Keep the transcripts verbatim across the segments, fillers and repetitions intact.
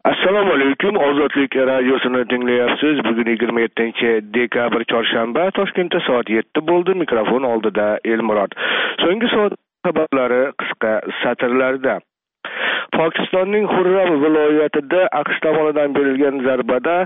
Assalomu alaykum. Ozodlik radiosini tinglayapsiz. Bugun yigirma yettinchi dekabr chorshanba. Toshkentda soat yetti bo'ldi. Mikrofon oldida Elmurod. So'nggi soat xabarlari qisqa satrlarda. Pokistonning Xurram viloyatida AQSh tomonidan berilgan zarbada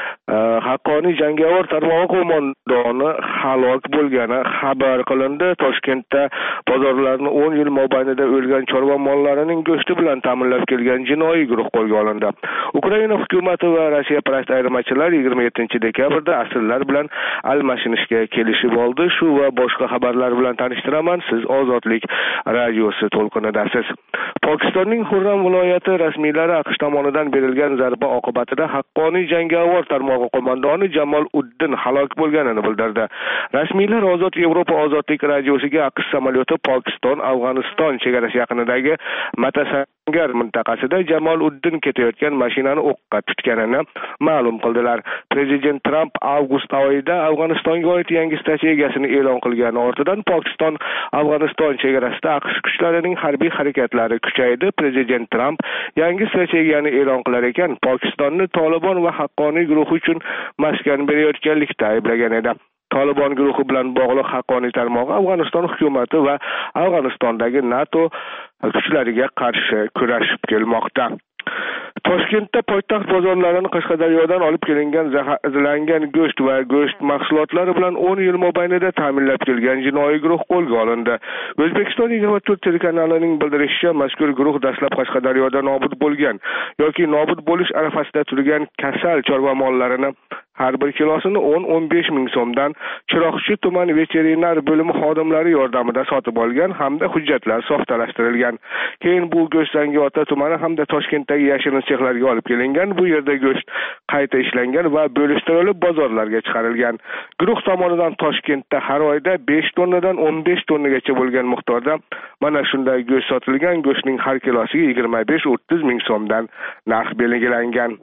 haqqoniy jangovar tarmog'i qo'mondoni halok bo'lgani xabar qilindi. Toshkentda bozorlarni o'n yil mobaynida o'lgan chorva mollarining go'shti bilan ta'minlab kelgan jinoiy guruh qo'lga olindi. Ukraina hukumati va Rossiya parast ayirmachilar yigirma yettinchi dekabrda asirlar bilan almashinishga kelishib oldi. Shu va boshqa xabarlar bilan tanishtiraman. Siz Ozodlik radiosi to'lqinidasiz. Pokistonning Xurram viloyati rasmiylari AQSh tomonidan berilgan zarba oqibatida haqqoniy jangovar tarmog'i qo'mondoni Jamol Uddin halok bo'lganini bildirdi. Rasmiylar Ozod Yevropa ozodlik radiosiga AQSh samolyoti Pokiston Afg'oniston chegarasi yaqinidagi Matasangar mintaqasida Jamol Uddin ketayotgan mashinani o'qqa tutganini ma'lum qildilar. Prezident Trump avgust oyida Afg'onistonga oid yangi strategiyasini e'lon qilgani ortidan Pokiston Afg'oniston chegarasida AQSh kuchlarining harbiy harakatlari kuchaydi. Prezident Trump yangi strategiyani e'lon qilar ekan, Pokistonni Tolibon va haqqoniy guruhi uchun maskan berayotganlikda ayblagan edi. Tolibon guruhi bilan bog'liq haqqoniy tarmog'i Afg'oniston hukumati va Afg'onistondagi NATO kuchlariga qarshi kurashib kelmoqda. Toshkentda poytaxt bozorlarini Qashqadaryodan olib kelingan zaharlangan go'sht va go'sht mahsulotlari bilan o'n yil mobaynida ta'minlab kelgan jinoiy guruh qo'lga olindi. O'zbekiston yigirma to'rt telekanalining bildirishicha, mazkur guruh dastlab Qashqadaryoda nobud bo'lgan yoki nobud bo'lish arafasida turgan kasal chorva mollarini har bir kilosini o'n o'n besh ming so'mdan Chiroqchi tuman veterinar bo'limi xodimlari yordamida sotib olgan hamda hujjatlar soxtalashtirilgan. Keyin bu go'sht Zangiota tumani hamda Toshkentdagi yashirin sexlarga olib kelingan. Bu yerda go'sht qayta ishlangan va bo'lishtirilib bozorlarga chiqarilgan. Guruh tomonidan Toshkentda har oyda besh tonnadan o'n besh tonnagacha bo'lgan miqdorda mana shunday go'sht sotilgan. Go'shtning har kilosiga yigirma besh o'ttiz ming so'mdan narx belgilangan.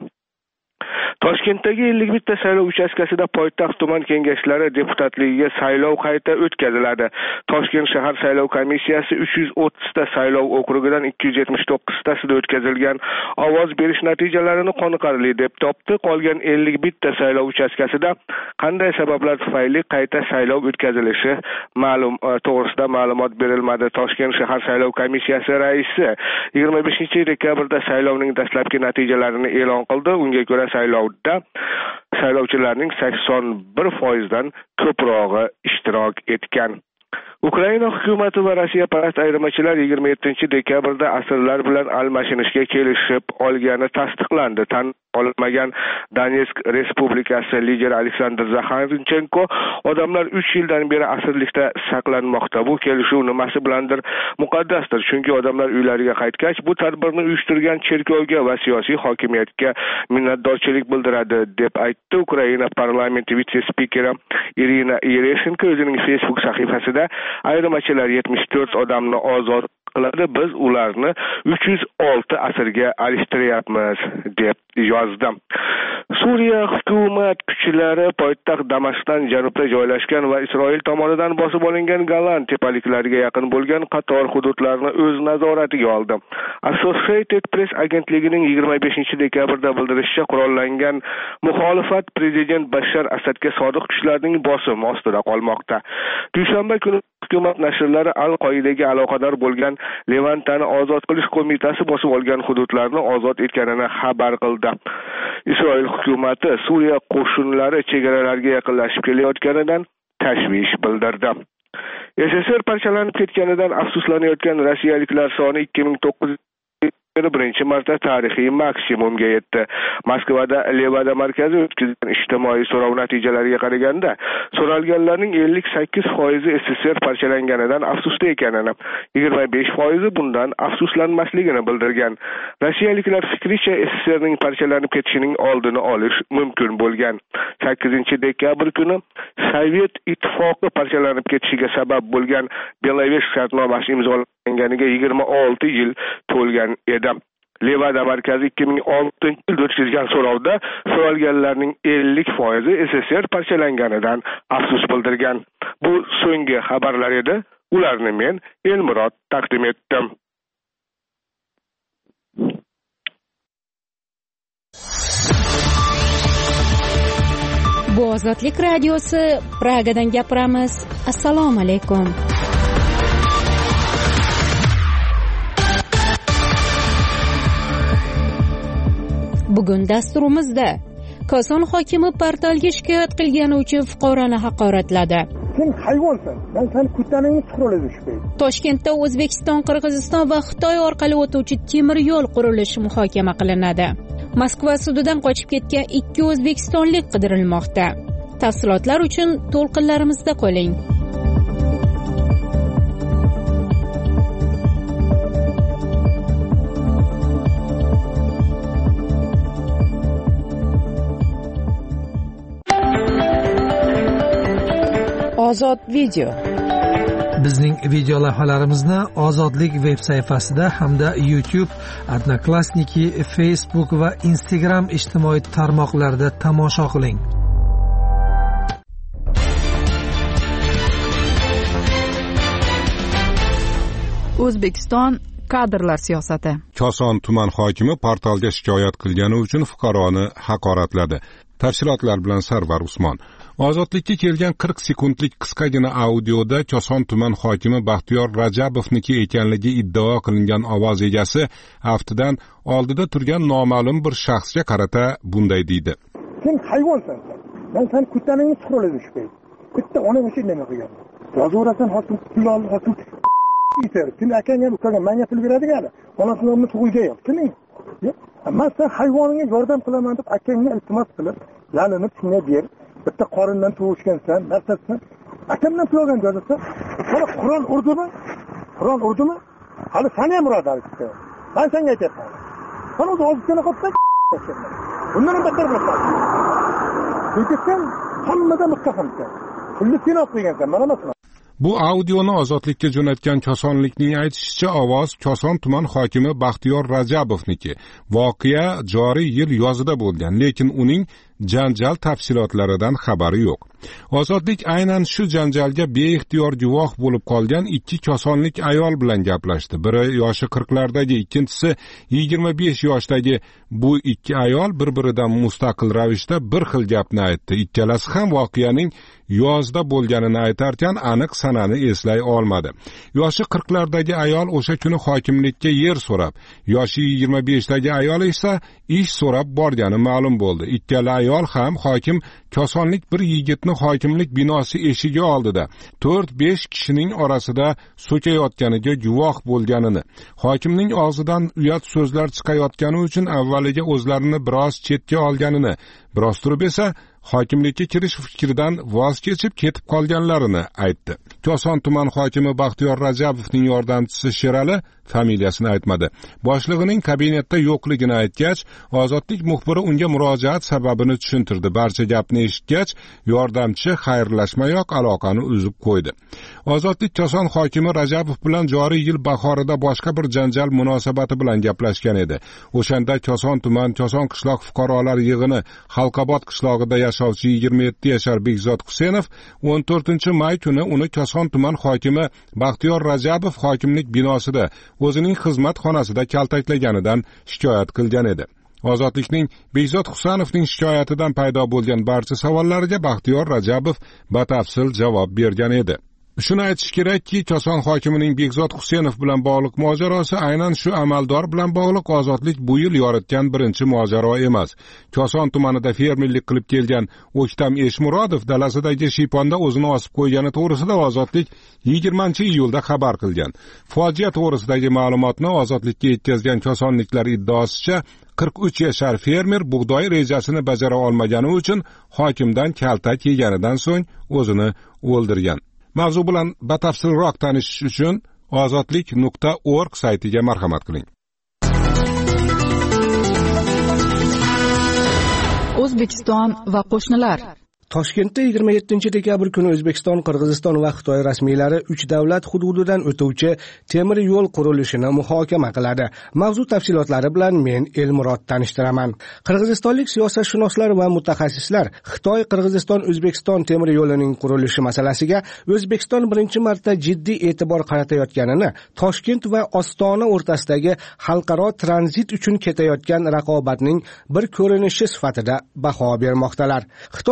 Toshkentdagi ellik bitta saylov uchastkasida poytaxt tuman kengashlari deputatligiga saylov qayta o'tkaziladi. Toshkent shahar saylov komissiyasi uch yuz o'ttizta saylov okrugidan ikki yuz yetmish to'qqiztasida o'tkazilgan ovoz berish natijalarini qoniqarli deb topdi. Qolgan ellik bitta saylov uchastkasida qanday sabablar tufayli qayta saylov o'tkazilishi ma'lum to'g'risida ma'lumot berilmadi. Toshkent shahar saylov komissiyasi raisi yigirma beshinchi dekabrda saylovning dastlabki natijalarini e'lon qildi. Unga ko'ra saylovda saylovchilarning sakson bir foizdan ko'prog'i ishtirok etgan. Ukraina hukumati va Rossiya parast ayirmachilar yigirma yettinchi dekabrda asirlar bilan almashinishga kelishib olgani tasdiqlandi. Tan olinmagan Donetsk Respublikasi lideri Aleksandr Zaxarchenko odamlar uch yildan beri asirlikda saqlanmoqda. Bu kelishuv nimasi bilandir muqaddasdir, chunki odamlar uylariga qaytgach bu tadbirni uyushtirgan cherkovga va siyosiy hokimiyatga minnatdorchilik bildiradi deb aytdi Ukraina parlamenti vitse-spikeri Irina Yereshenko o'zining Facebook sahifasida. Ayirmachilar yetmish to'rt odamni ozod qiladi, biz ularni uch yuz olti asirga alishtiryapmiz deb yozdi. Suriya hukumat kuchlari poytaxt Damashqdan janubda joylashgan va Isroil tomonidan bosib olingan Golan tepaliklariga yaqin bo'lgan qator hududlarni o'z nazoratiga oldi. Associated Press agentligining yigirma beshinchi dekabrda bildirishicha, qurollangan muxolifat prezident Bashar Asadga sodiq kuchlarning bosimi ostida qolmoqda. Dushanba kuni hukumat nashrlari Al-Qoidaga aloqador bo'lgan Levantani ozod qilish qo'mitasi bosib olgan hududlarni ozod etganini xabar qildi. Isroil hukumati Suriya qo'shinlari chegaralarga yaqinlashib kelayotganidan tashvish bildirdi. S S R parchalanib ketganidan afsuslanayotgan rossiyaliklar soni ikki ming to'qqiz birinchi marta tarixiy maksimumga yetdi. Moskvada Levada markazi o'tkazgan ijtimoiy so'rov natijalariga qaraganda, so'ralganlarning ellik sakkiz foizi S S R parchalanganidan afsusda ekanini, yigirma besh foizi bundan afsuslanmasligini bildirgan. Rossiyaliklar fikricha S S Rning parchalanib ketishining oldini olish mumkin bo'lgan. sakkizinchi dekabr kuni Sovet ittifoqi parchalanib ketishiga sabab bo'lgan Belarus shartnomasi imzolanganiga yigirma olti yil to'lgan edi. Levada markazi ikki ming oltinchi yilda o'tkazgan so'rovda so'ralganlarning ellik foizi S S R parchalanganidan afsus bildirgan. Bu so'nggi xabarlar edi. Ularni men Elmurod taqdim etdim. Ozodlik radiosi Pragadan gapiramiz. Assalomu alaykum. Bugun dasturimizda Koson hokimi portalga shikoyat qilgani uchun fuqaroni haqoratladi. Sen hayvonsan. Men seni kutganingni chiqarib o'tishdim. Toshkentda O'zbekiston, Qirg'iziston va Xitoy orqali o'tuvchi temir yo'l qurilishi muhokama qilinadi. Moskva sudidan qochib ketgan ikki o'zbekistonlik qidirilmoqda. Tafsilotlar uchun to'lqinlarimizda qoling. Ozod video. Bizning video lavhalarimizni Ozodlik veb sayfasida hamda YouTube, Odnoklassniki, Facebook va Instagram ijtimoiy tarmoqlarida tomosha qiling. O'zbekiston kadrlar siyosati. Koson tuman hokimi portalga shikoyat qilgani uchun fuqaroni haqoratladi. Tafsilotlar bilan Sarvar Usmon. Ozodlikka kelgan qirq sekundlik qisqagina audioda Koson tuman hokimi Baxtiyor Rajabovniki ekanligi iddao qilingan ovoz egasi aftidan oldida turgan noma'lum bir shaxsga qarata bunday deydi. Sen hayvonsan. Men seni kutganingni chiqarib o'tishdim. Kutda ona o'sha nima qilgan? Yozuvrasan hokim pulol hokim iter. Sen akangga ukaga menga pul beradigan. Onasini tug'ilgan yo'q. Sen men sen hayvonga yordam qilaman deb akangga iltimos qilib, yalinib shunga ber. Bitta qorindan tug'ishgansan, narsasan. Akamdan pul olgan joyda, hali Qur'on urdimi? Qur'on urdimi? Hali seni ham uradi. Men senga aytaman. Sen o'zi o'zingni qopsan. Bundan battar bo'lsa. Chunki sen hammadan muttahamsan. Pulni sen olgansan, mana emasmi? Bu audioni Ozodlikka jo'natgan Kosonlikning aytishicha ovoz Koson tuman hokimi Baxtiyor Rajabovniki. Voqea joriy yil yozida bo'lgan, lekin uning janjal tafsilotlaridan xabari yo'q. Ozodlik aynan shu janjalga beixtiyor guvoh bo'lib qolgan ikki kosonlik ayol bilan gaplashdi. Biri yoshi qirqlardagi, ikkinchisi yigirma besh yoshdagi bu ikki ayol bir-biridan mustaqil ravishda bir xil gapni aytdi. Ikkalasi ham voqeaning yozda bo'lganini aytarkan, aniq sanani eslay olmadi. Yoshi qirqlardagi ayol o'sha kuni hokimlikka yer so'rab, yoshi yigirma beshdagi ayol esa ish so'rab borgani ma'lum bo'ldi. Ikkala ayol ham hokim Kosonlik bir yigitni hokimlik binosi eshigi oldida to'rt besh kishining orasida so'kayotganiga guvoh bo'lganini, hokimning og'zidan uyat so'zlar chiqayotgani uchun avvaliga o'zlarini biroz chetga olganini, biroz turib esa hokimlikka kirish fikridan voz kechib ketib qolganlarini aytdi. Koson tuman hokimi Baxtiyor Rajabovning yordamchisi Sherali familiyasini aytmadi. Boshlig'ining kabinetda yo'qligini aytgach, Ozodlik muxbiri unga murojaat sababini tushuntirdi. Barcha gapni eshitgach, yordamchi xayrlashmayoq aloqani uzib qo'ydi. Ozodlik Koson hokimi Rajabov bilan joriy yil bahorida boshqa bir janjal munosabati bilan gaplashgan edi. O'shanda Koson tuman Koson qishloq fuqarolar yig'ini Xalqobod qishlog'ida yashovchi yigirma yetti yashar Bekzod Husenov o'n to'rtinchi may kuni uni Koson tuman hokimi Baxtiyor Rajabov hokimlik binosida o'zining xizmat xonasida kaltaklaganidan shikoyat qilgan edi. Ozodlikning Bekzod Husanovning shikoyatidan paydo bo'lgan barcha savollarga Baxtiyor Rajabov batafsil javob bergan edi. Shuni aytish kerakki, Koson hokimining Bekzod Husenov bilan bog'liq mojarosi aynan shu amaldor bilan bog'liq Ozodlik bu yil yoritgan birinchi mojaro emas. Koson tumanida fermerlik qilib kelgan O'ktam Eshmurodov dalasidagi shiyponda o'zini osib qo'ygani to'g'risida Ozodlik yigirmanchi iyulda xabar qilgan. Fojia to'g'risidagi ma'lumotni Ozodlikka yetkazgan kosonliklar iddaosicha qirq uch yashar fermer bug'doy rejasini bajara olmagani uchun hokimdan kaltak yeganidan so'ng o'zini o'ldirgan. Mavzu bilan batafsilroq tanishish uchun ozodlik nuqta org saytiga marhamat qiling. O'zbekiston va qo'shnilar. Toshkentda yigirma yettinchi dekabr kuni O'zbekiston, Qirg'iziston va Xitoy rasmiylari uch davlat hududidan o'tuvchi temir yo'l qurilishini muhokama qiladi. Mavzu tafsilotlari bilan men Elmurod tanishtiraman. Qirg'izistonlik siyosatshunoslar va mutaxassislar Xitoy, Qirg'iziston, O'zbekiston temir yo'lining qurilishi masalasiga O'zbekiston birinchi marta jiddiy e'tibor qaratayotganini, Toshkent va Ostona o'rtasidagi xalqaro tranzit uchun ketayotgan raqobatning bir ko'rinishi sifatida baho bermoqdalar. Xitoy Qirg'iziston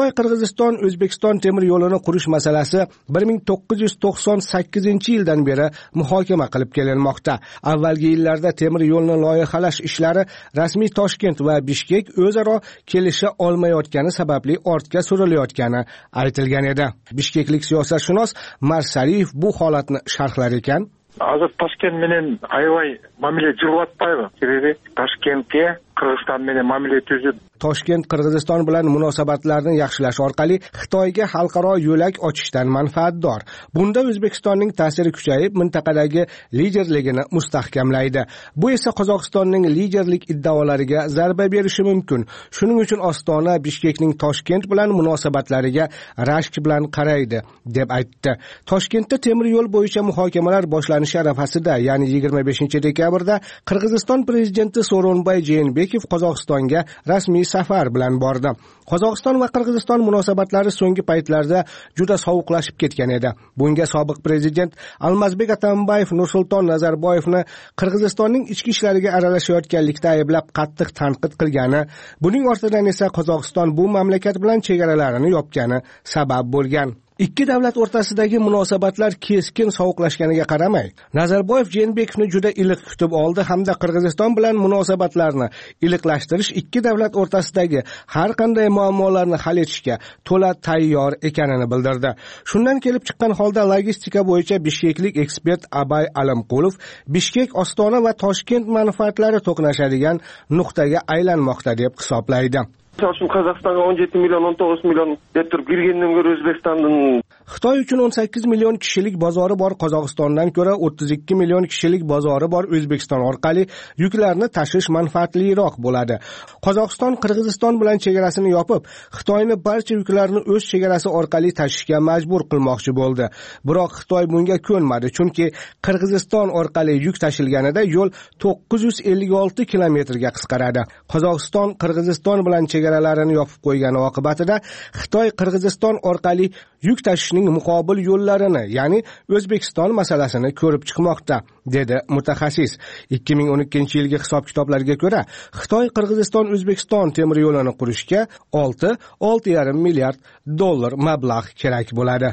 Qirg'iziston O'zbekiston temir yo'lini qurish masalasi bir ming to'qqiz yuz to'qson sakkizinchi yildan beri muhokama qilib kelinmoqda. Avvalgi yillarda temir yo'lni loyihalash ishlari rasmiy Toshkent va Bishkek o'zaro kelisha olmayotgani sababli ortga surilayotgani aytilgan edi. Bishkeklik siyosatshunos Marsaliyev bu holatni sharhlar ekan. Hozir Toshkent menen aybay ma'mila jirib atpayбы. Sebebi Toshkentga Qirg'iziston menen ma'mila tuzib Toshkent Qirg'iziston bilan munosabatlarni yaxshilash orqali Xitoyga xalqaro yo'lak ochishdan manfaatdor. Bunda O'zbekistonning ta'siri kuchayib, mintaqadagi liderligini mustahkamlaydi. Bu esa Qozog'istonning liderlik iddaolariga zarba berishi mumkin. Shuning uchun Ostona Bishkekning Toshkent bilan munosabatlariga rashk bilan qaraydi, deb aytdi. Toshkentda temir yo'l bo'yicha muhokamalar boshlanishi arafasida, ya'ni yigirma beshinchi dekabrda Qirg'iziston prezidenti So'ronbay Jeenbekov Qozog'istonga rasmiy safar bilan bordi. Qozog'iston va Qirg'iziston munosabatlari so'nggi paytlarda juda sovuqlashib ketgan edi. Bunga sobiq prezident Almazbek Atambayev Nursulton Nazarboyevni Qirg'izistonning ichki ishlariga aralashayotganlikda ayblab qattiq tanqid qilgani, buning ortidan esa Qozog'iston bu mamlakat bilan chegaralarini yopgani sabab bo'lgan. Ikki davlat o'rtasidagi munosabatlar keskin sovuqlashganiga qaramay, Nazarboyev Jeenbekovni juda iliq kutib oldi hamda Qirg'iziston bilan munosabatlarni iliqlashtirish ikki davlat o'rtasidagi har qanday muammolarni hal etishga to'la tayyor ekanini bildirdi. Shundan kelib chiqqan holda logistika bo'yicha bishkeklik ekspert Abay Alamqulov Bishkek, Ostona va Toshkent manfaatlari to'qnashadigan nuqtaga aylanmoqda deb hisoblaydi. Qozog'istonga o'n yetti million o'n to'qqiz million deb turib girgandan ko'ra O'zbekistondan Xitoy uchun o'n sakkiz million kishilik bozori bor Qozog'istondan ko'ra o'ttiz ikki million kishilik bozori bor O'zbekiston orqali yuklarni tashish manfaatliroq bo'ladi. Qozog'iston Qirg'iziston bilan chegarasini yopib, Xitoyni barcha yuklarni o'z chegarasi orqali tashishga majbur qilmoqchi bo'ldi. Biroq Xitoy bunga ko'nmadi, chunki Qirg'iziston orqali yuk tashilganida yo'l to'qqiz yuz ellik olti kilometrga qisqaradi. Qozog'iston Qirg'iziston bilan chegaralarini yopib qo'ygani oqibatida Xitoy Qirg'iziston orqali yuk tashishning muqobil yo'llarini, ya'ni O'zbekiston masalasini ko'rib chiqmoqda, dedi mutaxassis. ikki ming o'n ikkinchi yilgi hisob-kitoblarga ko'ra, Xitoy Qirg'iziston O'zbekiston temir yo'lini qurishga olti olti yarim milliard dollar mablag' kerak bo'ladi.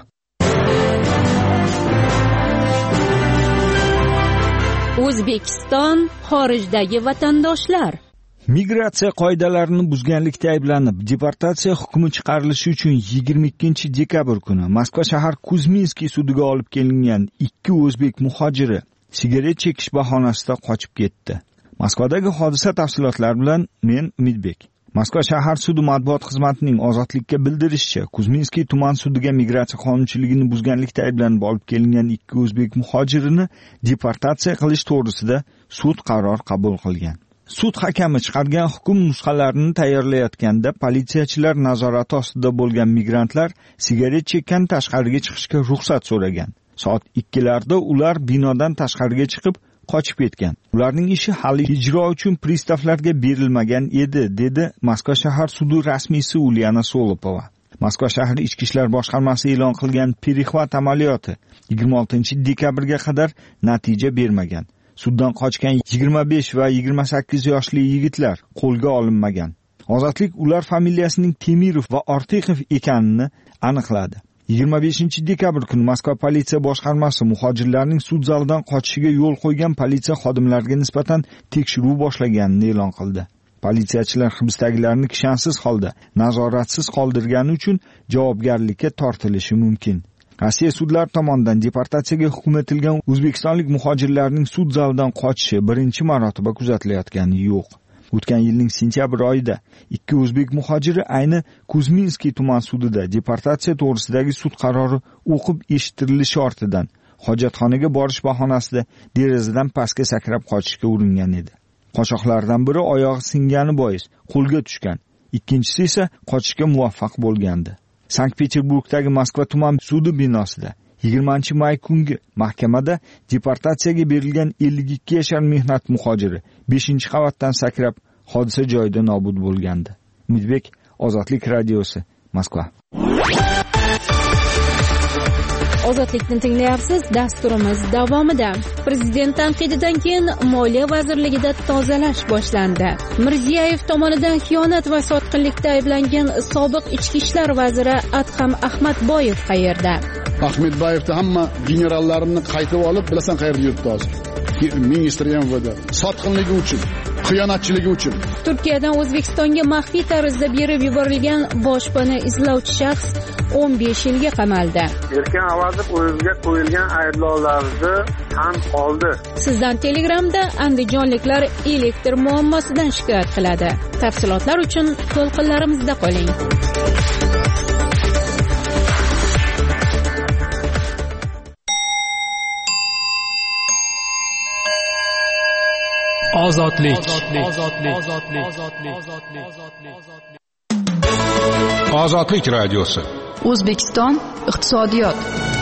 O'zbekiston xorijdagi vatandoshlar Migratsiya qoidalarini buzganlikda ayblanib, deportatsiya hukmi chiqarilishi uchun yigirma ikkinchi dekabr kuni Moskva shahar Kuzminskiy sudiga olib kelingan ikki o'zbek muhojiri sigaret chekish bahonasida qochib ketdi. Moskvadagi hodisa tafsilotlari bilan men Umidbek. Moskva shahar sudi matbuot xizmatining Ozodlikka bildirishicha, Kuzminskiy tuman sudiga migratsiya qonunchiligini buzganlikda ayblanib olib kelingan ikki o'zbek muhojirini deportatsiya qilish to'g'risida sud qaror qabul qilgan. Sud hakami chiqargan hukm nusxalarini tayyorlayotganda politsiyachilar nazorati ostida bo'lgan migrantlar sigaret chekkan tashqariga chiqishga ruxsat so'ragan. Soat ikkilarda ular binodan tashqariga chiqib qochib ketgan. Ularning ishi hali ijro uchun pristavlarga berilmagan edi, dedi Moskva shahar sudi rasmiysi Ulyana Solopova. Moskva shahar ichki ishlar boshqarmasi e'lon qilgan perixvat amaliyoti yigirma oltinchi dekabrga qadar natija bermagan. Suddan qochgan yigirma besh va yigirma sakkiz yoshli yigitlar qo'lga olinmagan. Ozodlik ular familiyasining Temirov va Ortiqov ekanini aniqladi. yigirma beshinchi dekabr kuni Moskva politsiya boshqarmasi muhojirlarning sud zalidan qochishiga yo'l qo'ygan politsiya xodimlariga nisbatan tekshiruv boshlaganini e'lon qildi. Politsiyachilar hibsdagilarni kishansiz holda nazoratsiz qoldirgani uchun javobgarlikka tortilishi mumkin. Rossiya sudlari tomonidan deportatsiyaga hukm etilgan o'zbekistonlik muhojirlarning sud zalidan qochishi birinchi marotaba kuzatilayotgani yo'q. O'tgan yilning sentyabr oyida ikki o'zbek muhojiri ayni Kuzminskiy tuman sudida deportatsiya to'g'risidagi sud qarori o'qib eshittirilishi ortidan hojatxonaga borish bahonasida derazadan pastga sakrab qochishga uringan edi. Qochoqlardan biri oyog'i singani bois qo'lga tushgan, ikkinchisi esa qochishga muvaffaq bo'lgandi. Sankt-Peterburgdagi Moskva tuman sudi binosida yigirmanchi may kungi mahkamada deportatsiyaga berilgan ellik ikki yashar mehnat muhojiri beshinchi qavatdan sakrab hodisa joyida nobud bo'lgandi. Umidbek, Ozodlik radiosi, Moskva. Ozodlikni tinglayapsiz. Dasturimiz davomida. Prezident tanqididan keyin Moliya vazirligida tozalash boshlandi. Mirziyoyev tomonidan xiyonat va sotqinlikda ayblangan sobiq ichki ishlar vaziri Adham Ahmadboyev qayerda? Ahmadboyevni hamma generallarimni qaytib olib, bilasan qayerda yuribdi hozir? Ministr M V D sotqinligi uchun, xiyonatchiligi uchun. Turkiyadan O'zbekistonga maxfiy tarzda berib yuborilgan boshpana izlovchi shaxs o'n besh yilga qamaldi. Erkin Avazov o'ziga qo'yilgan ayblovlarni tan oldi. Sizdan Telegramda andijonliklar elektr muammosidan shikoyat qiladi. Tafsilotlar uchun to'lqinlarimizda qoling. Ozodlik. Ozodlik radiosi. O'zbekiston iqtisodiyot.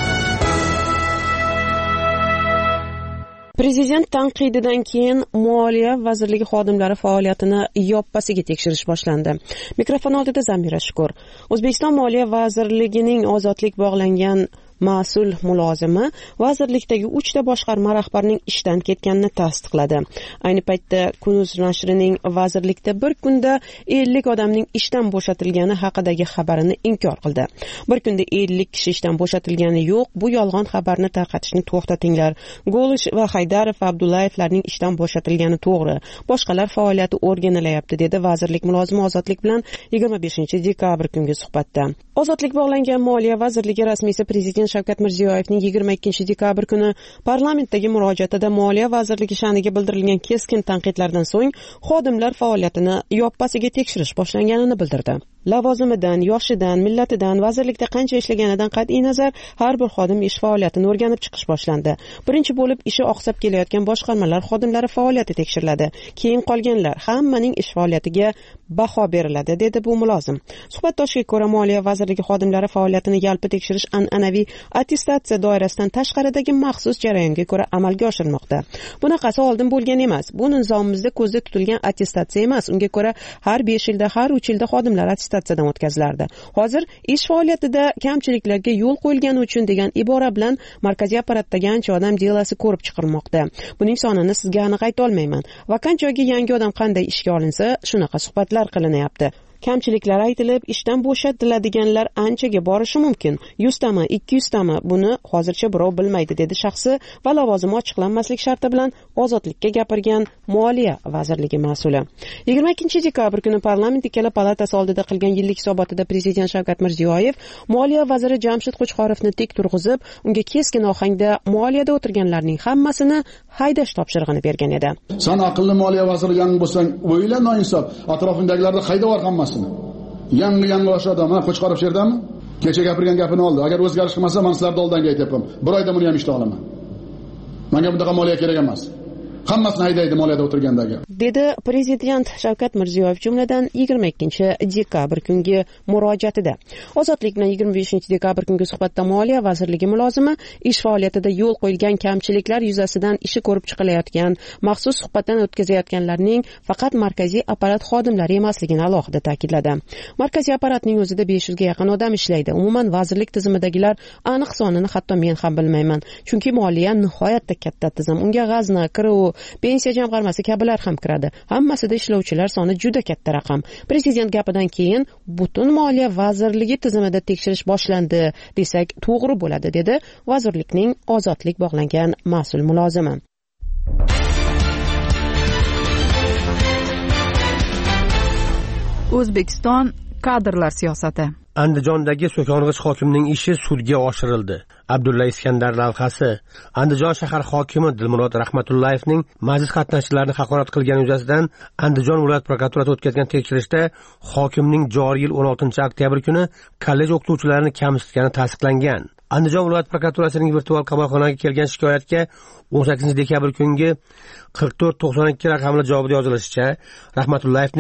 Prezident tanqididan keyin Moliya vazirligi xodimlari faoliyatini yoppasiga tekshirish boshlandi. Mikrofon oldida Zamira Shukur. O'zbekiston Moliya vazirligining ozodlik bog'langan mas'ul mulozimi vazirlikdagi uchta boshqarma rahbarining ishdan ketganini tasdiqladi. Ayni paytda Kunuz nashrining vazirlikda bir kunda ellik odamning ishdan bo'shatilgani haqidagi xabarini inkor qildi. Bir kunda ellik kishi ishdan bo'shatilgani yo'q, bu yolg'on xabarni tarqatishni to'xtatinglar. Golish va Haydarov Abdullayevlarning ishdan bo'shatilgani to'g'ri. Boshqalar faoliyati o'rganilyapti, dedi vazirlik mulozimi Ozodlik bilan yigirma beshinchi dekabr kungi suhbatda. Ozodlik bog'langan Moliya vazirligi rasmiysi prezident Shavkat Mirziyoyevning yigirma ikkinchi dekabr kuni parlamentdagi murojaatida Moliya vazirligi sha'niga bildirilgan keskin tanqidlardan so'ng xodimlar faoliyatini yoppasiga tekshirish boshlanganini bildirdi. Lavozimidan, yoshidan, millatidan, vazirlikda qancha ishlaganidan qat'iy nazar har bir xodim ish faoliyatini o'rganib chiqish boshlandi. Birinchi bo'lib ishi oqsab kelayotgan boshqarmalar xodimlari faoliyati tekshiriladi. Keyin qolganlar hammaning ish faoliyatiga baho beriladi, dedi bu mulozim. Suhbatdoshiga ko'ra Moliya vazirligi xodimlari faoliyatini yalpi tekshirish an'anaviy attestatsiya doirasidan tashqaridagi maxsus jarayonga ko'ra amalga oshirilmoqda. Bunaqasi oldin bo'lgan emas. Bu nizomimizda ko'zda tutilgan attestatsiya emas. Unga ko'ra har besh yilda, har uch yilda xodimlar attestatsiyadan o'tkazilardi. Hozir ish faoliyatida kamchiliklarga yo'l qo'yilgani uchun degan ibora bilan markaziy apparatdagi ancha odam delasi ko'rib chiqilmoqda. Buning sonini sizga aniq ayta olmayman. Vakant joyga yangi odam qanday ishga olinsa, shunaqa suhbatlar qilinyapti. Kamchiliklar aytilib, ishdan bo'shatiladiganlar anchaga borishi mumkin. yuz tami, ikki yuz tami buni hozircha birov bilmaydi, dedi shaxsi va lavozimi ochiqlanmaslik sharti bilan ozodlikka gapirgan Moliya vazirligi mas'uli. yigirma ikkinchi dekabr kuni parlament ikkala palatasi oldida qilgan yillik hisobotida prezident Shavkat Mirziyoyev Moliya vaziri Jamshid Qo'chqorovni tik turg'izib, unga keskin ohangda moliyada o'tirganlarning hammasini haydash topshirig'ini bergan edi. Sen aqlli moliya vazirigan bo'lsang, o'yla noinsof, atrofingdagilarni hayda var hammasi. Yangi yangi yosh odam, ha, Qo'chqorov sherdami? Kecha gapirgan gapini oldi. Agar o'zgarish qilmasa, men sizlarga oldinga aytayapman. Bir oyda buni ham ishda olaman. Menga bunaqa moliya kerak emas. Hammasini haydaydi moliyada o'tirgandagi, dedi prezident Shavkat Mirziyoyev jumladan yigirma ikkinchi dekabr kungi murojaatida. Ozodlik bilan yigirma beshinchi dekabr kungi suhbatda Moliya vazirligi mulozimi ish faoliyatida yo'l qo'yilgan kamchiliklar yuzasidan ishi ko'rib chiqilayotgan, maxsus suhbatdan o'tkazayotganlarning faqat markaziy apparat xodimlari emasligini alohida ta'kidladi. Markaziy apparatning o'zida besh yuzga yaqin odam ishlaydi. Umuman vazirlik tizimidagilar aniq sonini hatto men ham bilmayman. Chunki moliya nihoyatda katta tizim. Unga g'azna, kirov, pensiya jamg'armasi kabilar ham kiradi. Hammasida ishlovchilar soni juda katta raqam. Prezident gapidan keyin butun Moliya vazirligi tizimida tekshirish boshlandi desak to'g'ri bo'ladi, dedi vazirlikning ozodlik bog'langan mas'ul mulozimi. O'zbekiston kadrlar siyosati. Andijondagi so'kong'ich hokimning ishi sudga oshirildi. Abdulla Iskandar lavhasi. Andijon shahar hokimi Dilmurod Rahmatullayevning majlis qatnashchilarini haqorat qilgani yuzasidan Andijon viloyat prokuraturasi o'tkazgan tekshirishda hokimning joriy yil o'n oltinchi oktyabr kuni kollej o'qituvchilarini kamsitgani tasdiqlangan. Andijon viloyat prokuraturasining virtual qamoqxonaga kelgan shikoyatga o'n sakkizinchi dekabr kungi qirq to'rt to'qson ikki raqamli javobda yozilishicha, Rahmatullayevning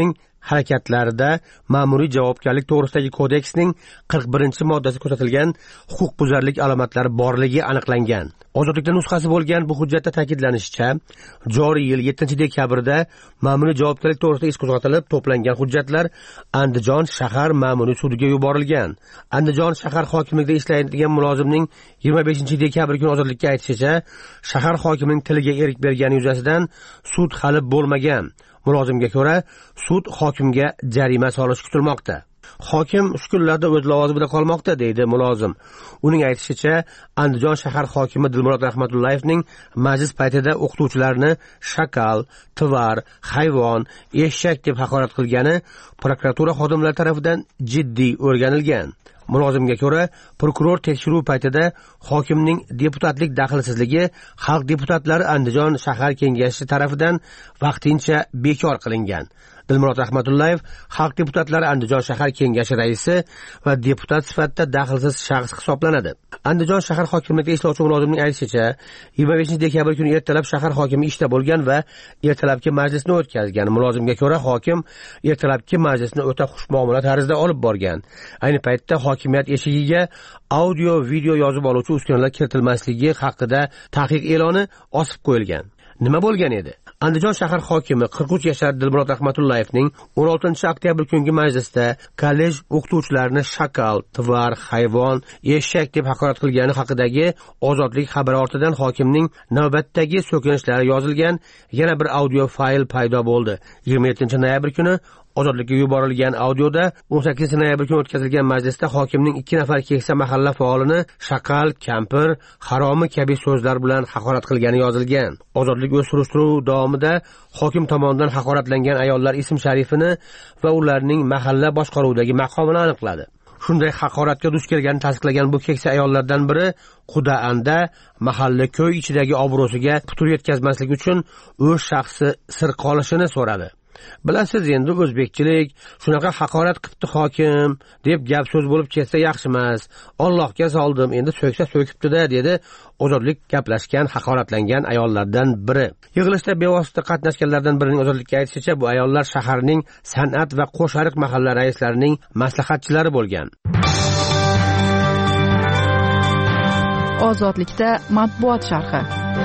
harakatlarida ma'muriy javobgarlik to'g'risidagi kodeksning qirq birinchi moddasida ko'rsatilgan huquqbuzarlik alomatlari borligi aniqlangan. Ozodlikda nusxasi bo'lgan bu hujjatda ta'kidlanishicha, joriy yil yettinchi dekabrda ma'muriy javobgarlik to'g'risida ish qo'zg'atilib, to'plangan hujjatlar Andijon shahar ma'muriy sudiga yuborilgan. Andijon shahar hokimligida ishlaydigan mulozimning yigirma beshinchi dekabr kuni ozodlikka aytishicha, shahar hokimining tiliga erik bergani yuzasidan sud hali bo'lmagan. Mulozimga ko'ra, sud hokimga jarima solishi kutilmoqda. Hokim shu kunlarda o'z lavozimida qolmoqda, deydi mulozim. Uning aytishicha, Andijon shahar hokimi Dilmurod Rahmatullayevning majlis paytida o'qituvchilarni shakal, tvar, hayvon, eshak deb haqorat qilgani prokuratura xodimlari tomonidan jiddiy o'rganilgan. Mulozimga ko'ra, prokuror tekshiruv paytida hokimning deputatlik daxlsizligi xalq deputatlari Andijon shahar kengashi tomonidan vaqtincha bekor qilingan. Dilmurod Rahmatullayev xalq deputatlari Andijon shahar kengashi raisi va deputat sifatida daxlsiz shaxs hisoblanadi. Andijon shahar hokimligida ishlovchi mulozimning aytishicha, yigirma beshinchi dekabr kuni ertalab shahar hokimi ishda bo'lgan va ertalabki majlisni o'tkazgan. Mulozimga ko'ra, hokim ertalabki majlisni o'ta xushmuomala tarzda olib borgan. Ayni paytda hokimiyat eshigiga audio, video yozib oluvchi uskunalar kiritilmasligi haqida taqiq e'loni osib qo'yilgan. Nima bo'lgan edi? Andijon shahar hokimi qirq uch yashar Dilmurod Rahmatullayevning o'n oltinchi oktyabr kungi majlisda kollej o'qituvchilarini shakal, tvar, hayvon, eshak deb haqorat qilgani haqidagi ozodlik xabari ortidan hokimning navbatdagi so'kinishlari yozilgan yana bir audio fayl paydo bo'ldi. yigirma yettinchi noyabr kuni ozodlikka yuborilgan audioda o'n sakkizinchi noyabr kuni o'tkazilgan majlisda hokimning ikki nafar keksa mahalla faolini shaqal, kampir, haromi kabi so'zlar bilan haqorat qilgani yozilgan. Ozodlik o'z surishtiruv davomida hokim tomonidan haqoratlangan ayollar ism sharifini va ularning mahalla boshqaruvidagi maqomini aniqladi. Shunday haqoratga duch kelganini tasdiqlagan bu keksa ayollardan biri Quda Anda mahalla ko'y ichidagi obro'siga putur yetkazmaslik uchun o'z shaxsi sir qolishini so'radi. Bilasiz, endi o'zbekchilik shunaqa haqorat qilibdi hokim deb gap so'z bo'lib ketsa yaxshi emas. Allohga soldim, endi so'ksa so'kibdi-da, dedi ozodlik gaplashgan haqoratlangan ayollardan biri. Yig'ilishda bevosita qatnashganlardan birining ozodlikka aytishicha, bu ayollar shaharning san'at va qo'shariq mahalla raislarining maslahatchilari bo'lgan. Ozodlikda matbuot sharhi.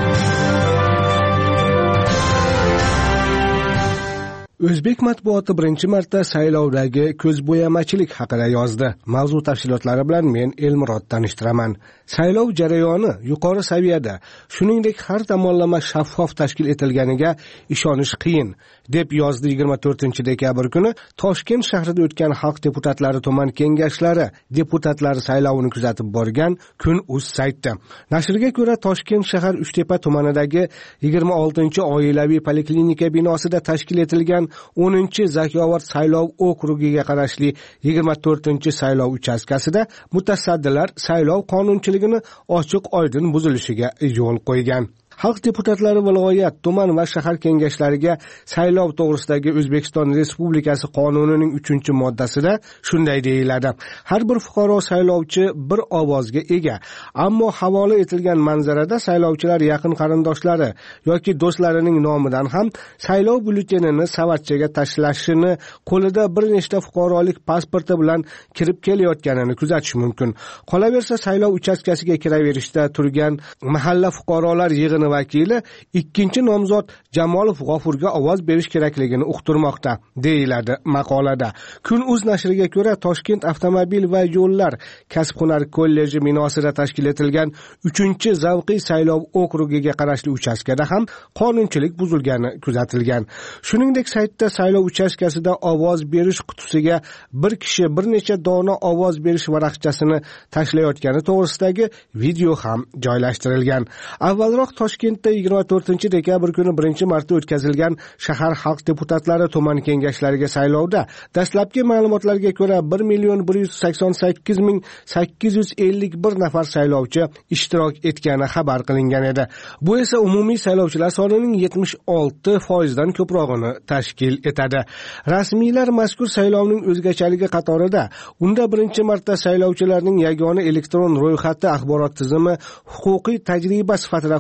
O'zbek matbuoti birinchi marta saylovdagi ko'zbo'yamachilik haqida yozdi. Mavzu tafsilotlari bilan men Elmurod tanishtiraman. Saylov jarayoni yuqori saviyada, shuningdek har tomonlama shaffof tashkil etilganiga ishonish qiyin, deb yozdi yigirma to'rtinchi dekabr kuni Toshkent shahrida o'tgan xalq deputatlari tuman kengashlari deputatlari saylovini kuzatib borgan Kun.uz sayti. Nashrga ko'ra, Toshkent shahar Uchtepa tumanidagi yigirma oltinchi oilaviy poliklinika binosida tashkil etilgan o'ninchi Zakovat saylov okrugiga qarashli yigirma to'rtinchi saylov uchastkasida mutasaddilar saylov qonunchiligini ochiq-oydin buzilishiga yo'l qo'ygan. Xalq deputatlari viloyat, tuman va shahar kengashlariga saylov to'g'risidagi O'zbekiston Respublikasi qonunining uchinchi moddasida shunday deyiladi: har bir fuqaro saylovchi bir ovozga ega, ammo havola etilgan manzarada saylovchilar yaqin qarindoshlari yoki do'stlarining nomidan ham saylov byulletenini savatchaga tashlashini, qo'lida bir nechta fuqarolik pasporti bilan kirib kelayotganini kuzatish mumkin. Qolaversa, saylov uchastkasiga kiraverishda turgan mahalla fuqarolar yig'ini vakili ikkinchi nomzod Jamolov G'ofurga ovoz berish kerakligini uqtirmoqda, deyiladi maqolada. Kun.uz nashriga ko'ra, Toshkent avtomobil va yo'llar kasb-hunar kolleji binosida tashkil etilgan uchinchi zavqiy saylov okrugiga qarashli uchastkada ham qonunchilik buzilgani kuzatilgan. Shuningdek, saytda saylov uchastkasida ovoz berish qutisiga bir kishi bir necha dona ovoz berish varaqchasini tashlayotgani to'g'risidagi video ham joylashtirilgan. Avvalroq Toshkentda yigirma to'rtinchi dekabr kuni birinchi marta o'tkazilgan shahar xalq deputatlari tuman kengashlariga saylovda dastlabki ma'lumotlarga ko'ra bir million bir yuz sakson sakkiz ming sakkiz yuz ellik bir nafar saylovchi ishtirok etgani xabar qilingan edi. Bu esa umumiy saylovchilar sonining yetmish olti foizdan ko'prog'ini tashkil etadi. Rasmiylar mazkur saylovning o'zgachaligi qatorida unda birinchi marta saylovchilarning yagona elektron ro'yxati axborot tizimi huquqiy tajriba sifatida qo'llanilishi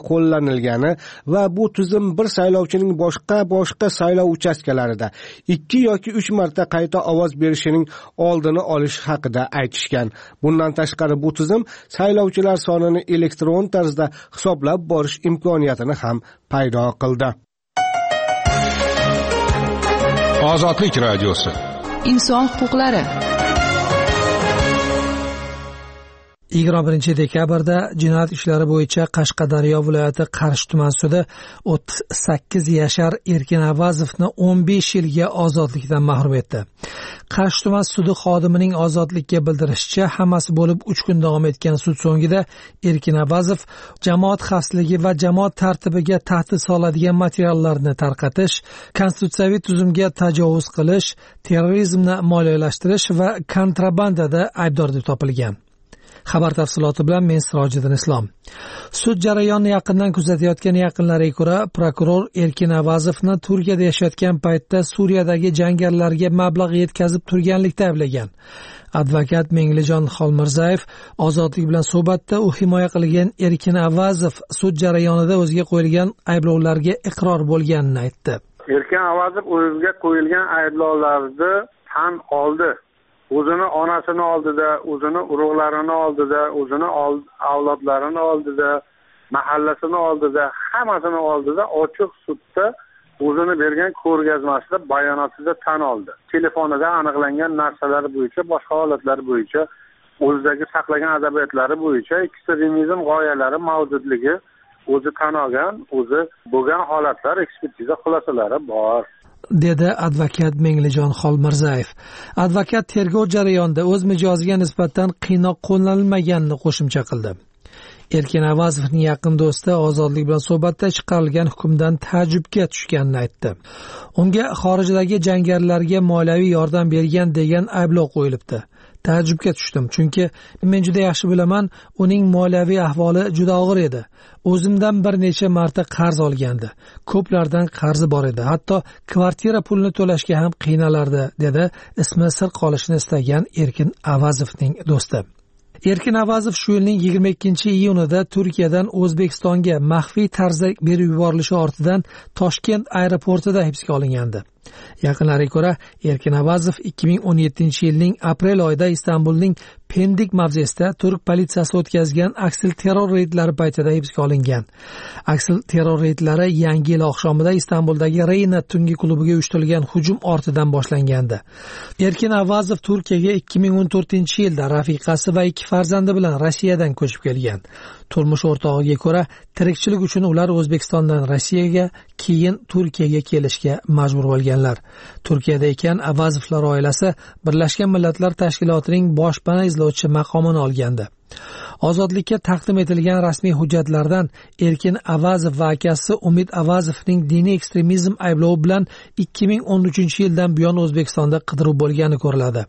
qo'llanilgani va bu tizim bir saylovchining boshqa boshqa saylov uchastkalarida ikki yoki uch marta qayta ovoz berishining oldini olish haqida aytishgan. Bundan tashqari bu tizim saylovchilar sonini elektron tarzda hisoblab borish imkoniyatini ham paydo qildi. Ozodlik radiosi. Inson huquqlari. yigirma birinchi dekabrda jinoyat ishlari bo'yicha Qashqadaryo viloyati Qarshi tuman sudi o'ttiz sakkiz yashar Erkin Avazovni o'n besh yilga ozodlikdan mahrum etdi. Qarshi tuman sudi xodimining ozodlikka bildirishicha, hammasi bo'lib uch kun davom etgan sud so'ngida Erkin Avazov jamoat xavfsizligi va jamoat tartibiga tahdid soladigan materiallarni tarqatish, konstitutsiyaviy tuzumga tajovuz qilish, terrorizmni moliyalashtirish va kontrabandada aybdor deb topilgan. Xabar tafsiloti bilan men Sirojiddin Islom. Sud jarayonini yaqindan kuzatayotgan yaqinlariga ko'ra, prokuror Erkin Avazovni Turkiyada yashayotgan paytda Suriyadagi jangarilarga mablag' yetkazib turganlikda ayblagan. Advokat Menglijon Xolmirzayev ozodlik bilan suhbatda u himoya qilgan Erkin Avazov sud jarayonida o'ziga qo'yilgan ayblovlarga iqror bo'lganini aytdi. Erkin Avazov o'ziga qo'yilgan ayblovlarni tan oldi. O'zini onasini oldida, o'zini urug'larini oldida, o'zini avlodlarini oldida, mahallasini oldida, hammasini oldida ochiq sudda o'zini bergan ko'rgazmasida bayonotida tan oldi. Telefonida aniqlangan narsalar bo'yicha, boshqa holatlar bo'yicha, o'zidagi saqlagan adabiyotlari bo'yicha ekstremizm g'oyalari mavjudligi o'zi tan olgan, o'zi bo'lgan holatlar ekspertiza xulosalari bor, dedi advokat Menglijon Xolmirzayev. Advokat tergov jarayonida o'z mijoziga nisbatan qiynoq qo'llanilmaganini qo'shimcha qildi. Erkin Avazovning yaqin do'sti ozodlik bilan suhbatda chiqarilgan hukmdan taajjubga tushganini aytdi. Unga xorijdagi jangarilarga moliyaviy yordam bergan degan ayblov qo'yilibdi. Taajjubga tushdim, chunki men juda yaxshi bilaman, uning moliyaviy ahvoli juda og'ir edi. O'zimdan bir necha marta qarz olgandi. Ko'plardan qarzi bor edi. Hatto kvartira pulini to'lashga ham qiynalardi, dedi ismi sir qolishini istagan Erkin Avazovning do'sti. Erkin Avazov shu yilning yigirma ikkinchi iyunida Turkiyadan O'zbekistonga maxfiy tarzda berib yuborilishi ortidan Toshkent aeroportida hibsga olingandi. Yaqinlariga ko'ra, Erkin Avazov ikki ming o'n yettinchi yilning aprel oyida Istanbulning Pendik mavzesida turk politsiyasi o'tkazgan aksil terror reydlari paytida hibsga olingan. Aksil terror reydlari Yangi yil oqshomida Istanbuldagi Reyna tungi klubiga uyushtirilgan hujum ortidan boshlangandi. Erkin Avazov Turkiyaga ikki ming o'n to'rtinchi yilda rafiqasi va ikki farzandi bilan Rossiyadan ko'chib kelgan. Turmush o'rtog'iga ko'ra, tirikchilik uchun ular O'zbekistondan Rossiyaga, keyin Turkiyaga kelishga majbur bo'lganlar. Turkiyada ekan Avazovlar oilasi Birlashgan Millatlar Tashkilotining boshpana izlovchi maqomini olgandi. Ozodlikka taqdim etilgan rasmiy hujjatlardan Erkin Avazov va akasi Umid Avazovning diniy ekstremizm ayblovi bilan ikki ming o'n uchinchi yildan buyon O'zbekistonda qidiruv bo'lgani ko'riladi.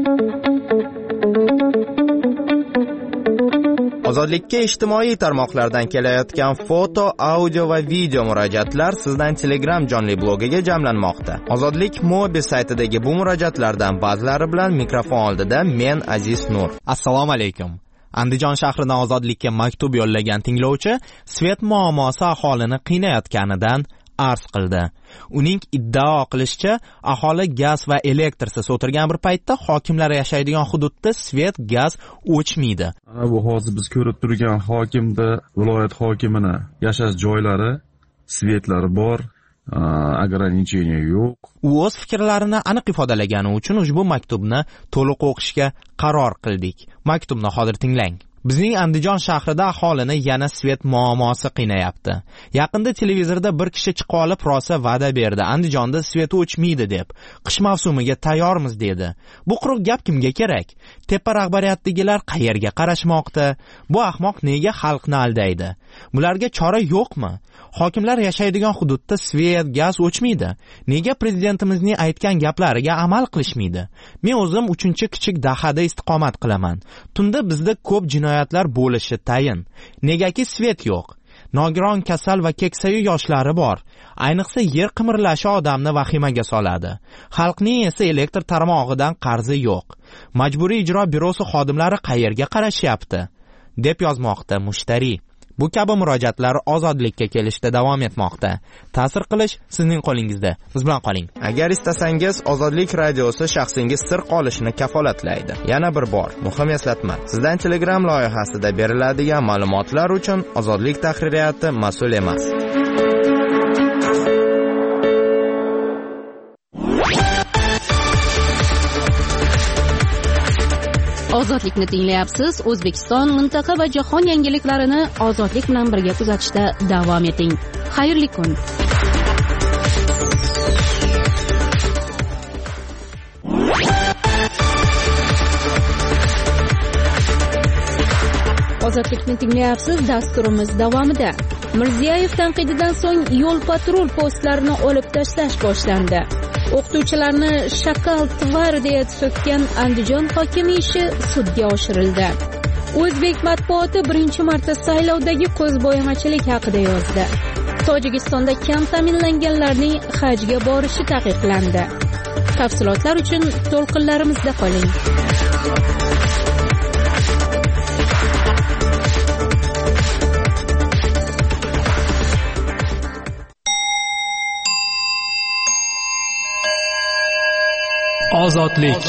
Ozodlikka ijtimoiy tarmoqlardan kelayotgan foto, audio va video murojaatlar sizdan Telegram jonli blogiga jamlanmoqda. Ozodlik Mobi saytidagi bu murojaatlardan ba'zilari bilan mikrofon oldida men Aziz Nur. Assalomu alaykum. Andijon shahridan Ozodlikka maktub yo'llagan tinglovchi svet muammosi aholini qiynayotganidan arz qildi. Uning iddao qilishicha, aholi gaz va elektrsiz o'tirgan bir paytda hokimlar yashaydigan hududda svet, gaz o'chmaydi. Ana bu hozir biz ko'rib turgan hokimda viloyat hokimini yashash joylari, svetlari bor, ограничение yo'q. U o'z fikrlarini aniq ifodalagani uchun ushbu maktubni to'liq o'qishga qaror qildik. Maktubni hozir tinglang. Bizning Andijon shahrida aholini yana svet muammosi qiynayapti. Yaqinda televizorda bir kishi chiqib olib rosa va'da berdi. Andijonda svet o'chmaydi deb. Qish mavsumiga tayyormiz dedi. Bu quruq gap kimga kerak? Tepa rahbariyatidagilar qayerga qarashmoqda? Bu ahmoq nega xalqni aldaydi? Bularga chora yo'qmi? Hokimlar yashaydigan hududda svet, gaz o'chmaydi. Nega prezidentimizning aytgan gaplariga amal qilishmaydi? Men o'zim uchinchi kichik dahada istiqomat qilaman. Tunda bizda ko'p jinoyatlar bo'lishi tayin. Negaki svet yo'q. Nogiron, kasal va keksayu yoshlari bor. Ayniqsa yer qimirlashi odamni vahimaga soladi. Xalqning esa elektr tarmog'idan qarzi yo'q. Majburiy ijro byurosi xodimlari qayerga qarashyapti? deb yozmoqda mushtari. Bu kabi murojaatlar ozodlikka kelishda davom etmoqda. Ta'sir qilish sizning qo'lingizda. Biz bilan qoling. Agar istasangiz, Ozodlik radiosi shaxsingiz sir qolishini kafolatlaydi. Yana bir bor muhim eslatma. Sizdan Telegram loyihasida beriladigan ma'lumotlar uchun Ozodlik tahririyati mas'ul emas. Ozodlikni tinglayapsiz. O'zbekiston, mintaqa va jahon yangiliklarini ozodlik bilan birga kuzatishda davom eting. Xayrli kun. Ozodlikni tinglayapsiz. Dasturimiz davomida Mirziyoyev tanqididan so'ng yo'l patrul postlarini olib tashlash boshlandi. O'qituvchilarni shakal tvar deya so'kkan Andijon hokimi ishi sudga oshirildi. O'zbek matbuoti birinchi marta saylovdagi ko'zbo'yamachilik haqida yozdi. Tojikistonda kam ta'minlanganlarning hajga borishi taqiqlandi. Tafsilotlar uchun to'lqinlarimizda qoling. Ozodlik.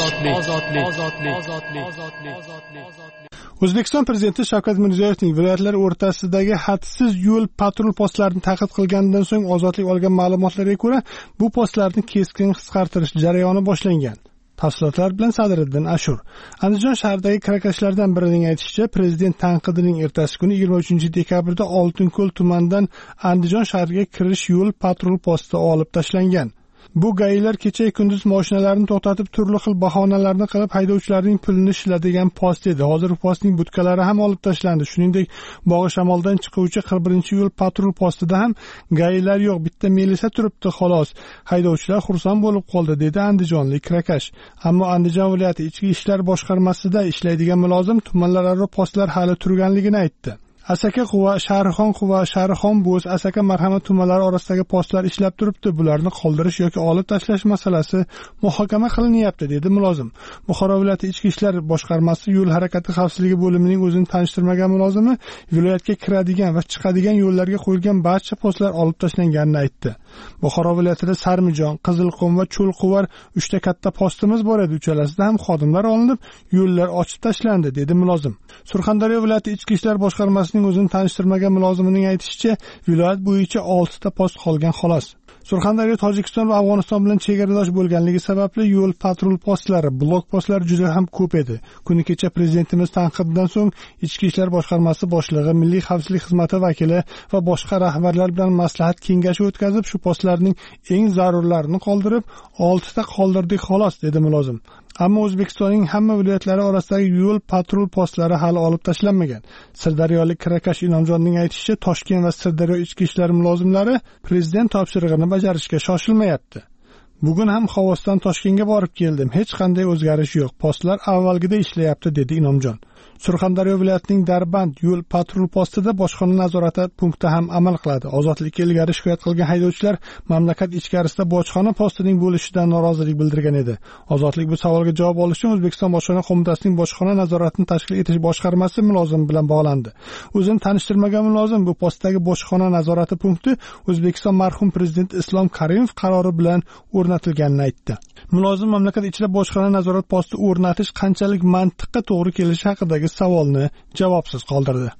O'zbekiston prezidenti Shavkat Mirziyoyevning viloyatlar o'rtasidagi hadsiz yo'l patrul postlarini ta'qib qilganidan so'ng ozodlik olgan ma'lumotlarga ko'ra, bu postlarni keskin qisqartirish jarayoni boshlangan. Tafsilotlar bilan Sadriddin Ashur. Andijon shahridagi kirakashlardan birining aytishicha, prezident tanqidining ertasi kuni yigirma uchinchi dekabrda Oltinko'l tumanidan Andijon shahriga kirish yo'l patrul posti olib tashlangan. Bu gaylar kecha kunduz mashinalarni to'xtatib, turli xil bahonalarni qilib haydovchilarning pulini shiladigan post edi. Hozir postning budkalari ham olib tashlandi. Shuningdek, Bog'i Shamoldan chiquvchi qirq birinchi yo'l patrul postida ham gaylar yo'q, bitta melisa turibdi xolos. Haydovchilar xursand bo'lib qoldi, dedi andijonlik kirakash. Ammo Andijon viloyati ichki ishlar boshqarmasida ishlaydigan mulozim tumanlararo postlar hali turganligini aytdi. Asaka Quva, Sharixon Quva, Sharixon Bo'z, Asaka Marhamat tumanlari orasidagi postlar ishlab turibdi. Bularni qoldirish yoki olib tashlash masalasi muhokama qilinyapti, dedi mulozim. Buxoro viloyati ichki ishlar boshqarmasi yo'l harakati xavfsizligi bo'limining o'zini tanishtirmagan mulozimi viloyatga kiradigan va chiqadigan yo'llarga qo'yilgan barcha postlar olib tashlanganini aytdi. Buxoro viloyatida Sarmijon, Qizilqum va Cho'lquvar uchta katta postimiz bor edi. Uchalasida ham xodimlar olinib, yo'llar ochib tashlandi, dedi mulozim. Surxondaryo viloyati ichki ishlar boshqarmasining o'zini tanishtirmagan mulozimining aytishicha, viloyat bo'yicha oltita post qolgan xolos. Surxondaryo Tojikiston va Afg'oniston bilan chegaradosh bo'lganligi sababli yo'l patrul postlari, blok postlari juda ham ko'p edi. Kuni kecha prezidentimiz tanqididan so'ng Ichki ishlar boshqarmasi boshlig'i, Milliy xavfsizlik xizmati vakili va boshqa rahbarlar bilan maslahat kengashi o'tkazib, shu postlarning eng zarurlarini qoldirib, oltita qoldirdik xolos, dedi mulozim. Ammo O'zbekistonning hamma viloyatlari orasidagi yo'l patrul postlari hali olib tashlanmagan. Sirdaryolik kirakash Inomjonning aytishicha, Toshkent va Sirdaryo ichki ishlar mulozimlari prezident topshirig'ini bajarishga shoshilmayapti. Bugun ham Xovosdan Toshkentga borib keldim. Hech qanday o'zgarish yo'q. Postlar avvalgida ishlayapti, dedi Inomjon. Surxondaryo viloyatining Darband yo'l patrul postida bojxona nazorati punkti ham amal qiladi. Ozodlikka ilgari shikoyat qilgan haydovchilar mamlakat ichkarisida bojxona postining bo'lishidan norozilik bildirgan edi. Ozodlik bu savolga javob olish uchun O'zbekiston bojxona qo'mitasining bojxona nazoratini tashkil etish boshqarmasi mulozimi bilan bog'landi. O'zini tanishtirmagan mulozim bu postdagi bojxona nazorati punkti O'zbekiston marhum prezident Islom Karimov qarori bilan o'rnatilganini aytdi. Mulozim mamlakat ichida bojxona nazorat posti o'rnatish qanchalik mantiqqa to'g'ri kelishi haqidagi savolni javobsiz qoldirdi.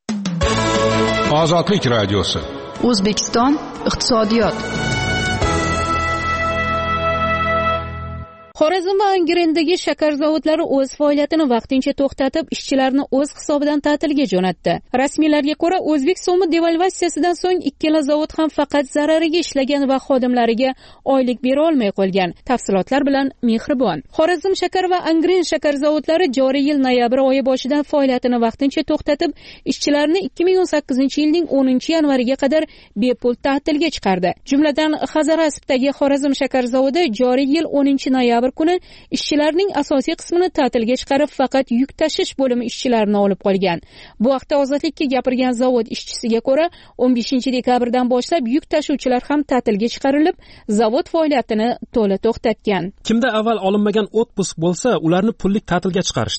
Ozodlik radiosi. O'zbekiston iqtisodiyot. Xorazm va Angrendagi shakar zavodlari o'z faoliyatini vaqtincha to'xtatib, ishchilarni o'z hisobidan ta'tilga jo'natdi. Rasmiylarga ko'ra, o'zbek so'mi devalvatsiyasidan so'ng ikkala zavod ham faqat zarariga ishlagan va xodimlariga oylik bera olmay qolgan. Tafsilotlar bilan Mehribon. Xorazm shakar va Angrend shakar zavodlari joriy yil noyabr oyi boshidan faoliyatini vaqtincha to'xtatib, ishchilarni ikki ming o'n sakkizinchi yilning o'ninchi yanvariga qadar bepul ta'tilga chiqardi. Jumladan, Xazarasbdagi Xorazm shakar zavodi joriy yil o'ninchi noyabr kuni ishchilarning asosiy qismini ta'tilga chiqarib, faqat yuk tashish bo'limi ishchilarini olib qolgan. Bu haqda Ozodlikka gapirgan zavod ishchisiga ko'ra, o'n beshinchi dekabrdan boshlab yuk tashuvchilar ham ta'tilga chiqarilib, zavod faoliyatini to'la to'xtatgan. Kimda avval olinmagan otpusк bo'lsa, ularni pullik ta'tilga chiqarishdi.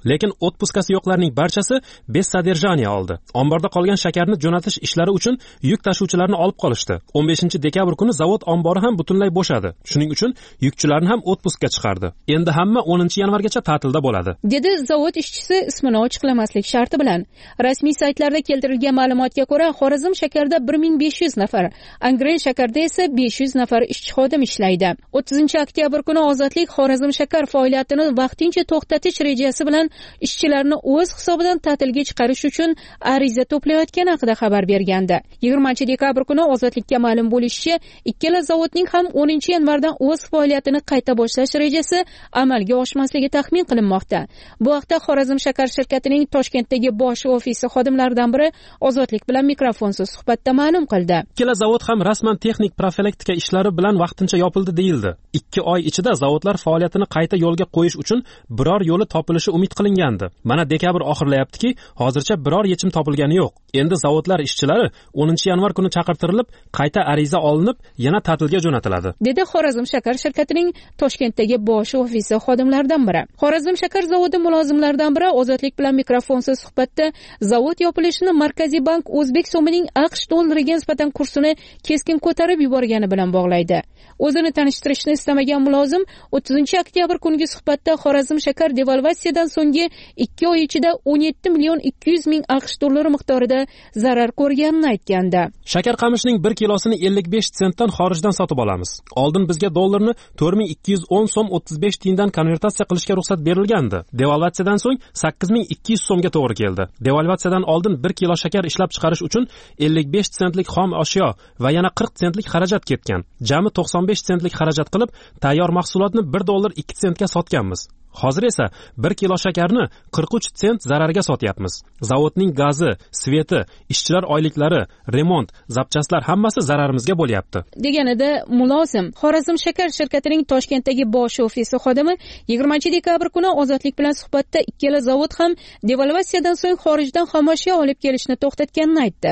lekin отпускasi yo'qlarning barchasi без содержания oldi. Omborda qolgan shakarni jo'natish ishlari uchun yuk tashuvchilarni olib qolishdi. o'n beshinchi dekabr kuni zavod ombori ham butunlay bo'shadi. Shuning uchun yukchilarni ham отпускка chiqardi. Endi hamma o'ninchi yanvargacha ta'tilda bo'ladi, dedi zavod ishchisi ismini ochiqlamaslik sharti bilan. Rasmiy saytlarda keltirilgan ma'lumotga ko'ra, Xorazm shakarda bir ming besh yuz nafar, Angren shakarda esa besh yuz nafar ishchi xodim ishlaydi. o'ttizinchi oktyabr kuni Ozodlik Xorazm shakar faoliyatini vaqtincha to'xtatish rejasi bilan ishchilarni o'z hisobidan ta'tilga chiqarish uchun ariza to'playotgani haqida xabar bergandi. yigirmanchi dekabr kuni Ozodlikka ma'lum bo'lishicha, ikkala zavodning ham o'ninchi yanvardan o'z faoliyatini qayta boshlash rejasi amalga oshmasligi taxmin qilinmoqda. Bu haqda Xorazm shakar shirkatining Toshkentdagi bosh ofisi xodimlaridan biri Ozodlik bilan mikrofonsiz suhbatda ma'lum qildi. Ikkala zavod ham rasman texnik profilaktika ishlari bilan vaqtincha yopildi deyildi. ikki oy ichida zavodlar faoliyatini qayta yo'lga qo'yish uchun biror yo'li topilishi umid qilingandi. Mana dekabr oxirlayaptiki, hozircha biror yechim topilgani yo'q. Endi zavodlar ishchilari o'ninchi yanvar kuni chaqirtirilib, qayta ariza olinib, yana ta'tilga jo'natiladi, dedi Xorazm shakar shirkatining Toshkentdagi bosh ofisi xodimlaridan biri. Xorazm shakar zavodi mulozimlaridan biri Ozodlik bilan mikrofonsiz suhbatda zavod yopilishini Markaziy bank o'zbek so'mining AQSh dollariga nisbatan kursini keskin ko'tarib yuborgani bilan bog'laydi. O'zini tanishtirishni istamagan mulozim o'ttizinchi oktyabr kungi suhbatda Xorazm shakar devalvatsiyadan so'nggi ikki oy ichida o'n yetti million ikki yuz ming AQSh dollari miqdorida zarar ko'rganini aytgandi. Shakar qamishning bir kilosini ellik besh sentdan xorijdan sotib olamiz. Oldin bizga dollarni to'rt ming ikki yuz o'n so'm o'ttiz besh tiyindan konvertatsiya qilishga ruxsat berilgandi. Devalvatsiyadan so'ng sakkiz ming ikki yuz so'mga to'g'ri keldi. Devalvatsiyadan oldin bir kilo shakar ishlab chiqarish uchun ellik besh sentlik xom ashyo va yana qirq sentlik xarajat ketgan. Jami to'qson besh sentlik xarajat qilib, tayyor mahsulotni bir dollar ikki sentga sotganmiz. Hozir esa bir kilo shakarni qirq uch sent zararga sotyapmiz. Zavodning gazi, sveti, ishchilar oyliklari, remont, zapchastlar hammasi zararimizga bo'lyapti, deganida mulozim. Xorazm shakar shirkatining Toshkentdagi bosh ofisi xodimi yigirmanchi dekabr kuni Ozodlik bilan suhbatda ikkala zavod ham devalvatsiyadan so'ng xorijdan xomashyo olib kelishni to'xtatganini aytdi.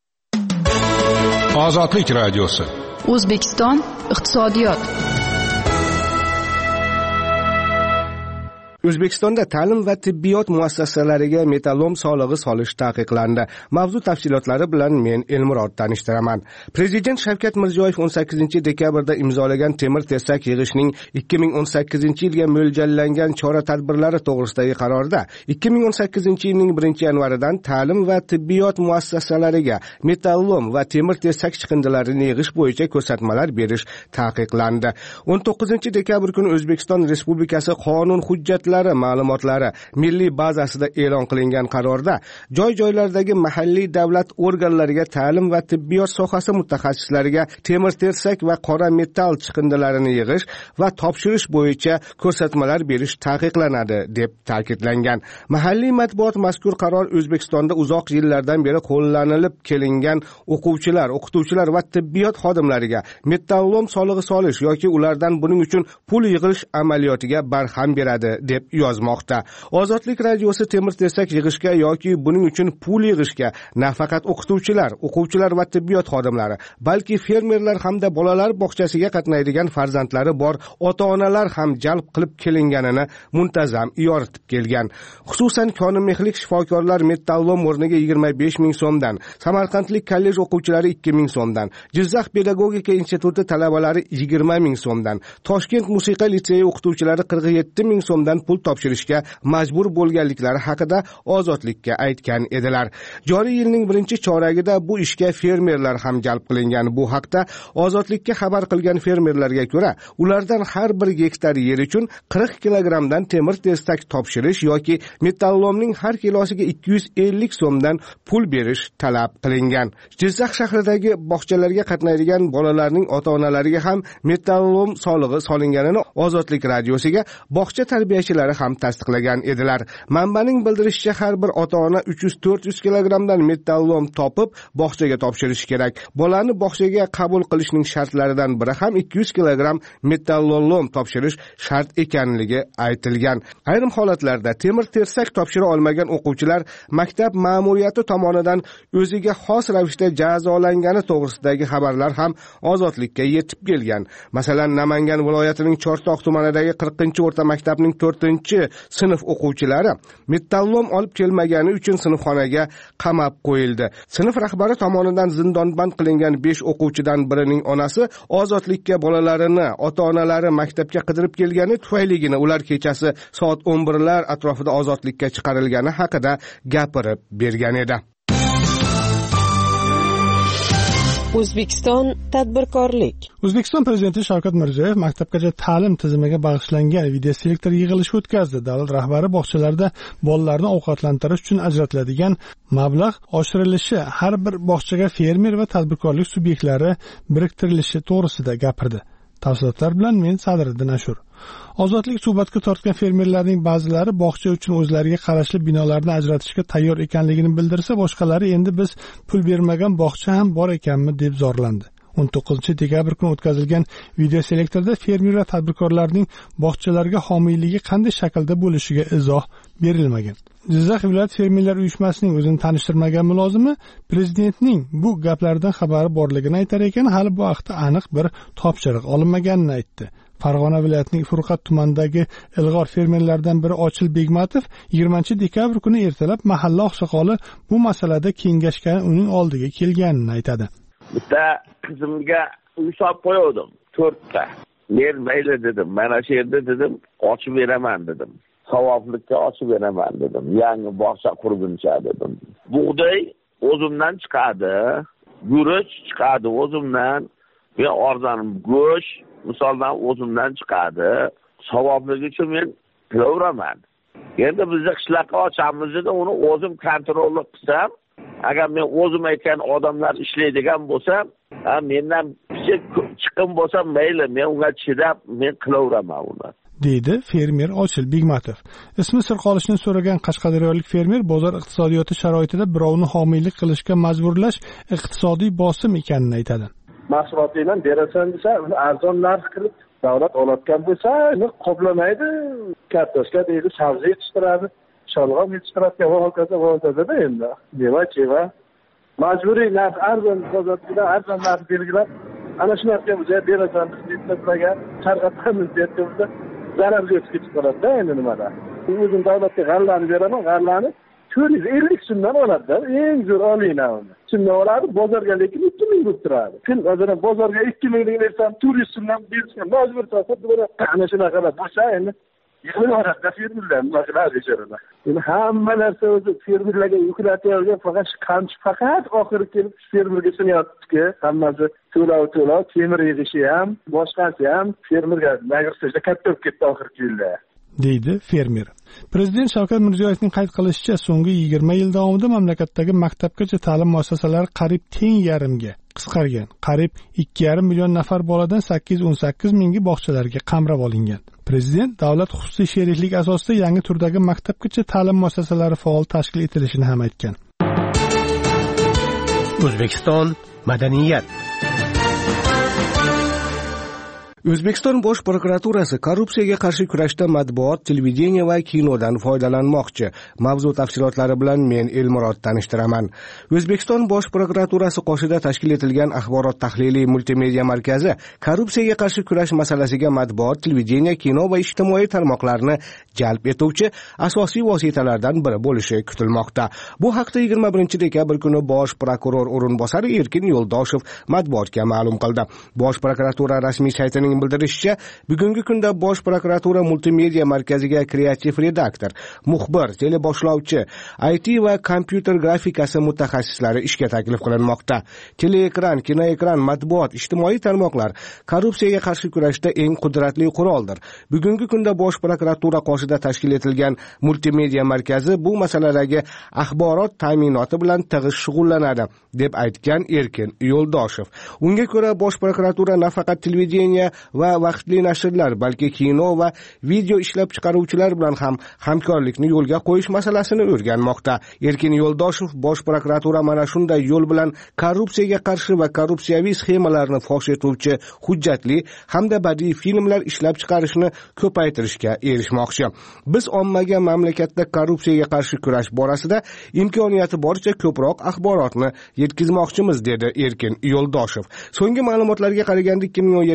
Ozodlik radiosi. O'zbekiston iqtisodiyot. O'zbekistonda ta'lim va tibbiyot muassasalariga metallom solig'i solish taqiqlandi. Mavzu tafsilotlari bilan men Elmurod tanishtiraman. Prezident Shavkat Mirziyoyev o'n sakkizinchi dekabrda imzolagan temir tersak yig'ishning ikki ming o'n sakkizinchi yilga mo'ljallangan chora-tadbirlari to'g'risidagi qarorda ikki ming o'n sakkizinchi yilning birinchi yanvaridan ta'lim va tibbiyot muassasalariga metallom va temir tersak chiqindilarini yig'ish bo'yicha ko'rsatmalar berish taqiqlandi. o'n to'qqizinchi dekabr kuni O'zbekiston Respublikasi qonun hujjatlari ma'lumotlari milliy bazasida e'lon qilingan qarorda joy-joylardagi mahalliy davlat organlariga ta'lim va tibbiyot sohasi mutaxassislariga temir tersak va qora metall chiqindilarini yig'ish va topshirish bo'yicha ko'rsatmalar berish taqiqlanadi deb ta'kidlangan. Mahalliy matbuot mazkur qaror O'zbekistonda uzoq yillardan beri qo'llanilib kelingan o'quvchilar, o'qituvchilar va tibbiyot xodimlariga metallom solig'i solish yoki ulardan buning uchun pul yig'ish amaliyotiga barham beradi deb yozmoqda. Ozodlik radiosi temir tersak yig'ishga yoki buning uchun pul yig'ishga nafaqat o'qituvchilar, o'quvchilar va tibbiyot xodimlari, balki fermerlar hamda bolalar bog'chasiga qatnaydigan farzandlari bor ota-onalar ham jalb qilib kelinganini muntazam yoritib kelgan. Xususan konimehlik shifokorlar metallom o'rniga yigirma besh ming so'mdan, Samarqandlik kollej o'quvchilari ikki ming so'mdan, Jizzax pedagogika instituti talabalari yigirma ming so'mdan, Toshkent musiqa litseyi o'qituvchilari qirq yetti ming so'mdan pul topshirishga majbur bo'lganliklari haqida Ozodlikka aytgan edilar. Joriy yilning birinchi choragida bu ishga fermerlar ham jalb qilingan. Bu haqda Ozodlikka xabar qilgan fermerlarga ko'ra, ulardan har bir gektar yer uchun qirq kilogramdan temir tersak topshirish yoki metallomning har kilosiga ikki yuz ellik so'mdan pul berish talab qilingan. Jizzax shahridagi bog'chalarga qatnaydigan bolalarning ota-onalariga ham metallom solig'i solinganini Ozodlik radiosiga bog'cha tarbiyachilari ham tasdiqlagan edilar. Manbaning bildirishicha, har bir ota-ona uch yuz to'rt yuz kilogramdan metallom topib bog'chaga topshirishi kerak. Bolani bog'chaga qabul qilishning shartlaridan biri ham ikki yuz kilogram metallom topshirish shart ekanligi aytilgan. Ayrim holatlarda temir tersak topshira olmagan o'quvchilar maktab ma'muriyati tomonidan o'ziga xos ravishda jazolangani to'g'risidagi xabarlar ham Ozodlikka yetib kelgan. Masalan, Namangan viloyatining Chortoq tumanidagi qirqinchi o'rta maktabning to'rtinchi to'rtinchi sinf o'quvchilari metallom olib kelmagani uchun sinfxonaga qamab qo'yildi. Sinf rahbari tomonidan zindonband qilingan besh o'quvchidan birining onasi ozodlikka bolalarini ota-onalari maktabga qidirib kelgani tufayligini ular kechasi soat o'n birlar atrofida ozodlikka chiqarilgani haqida gapirib bergan edi. O'zbekiston tadbirkorlik. O'zbekiston prezidenti Shavkat Mirziyoyev maktabgacha ta'lim tizimiga bag'ishlangan videoselektor yig'ilishi o'tkazdi. Davlat rahbari bog'chalarda bolalarni ovqatlantirish uchun ajratiladigan mablag' oshirilishi, har bir bog'chaga fermer va tadbirkorlik subyektlari biriktirilishi to'g'risida gapirdi. Tafsilotlar bilan men Sadriddin Ashur. Ozodlik suhbatga tortgan fermerlarning ba'zilari bog'cha uchun o'zlariga qarashli binolarni ajratishga tayyor ekanligini bildirsa, boshqalari endi biz pul bermagan bog'cha ham bor ekanmi deb zorlandi. o'n to'qqizinchi dekabr kuni o'tkazilgan videoselektorda fermer va tadbirkorlarning bog'chalarga homiyligi qanday shaklda bo'lishiga izoh berilmagan. Jizzax viloyat fermerlar uyushmasining o'zini tanishtirmagan mulozimi prezidentning bu gaplardan xabari borligini aytar ekan, hali bu haqda aniq bir topshiriq olinmaganini aytdi. Farg'ona viloyatining Furqat tumanidagi ilg'or fermerlardan biri Ochil Begmatov yigirmanchi dekabr kuni ertalab mahalla oqsoqoli bu masalada kengashga uning oldiga kelganini aytadi. Bitta qizimga uy solib qo'ydim, to'rtta. Men mayli dedim, mana shu yerda dedim, ochib beraman dedim. Savoblikka ochib beraman dedim. Yangi bog'cha qurguncha dedim. Bug'doy o'zimdan chiqadi, guruch chiqadi o'zimdan, va orzanim go'sht misoldan o'zimdan chiqadi. Savobligi uchun men qilaveraman. Endi bizda qishloqqa ochamiz edi, uni o'zim kontrol qilsam, agar men o'zim aytgan odamlar ishlaydigan bo'lsam, mendan kichik chiqim bo'lsa mayli, men unga chidab men qilaveraman uni. deydi fermer Ochil Begmatov. Ismi sir qolishini so'ragan qashqadaryolik fermer bozor iqtisodiyoti sharoitida birovni homiylik qilishga majburlash iqtisodiy bosim ekanini aytadi. Mahsulotlarni berasan desa, uni arzon narx qilib davlat olayotgan bo'lsa, uni qoplamaydi. Kartoshka deydi, sabzi yetishtiradi, sholg'om yetishtiradigan hokaza hokaza endi. Demak, va majburiy narx arzon bozorda arzon narx belgilab, ana shu narxga o'zi berasan deb tarqatamiz deyapti. Zararga o'tib ketib qoladi endi nimada. O'zim davlatga g'allani beraman, g'allani to'rt yuz ellik so'mdan oladi. Eng zo'r olinglar uni. Shundan oladi, bozorga lekin ikki ming bo'lib turadi. Kun o'zini bozorga ikki minglik bersam, to'rt yuz so'mdan berishga majbur bo'lsa, ana shunaqa bo'lsa endi yig'iladi fermerlar, maqlar bechoralar. Endi hamma narsa o'zi fermerlarga yuklatilgan, faqat qamchi faqat oxiri kelib fermerga sinyapti-ki, hammasi to'lov-to'lov, temir yig'ishi ham, boshqasi ham fermerga nagirtishda katta bo'lib ketdi oxirgi yilda. deydi fermer. Prezident Shavkat Mirziyoyevning qayd qilishicha, so'nggi yigirma yil davomida mamlakatdagi maktabgacha ta'lim muassasalari qariyb teng yarimga qisqargan. Qariyb ikki yarim million nafar boladan sakkiz yuz o'n sakkiz mingi bog'chalarga qamrab olingan. Prezident davlat xususiy sheriklik asosida yangi turdagi maktabgacha ta'lim muassasalari faol tashkil etilishini ham aytgan. O'zbekiston madaniyat. O'zbekiston Bosh prokuraturasi korrupsiyaga qarshi kurashda matbuot, televideniya va kinodan foydalanmoqchi. Mavzu tafsilotlari bilan men Elmurod tanishtiraman. O'zbekiston Bosh prokuraturasi qoshida tashkil etilgan axborot tahliliy multimedia markazi korrupsiyaga qarshi kurash masalasiga matbuot, televideniya, kino va ijtimoiy tarmoqlarni jalb etuvchi asosiy vositalardan biri bo'lishi kutilmoqda. Bu haqda yigirma birinchi dekabr kuni Bosh prokuror o'rinbosari Erkin Yo'ldoshev matbuotga ma'lum qildi. Bosh prokuratura rasmiy saytining bildirishicha, bugungi kunda Bosh prokuratura multimedia markaziga kreativ redaktor, muxbir, teleboshlovchi, I T va kompyuter grafikasi mutaxassislari ishga taklif qilinmoqda. Teleekran, kinoekran, matbuot, ijtimoiy tarmoqlar korrupsiyaga qarshi kurashda eng qudratli quroldir. Bugungi kunda Bosh prokuratura qoshida tashkil etilgan multimedia markazi bu masaladagi axborot ta'minoti bilan tig'iz shug'ullanadi, deb aytgan Erkin Yo'ldoshev. Unga ko'ra, Bosh prokuratura nafaqat televideniya va vaqtli nashrlar, balki kino va video ishlab chiqaruvchilar bilan ham hamkorlikni yo'lga qo'yish masalasini o'rganmoqda. Erkin Yo'ldoshev Bosh prokuratura mana shunday yo'l bilan korrupsiyaga qarshi va korrupsiyaviy sxemalarni fosh etuvchi hujjatli hamda badiiy filmlar ishlab chiqarishni ko'paytirishga erishmoqchi. Biz ommaga mamlakatda korrupsiyaga qarshi kurash borasida imkoniyati boricha ko'proq axborotni yetkazmoqchimiz, dedi Erkin Yo'ldoshev. So'nggi ma'lumotlarga qaraganda ikki ming o'n yettinchi yilning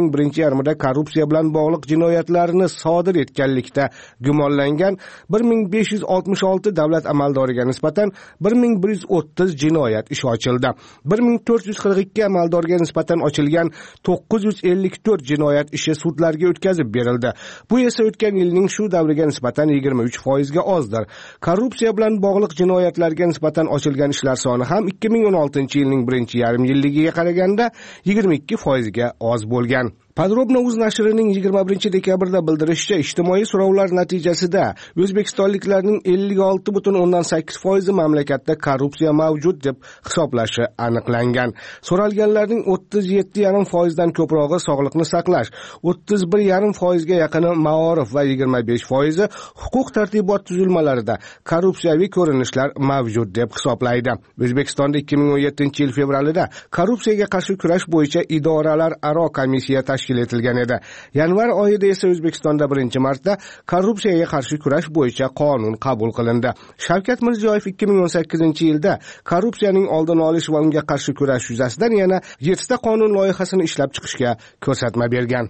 yilning birinchi yarmida korrupsiya bilan bog'liq jinoyatlarni sodir etganlikda gumonlangan bir ming besh yuz oltmish olti davlat amaldoriga nisbatan bir ming bir yuz o'ttiz jinoyat ishi ochildi. bir ming to'rt yuz qirq ikki amaldorga nisbatan ochilgan to'qqiz yuz ellik to'rt jinoyat ishi sudlarga o'tkazib berildi. Bu esa o'tgan yilning shu davriga nisbatan yigirma uch foizga ozdir. Korrupsiya bilan bog'liq jinoyatlarga nisbatan ochilgan ishlar soni ham ikki ming o'n oltinchi yilning birinchi yarim yilligiga qaraganda yigirma ikki foizga oz bo'lgan. Podrobno uz nashrining yigirma birinchi dekabrda bildirishicha, ijtimoiy so'rovlar natijasida o'zbekistonliklarning ellik olti butun o'ndan sakkiz foizi mamlakatda korrupsiya mavjud deb hisoblashi aniqlangan. So'ralganlarning o'ttiz yetti yarim foizdan ko'prog'i sog'liqni saqlash, o'ttiz bir yarim foizga yaqini maorif va yigirma besh foizi huquq tartibot tuzilmalarida korrupsiyaviy ko'rinishlar mavjud deb hisoblaydi. O'zbekistonda ikki ming o'n yettinchi yil fevralida korrupsiyaga qarshi kurash bo'yicha idoralararo komissiya tashkil etilgan edi. Yanvar oyida esa O'zbekistonda birinchi marta korrupsiyaga qarshi kurash bo'yicha qonun qabul qilindi. Shavkat Mirziyoyev ikki ming o'n sakkizinchi yilda korrupsiyaning oldini olish va unga qarshi kurash yuzasidan yana yettita qonun loyihasini ishlab chiqishga ko'rsatma bergan.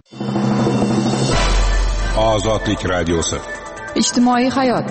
Ozodlik radiosi. Ijtimoiy hayot.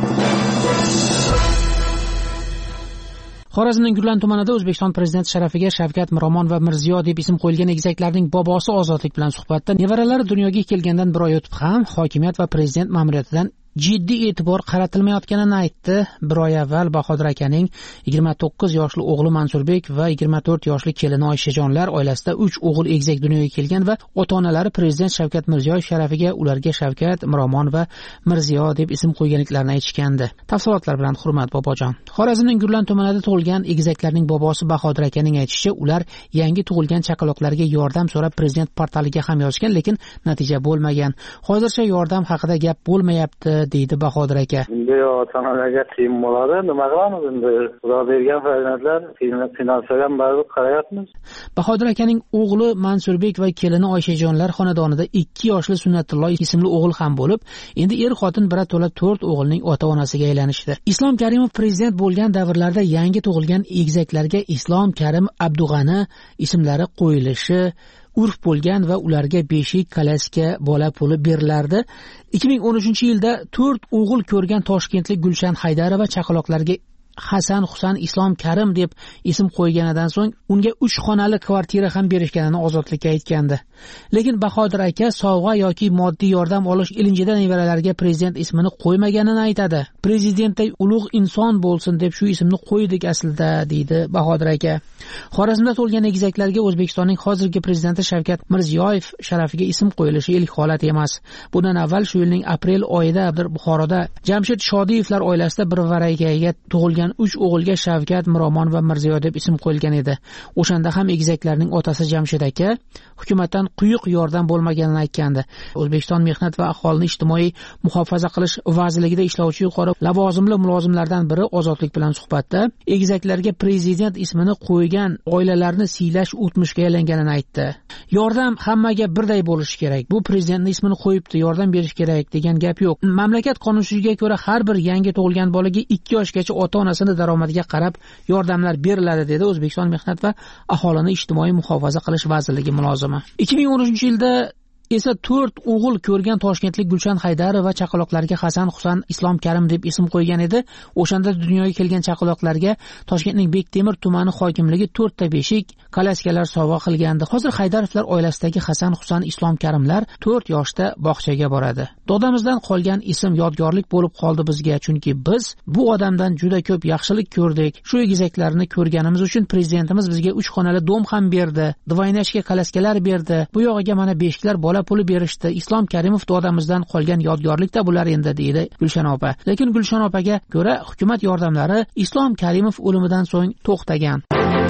Xorazmning Gurlan tumanida O'zbekiston prezidenti sharafiga Shavkat Miromon va Mirziyo deb ism qo'yilgan egizaklarning bobosi Ozodlik bilan suhbatda nevaralari dunyoga kelgandan bir oy o'tib ham hokimiyat va prezident ma'muriyatidan jiddiy e'tibor qaratilmayotganini aytdi. Bir oy avval Bahodir akaning yigirma to'qqiz yoshli o'g'li Mansurbek va yigirma to'rt yoshli kelini Oyshajonlar oilasida uch o'g'il egizak dunyoga kelgan va ota-onalari prezident Shavkat Mirziyoyev sharafiga ularga Shavkat, Miromon va Mirziyo deb ism qo'yganliklarini aytishgandi. Tafsilotlar bilan Hurmat Bobojon. Xorazmning Gurlan tumanida tug'ilgan egizaklarning bobosi Bahodir akaning aytishicha, ular yangi tug'ilgan chaqaloqlarga yordam so'rab prezident portaliga ham yozgan, lekin natija bo'lmagan. Hozircha yordam haqida gap bo'lmayapti deydi Bahodir aka. Endi ota-onalarga qiyin bo'ladi. Nima qilamiz endi? Xudo bergan farzandlar qiynalsa ham baribir qarayapmiz. Bahodir akaning o'g'li Mansurbek va kelini Oyshajonlar xonadonida ikki yoshli Sunnatulloh ismli o'g'il ham bo'lib, endi er xotin bira to'la to'rt o'g'ilning ota-onasiga aylanishdi. Islom Karimov prezident bo'lgan davrlarda yangi tug'ilgan egizaklarga Islom Karim Abdug'ani ismlari qo'yilishi urf bo'lgan va ularga beshik, kalaska, bola puli berilardi. ikki ming o'n uchinchi yilda to'rt o'g'il ko'rgan toshkentlik Gulshan Haydarova chaqaloqlarga Hasan Husan Islom Karim deb ism qo'yganidan so'ng unga uch xonali kvartira ham berishganini Ozodlikka aytgandi. Lekin Bahodir aka sovg'a yoki moddiy yordam olish ilinjida nevaralariga prezident ismini qo'ymaganini aytadi. Prezidentday ulug' inson bo'lsin deb shu ismni qo'ydik aslida, deydi Bahodir aka. Xorazmda tug'ilgan egizaklarga O'zbekistonning hozirgi prezidenti Shavkat Mirziyoyev sharafiga ism qo'yilishi ilk holat emas. Bundan avval shu yilning aprel oyida Buxoroda Jamshid Shodiyevlar oilasida bir varaygaga tug'ilgan uch o'g'ilga Shavkat, Miromon va Mirziyo deb ism qo'yilgan edi. O'shanda ham egizaklarning otasi Jamshid aka hukumatdan quyuq yordam bo'lmaganini aytgandi. O'zbekiston Mehnat va aholini ijtimoiy muhofaza qilish vazirligida ishlovchi yuqori lavozimli mulozimlardan biri Ozodlik bilan suhbatda egizaklarga prezident ismini qo'ygan oilalarni siylash o'tmishga aylanganini aytdi. Yordam hammaga birday bo'lishi kerak. Bu prezidentning ismini qo'yibdi, yordam berish kerak degan gap yo'q. Mamlakat qonunchiligiga ko'ra har bir yangi tug'ilgan bolaga ikki yoshgacha ota-onasini daromadiga qarab yordamlar beriladi, dedi O'zbekiston Mehnat va aholini ijtimoiy muhofaza qilish vazirligi mulozimi. ikki ming o'n uchinchi yilda esa to'rt o'g'il ko'rgan toshkentlik Gulshan Haydarova chaqaloqlarga Hasan Husan Islom Karim deb ism qo'ygan edi. O'shanda dunyoga kelgan chaqaloqlarga Toshkentning Bektemir tumani hokimligi to'rtta beshik, kalaskalar sovg'a qilgandi. Hozir Haydarovlar oilasidagi Hasan Husan Islom Karimlar to'rt yoshda bog'chaga boradi. Dodamizdan qolgan ism yodgorlik bo'lib qoldi bizga, chunki biz bu odamdan juda ko'p yaxshilik ko'rdik. Shu egizaklarni ko'rganimiz uchun prezidentimiz bizga uch xonali dom ham berdi, divaynashga kalaskalar berdi. Bu yog'iga mana beshiklar bola puli berishdi. Islom Karimov dodamizdan qolgan yodgorlikda bular endi, deydi Gulshan opa. Lekin Gulshan opaga ko'ra hukumat yordamlari Islom Karimov o'limidan so'ng to'xtagan.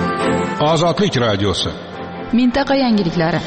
Ozodlik radiosi. Mintaqa yangiliklari.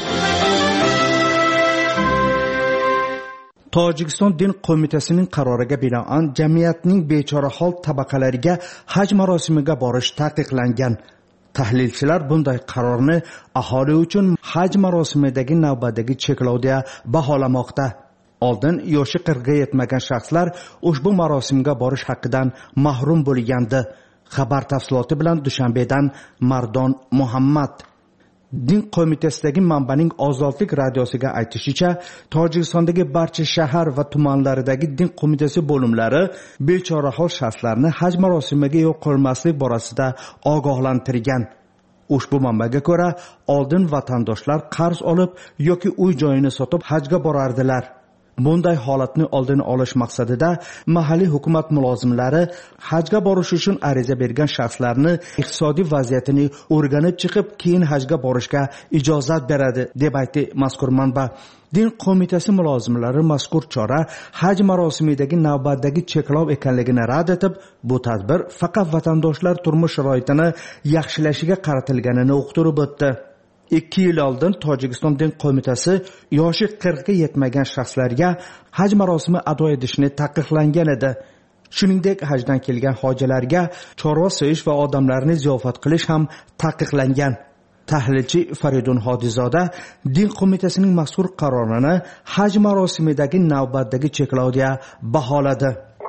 Tojikiston din qo'mitasining qaroriga binoan jamiyatning bechorahol tabaqalariga haj marosimiga borish taqiqlangan. Tahlilchilar bunday qarorni aholi uchun haj marosimidagi navbatdagi cheklov deya baholamoqda. Oldin yoshi qirqqa yetmagan shaxslar ushbu marosimga borish haqqidan mahrum bo'lgandi. Xabar tafsiloti bilan Dushanbedan Mardon Muhammad. din qo'mitasidagi manbaning ozodlik radiosiga aytishicha, Tojikistondagi barcha shahar va tumanlaridagi din qo'mitasi bo'limlari bechorahol shaxslarni haj marosimiga yo'l qo'ymaslik borasida ogohlantirgan. Ushbu manbaga ko'ra, oldin vatandoshlar qarz olib yoki uy joyini sotib hajga borardilar. Bunday holatni oldini olish maqsadida mahalliy hukumat mulozimlari hajga borish uchun ariza bergan shaxslarni iqtisodiy vaziyatini o'rganib chiqib, keyin hajga borishga ijozat beradi, deb aytdi mazkur manba. Din qo'mitasi mulozimlari mazkur chora haj marosimidagi navbatdagi cheklov ekanligini rad etib, bu tadbir faqat vatandoshlar turmush sharoitini yaxshilashiga qaratilganini uqtirib o'tdi. ikki yil oldin Tojikiston din qo'mitasi yoshi qirqqa yetmagan shaxslarga haj marosimi ado etishni taqiqlangan edi. Shuningdek, hajdan kelgan hojilarga chorva so'yish va odamlarni ziyofat qilish ham taqiqlangan. Tahlilchi Faridun Hodizoda din qo'mitasining mazkur qarorini haj marosimidagi navbatdagi cheklovga baholadi.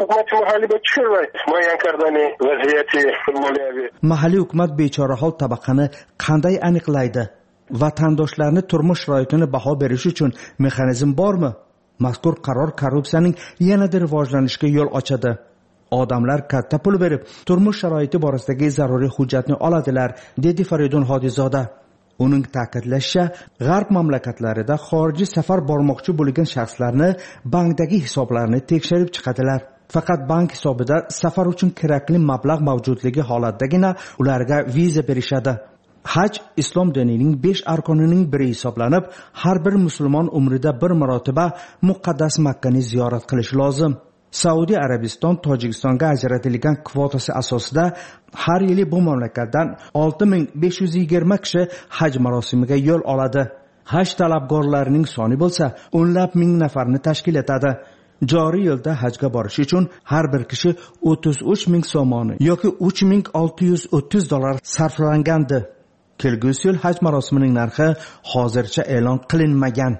Mahalliy hukumat bechorahol tabaqani qanday aniqlaydi? Vatandoshlarni turmush sharoitini baho berish uchun mexanizm bormi? Mazkur qaror korrupsiyaning yanada rivojlanishiga yo'l ochadi. Odamlar katta pul berib, turmush sharoiti borasidagi zaruriy hujjatni oladilar, dedi Faridun Hodizoda. Uning ta'kidlashicha, g'arb mamlakatlarida xorijiy safar bormoqchi bo'lgan shaxslarni bankdagi hisoblarini tekshirib chiqadilar. Faqat bank hisobida safar uchun kerakli mablag' mavjudligi holatdagina ularga viza berishadi. Haj islom dinining besh arkonining biri hisoblanib, har bir musulmon umrida bir marotaba muqaddas Makkani ziyorat qilishi lozim. Saudiya Arabiston Tojikistonga ajratilgan kvotasi asosida har yili bu mamlakatdan olti ming besh yuz yigirma kishi haj marosimiga yo'l oladi. Haj talabgorlarining soni bo'lsa, o'nlab ming nafarni tashkil etadi. Joriy yilda hajga borish uchun har bir kishi o'ttiz uch ming somoni yoki uch ming olti yuz o'ttiz dollar sarflangandi. Kelgusi yil haj marosimining narxi hozircha e'lon qilinmagan.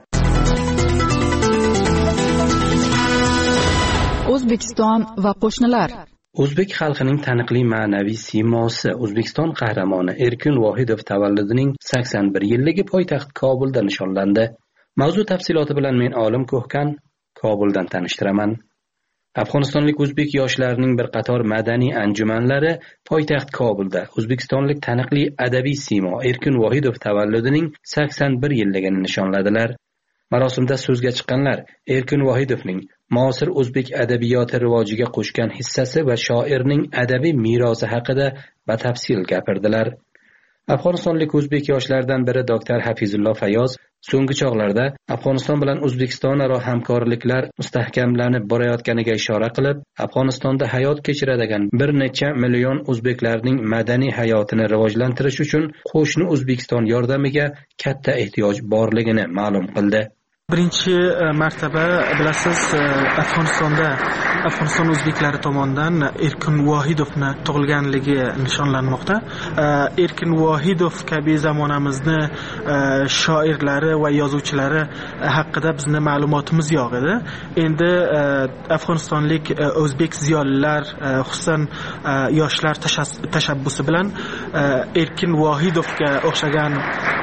O'zbekiston va qo'shnilar. O'zbek xalqining taniqli ma'naviy siymosi O'zbekiston qahramoni Erkin Vohidov tavalludining sakson bir yilligi poytaxt Kobulda nishonlandi. Mavzu tafsiloti bilan men Olim Ko'hkan Kobuldan tanishtiraman. Afg'onistonlik o'zbek yoshlarining bir qator madaniy anjumanlari poytaxt Kobulda o'zbekistonlik taniqli adabiy siymo Erkin Vohidov tavalludining sakson bir yilligini nishonladilar. Marosimda so'zga chiqqanlar Erkin Vohidovning muasir o'zbek adabiyoti rivojiga qo'shgan hissasi va shoirning adabiy merosi haqida batafsil gapirdilar. Afg'onistonlik o'zbek yoshlaridan biri doktor Hafizullo Fayoz so'nggi chog'larda Afg'oniston bilan O'zbekiston aro hamkorliklar mustahkamlanib borayotganiga ishora qilib, Afg'onistonda hayot kechiradigan bir necha million o'zbeklarning madaniy hayotini rivojlantirish uchun qo'shni O'zbekiston yordamiga katta ehtiyoj borligini ma'lum qildi. Birinchi martaba bilasiz, Afg'onistonda Afg'oniston o'zbeklari tomonidan Erkin Vohidovni tug'ilganligi nishonlanmoqda. Erkin Vohidov kabi zamonamizni shoirlari va yozuvchilari haqida bizni ma'lumotimiz yo'q edi. Endi Afg'onistonlik o'zbek ziyolilar, xususan yoshlar tashabbusi bilan Erkin Vohidovga o'xshagan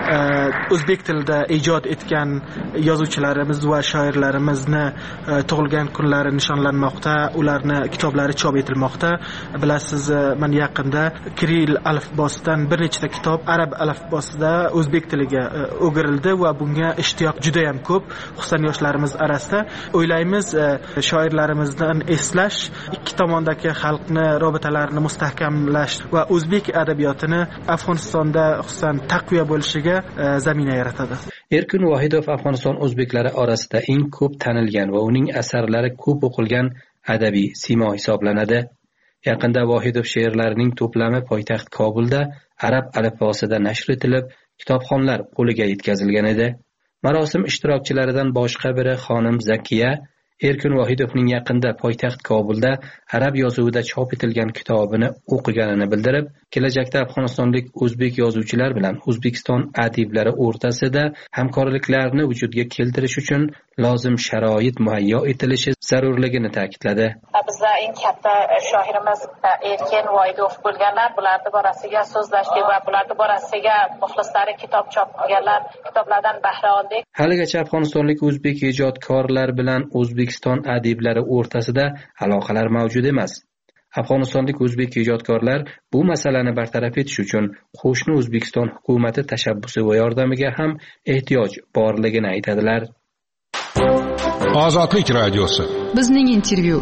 o'zbek tilida ijod etgan yozuvchilarimiz va shoirlarimizni tug'ilgan kunlari nishonlanmoqda, ularni kitoblari chop etilmoqda. Bilasiz, men yaqinda Kirill alifbosidan bir nechta kitob arab alifbosida o'zbek tiliga o'girildi va bunga ishtiyoq juda ham ko'p, xususan yoshlarimiz orasida. O'ylaymiz, shoirlarimizdan eslash, ikki tomondagi xalqni robitalarini mustahkamlash va o'zbek adabiyotini Afg'onistonda xususan taqviya bo'lishiga zamina yaratadi. Erkin Vohidov Afg'oniston o'zbeklari orasida eng ko'p tanilgan va uning asarlari ko'p o'qilgan adabiy siymo hisoblanadi. Yaqinda Vohidov she'rlarining to'plami poytaxt Kobulda arab alifbosida nashr etilib, kitobxonlar qo'liga yetkazilgan edi. Marosim ishtirokchilaridan boshqa biri xonim Zakiya Erkin Vohidovning yaqinda poytaxt Kobulda arab yozuvida chop etilgan kitobini o'qiganini bildirib, kelajakda Afg'onistonlik o'zbek yozuvchilar bilan O'zbekiston adiblari o'rtasida hamkorliklarni vujudga keltirish uchun lozim sharoit muhayyo etilishi zarurligini ta'kidladi. Biz biza eng katta shoirimiz Erkin Vohidov bo'lganlar, bularning borasiga so'zlashdik va bularning borasiga muxlislari kitob chop qilganlar, kitoblardan bahra oldik. Haligacha afg'onistonlik o'zbek ijodkorlar bilan O'zbekiston adiblari o'rtasida aloqalar mavjud emas. Afg'onistonlik o'zbek ijodkorlar bu masalani bartaraf etish uchun qo'shni O'zbekiston hukumati tashabbusi va yordamiga ham ehtiyoj borligini aytadilar. Ozodlik radiosi. Bizning intervyu.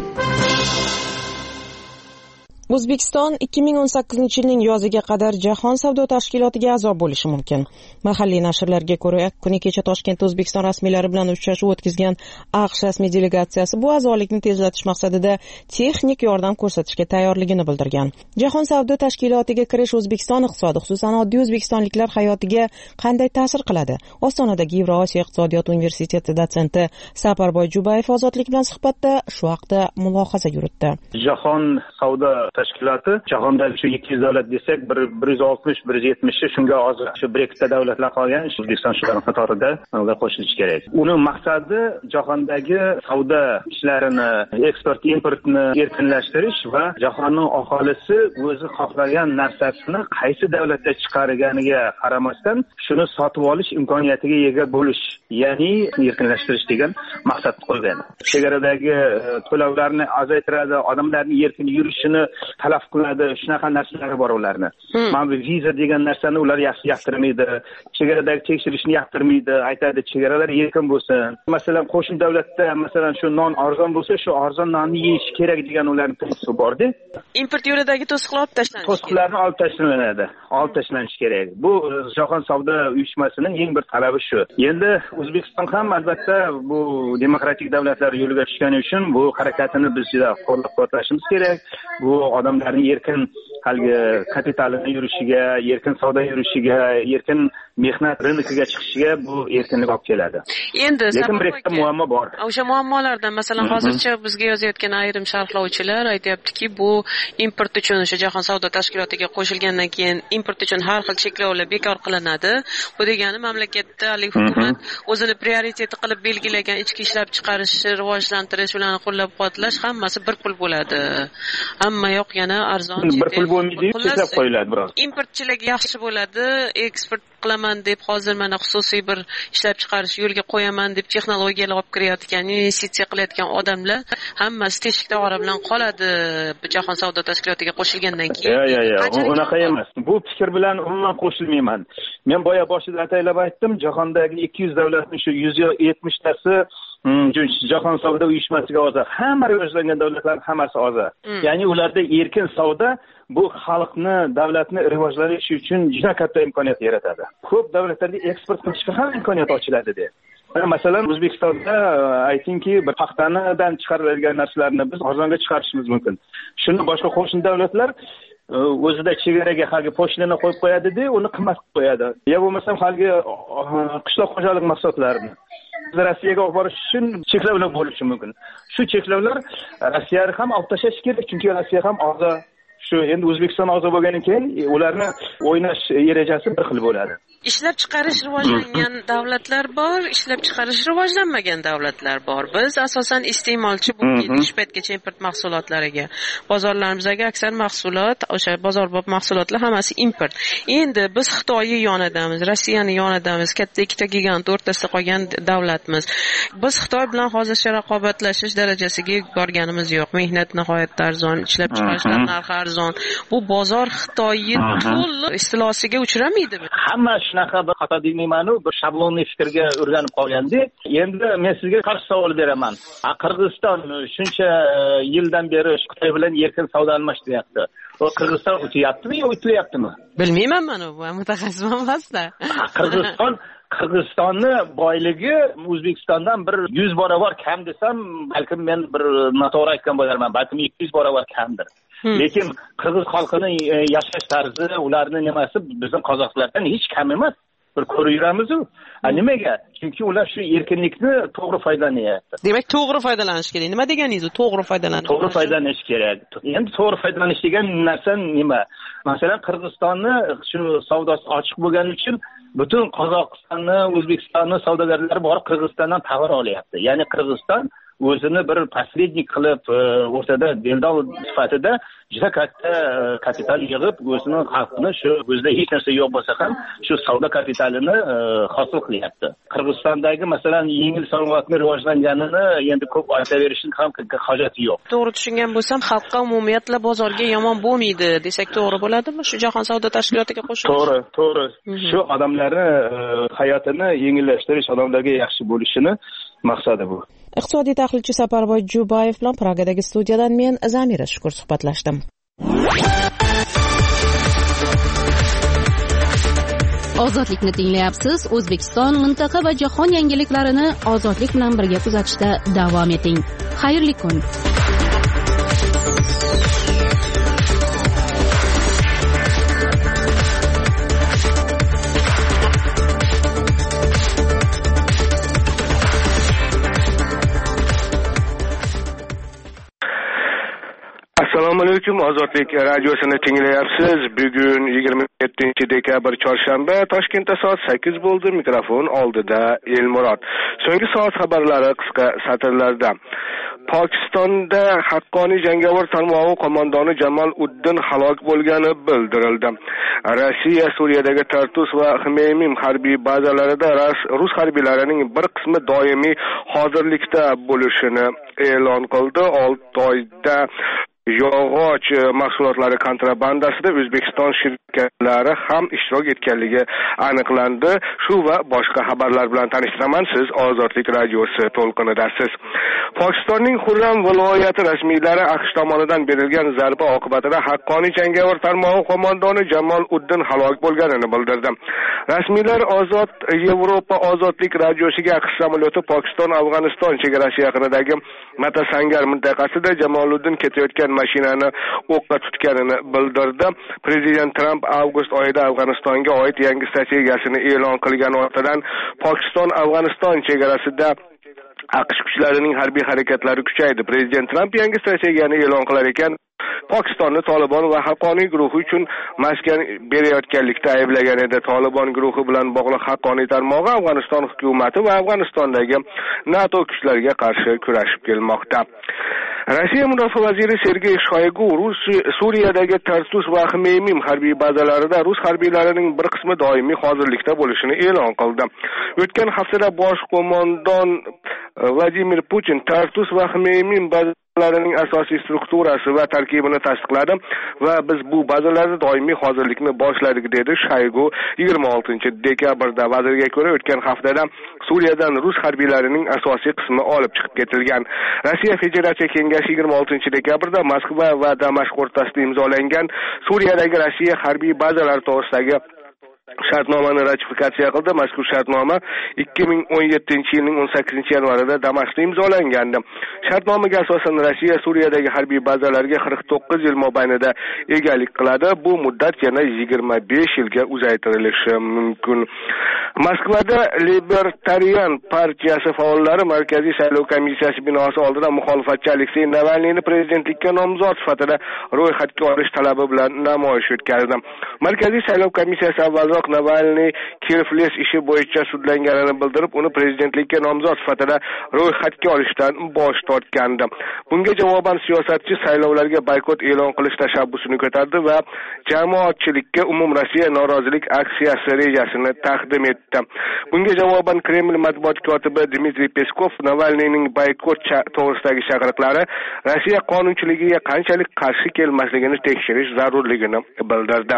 O'zbekiston ikki ming o'n sakkizinchi yilning yoziga qadar Jahon savdo tashkilotiga a'zo bo'lishi mumkin. Mahalliy nashrlarga ko'ra, kuni kecha Toshkentda O'zbekiston rasmiylari bilan uchrashuv o'tkazgan AQSh rasmiy delegatsiyasi bu a'zolikni tezlatish maqsadida texnik yordam ko'rsatishga tayyorligini bildirgan. Jahon savdo tashkilotiga kirish O'zbekiston iqtisodi, xususan oddiy o'zbekistonliklar hayotiga qanday ta'sir qiladi? Ostonadagi Yevrosiyo iqtisodiyot universiteti dotsenti Saparboy Jubayev Ozodlik bilan suhbatda shu haqda mulohaza yuritdi. Jahon savdo tashkiloti jahondagi shu ikki yuz davlat desak, bir yuz oltmish bir yuz yetmish shunga hozir shu Brexitda davlatlar qolgan, O'zbekiston shular qatorida ular qo'shilishi kerak. Uning maqsadi jahondagi savdo ishlarini, eksport importni erkinlashtirish va jahonning aholisi o'zi xohlagan narsasini qaysi davlatda chiqarganiga qaramasdan shuni sotib olish imkoniyatiga ega bo'lish, ya'ni erkinlashtirish degan maqsad qo'ygan. Chegaradagi to'lovlarni azaytiradi, odamlarning erkin yurishini talab qiladi, shunaqa narsalari bor ularni. Mana bu viza degan narsani ular yaxshi yoqtirmaydi, chegaradagi tekshirishni yoqtirmaydi, aytadi chegaralar erkin bo'lsin. Masalan, qo'shni davlatda masalan shu non arzon bo'lsa, shu arzon nonni yeyish kerak degan ularning prinsipi bor-da. Import yo'lidagi to'siqlar olib tashlanishi. To'siqlarni olib tashlanadi, olib tashlanishi kerak. Bu Jahon savdo uyushmasining eng bir talabi shu. Endi O'zbekiston ham albatta bu demokratik davlatlar yo'liga tushgani uchun bu harakatini biz juda qo'llab-quvvatlashimiz kerak. Bu odamlarning erkin halgi kapitalini yurishiga, erkin savdo yurishiga, erkin mehnat rynkiga chiqishiga bu erkinlik olib keladi. Endi lekin Brexitda muammo bor. O'sha muammolardan masalan hozircha bizga yozayotgan ayrim sharhlovchilar aytayaptiki, bu import uchun o'sha Jahon savdo tashkilotiga qo'shilgandan keyin import uchun har xil cheklovlar bekor qilinadi. Bu degani mamlakatda hali hukumat o'zini prioriteti qilib belgilagan ichki ishlab chiqarishni rivojlantirish, ularni qo'llab-quvvatlash hammasi bir pul bo'ladi. Hamma yoq yana arzon bir pul bo'lmaydi, cheklab qo'yiladi biroz. Importchilik yaxshi bo'ladi, eksport qilaman deb hozir mana xususiy bir ishlab chiqarish yo'lga qo'yaman deb texnologiyalar olib kirayotgan, investitsiya qilayotgan odamlar hammasi teshik tog'ora bilan qoladi Jahon savdo tashkilotiga qo'shilgandan keyin. Yo'q, yo'q, yo'q, unaqa emas. Bu fikr bilan umuman qo'shilmayman. Men boya boshida ataylab aytdim, jahondagi ikki yuz davlatning shu yuz yetmish tasi Jahon savdo uyushmasiga a'zo. Hamma rivojlangan davlatlar hammasi a'zo. Ya'ni ularda erkin savdo bu xalqni, davlatni rivojlanishi uchun juda katta imkoniyat yaratadi. Ko'p davlatlarga eksport qilishga ham imkoniyat ochiladi deb. Masalan, O'zbekistonda aytingki, bir paxtadan chiqariladigan narsalarni biz arzonga chiqarishimiz mumkin. Shuni boshqa qo'shni davlatlar o'zida chegaraga halgi poshnani qo'yib qo'yadi-da, uni qimmat qilib qo'yadi. Ya bo'lmasa halgi qishloq xo'jalik mahsulotlarini Rossiyaga olib borish uchun cheklovlar bo'lishi mumkin. Shu cheklovlar Rossiyani ham olib tashlash kerak, chunki Rossiya ham a'zo. Shu endi O'zbekiston a'zo bo'lgandan keyin ularni o'ynash erejasi bir xil bo'ladi. Ishlab chiqarish rivojlangan davlatlar bor, ishlab chiqarish rivojlanmagan davlatlar bor. Biz asosan iste'molchi bo'ldik shu paytgacha import mahsulotlariga. Bozorlarimizdagi aksar mahsulot, o'sha bozorbop mahsulotlar hammasi import. Endi biz Xitoyni yonidamiz, Rossiyani yonidamiz, katta ikkita gigant o'rtasida qolgan davlatmiz. Biz Xitoy bilan hozircha raqobatlashish darajasiga borganimiz yo'q. Mehnat nihoyatda arzon, ishlab chiqarishlar narxi arzon. Bu bozor Xitoyni to'liq istilosiga uchramaydi. Hamma shunaqa bir xato demayman-u, bir shablonli fikrga o'rganib qolganda, endi men sizga qarshi savol beraman. Qirg'iziston shuncha yildan beri Xitoy bilan erkin savdo almashtiryapti. O Qirg'iziston o'tyaptimi yo o'tlayaptimi? Bilmayman men, bu mutaxassis emasda. Qirg'iziston Qirg'izistonni boyligi O'zbekistondan bir yuz barobar kam desam, balkim men bir noto'g'ri aytgan bo'larman, balkim ikki yuz barobar kamdir. Lekin qirg'iz xalqining yashash tarzi, ularning nimasi bizning qozog'lardan hech kam emas. Bir ko'rib yuramiz-ku. Nimaga? Chunki ular shu erkinlikni to'g'ri foydalanyapti. Demak, to'g'ri foydalanish kerak. Nima deganingiz? To'g'ri foydalanish. To'g'ri foydalanish kerak. Endi to'g'ri foydalanish degan narsa nima? Masalan, Qirg'izistonni shu savdosi ochiq bo'lgani uchun butun Qozog'istonni, O'zbekistonni savdogarlari borib Qirg'izistondan tovar olyapti. Ya'ni Qirg'iziston o'zini bir posrednik qilib o'rtada deldol sifatida juda katta kapital yig'ib o'zining xalqini shu o'zida hech narsa yo'q bo'lsa ham shu savdo kapitalini hosil qilyapti. Qirg'izistondagi masalan yengil sanoatni rivojlanganini endi ko'p aytaverishning ham hojati yo'q. To'g'ri tushungan bo'lsam, xalqqa umumiyatla bozorga yomon bo'lmaydi desak to'g'ri bo'ladimi? Shu jahon savdo tashkilotiga qo'shilish. To'g'ri, to'g'ri. Shu odamlarni hayotini yengillashtirish, odamlarga yaxshi bo'lishini maqsadi bu. Iqtisodiy tahlilchi Saparboy Jubayev bilan Pragadagi studiyadan men Zamira Shukur suhbatlashdim. Ozodlikni tinglayapsiz. O'zbekiston, mintaqa va jahon yangiliklarini ozodlik bilan birga kuzatishda davom eting. Xayrli kun. Assalomu alaykum, Ozodlik radiosini tinglayapsiz. Bugun yigirma yettinchi dekabr chorshanba, Toshkentda soat sakkiz bo'ldi. Mikrofon oldida Elmurod. So'nggi soat xabarlari qisqa satrlarda. Pokistonda haqqoniy jangovar tarmog'i qo'mondoni Jamol Uddin halok bo'lgani bildirildi. Rossiya Suriyadagi Tartus va Xmeymim harbiy bazalarida rus harbiylarining bir qismi doimiy hozirlikda bo'lishini e'lon qildi. olti oyda yog'och mahsulotlari kontrabandasida O'zbekiston shirkatlari ham ishtirok etganligi aniqlandi. Shu va boshqa xabarlar bilan tanishtiraman. Siz Ozodlik radiosi to'lqinidasiz. Pokistonning Xurram viloyati rasmiylari AQSh tomonidan berilgan zarba oqibatida haqqoniy jangovar tarmog'i qo'mondoni Jamol Uddin halok bo'lganini bildirdi. Rasmiylar Ozod Yevropa ozodlik radiosiga AQSh samolyoti Pokiston Afg'oniston chegarasi yaqinidagi Matasangar mintaqasida Jamoluddin ketayotgan mashinani o'qqa tutganini bildirdi. Prezident Tramp avgust oyida Afg'onistonga oid yangi strategiyasini e'lon qilgan ortidan Pokiston Afg'oniston chegarasida AQSh kuchlarining harbiy harakatlari kuchaydi. Prezident Tramp yangi strategiyani e'lon qilar ekan, Pokistonni Tolibon va haqqoniy guruhi uchun maskan berayotganlikda ayblagan edi. Tolibon guruhi bilan bog'liq haqqoniy tarmog'i Afg'oniston hukumati va Afg'onistondagi NATO kuchlariga qarshi kurashib kelmoqda. Rossiya mudofaa vaziri Sergey Shoygu Suriyadagi Tartus va Xmeymim harbiy bazalarida rus harbiylarining bir qismi doimiy hozirlikda bo'lishini e'lon qildi. O'tgan haftada bosh qo'mondon Vladimir Putin Tartus va Xmeymim bazalarining asosiy strukturasi va tarkibini tasdiqladi va biz bu bazalarda doimiy hozirlikni boshladik dedi Shoygu yigirma oltinchi dekabrda. Vazirga ko'ra, o'tgan haftada Suriyadan rus harbiylarining asosiy qismi olib chiqib ketilgan. Rossiya Federatsiya Kengashi yigirma oltinchi dekabrda Moskva va Damashq o'rtasida imzolangan Suriyadagi Rossiya harbiy bazalari to'g'risidagi shartnomani ratifikatsiya qildi. Mazkur shartnoma ikki ming o'n yettinchi yilning o'n sakkizinchi yanvarida Damashqda imzolangandi. Shartnomaga asosan Rossiya Suriyadagi harbiy bazalarga qirq to'qqiz yil mobaynida egalik qiladi. Bu muddat yana yigirma besh yilga uzaytirilishi mumkin. Moskvada Libertarian partiyasi faollari Markaziy saylov komissiyasi binosi oldida muxolifatchi Aleksey Navalniyni prezidentlikka nomzod sifatida ro'yxatga olish talabi bilan namoyish o'tkazdi. Markaziy saylov komissiyasi avvalroq Navalniy Kirfles ishi bo'yicha sudlanganini bildirib, uni prezidentlikka nomzod sifatida ro'yxatga olishdan bosh tortgandi. Bunga javoban siyosatchi saylovlarga boykot e'lon qilish tashabbusini ko'tardi va jamoatchilikka umum Rossiya norozilik aksiyasi rejasini taqdim etdi. Bunga javoban Kreml matbuot kotibi Dmitriy Peskov Navalniyning boykot to'g'risidagi chaqiriqlari Rossiya qonunchiligiga qanchalik qarshi kelmasligini tekshirish zarurligini bildirdi.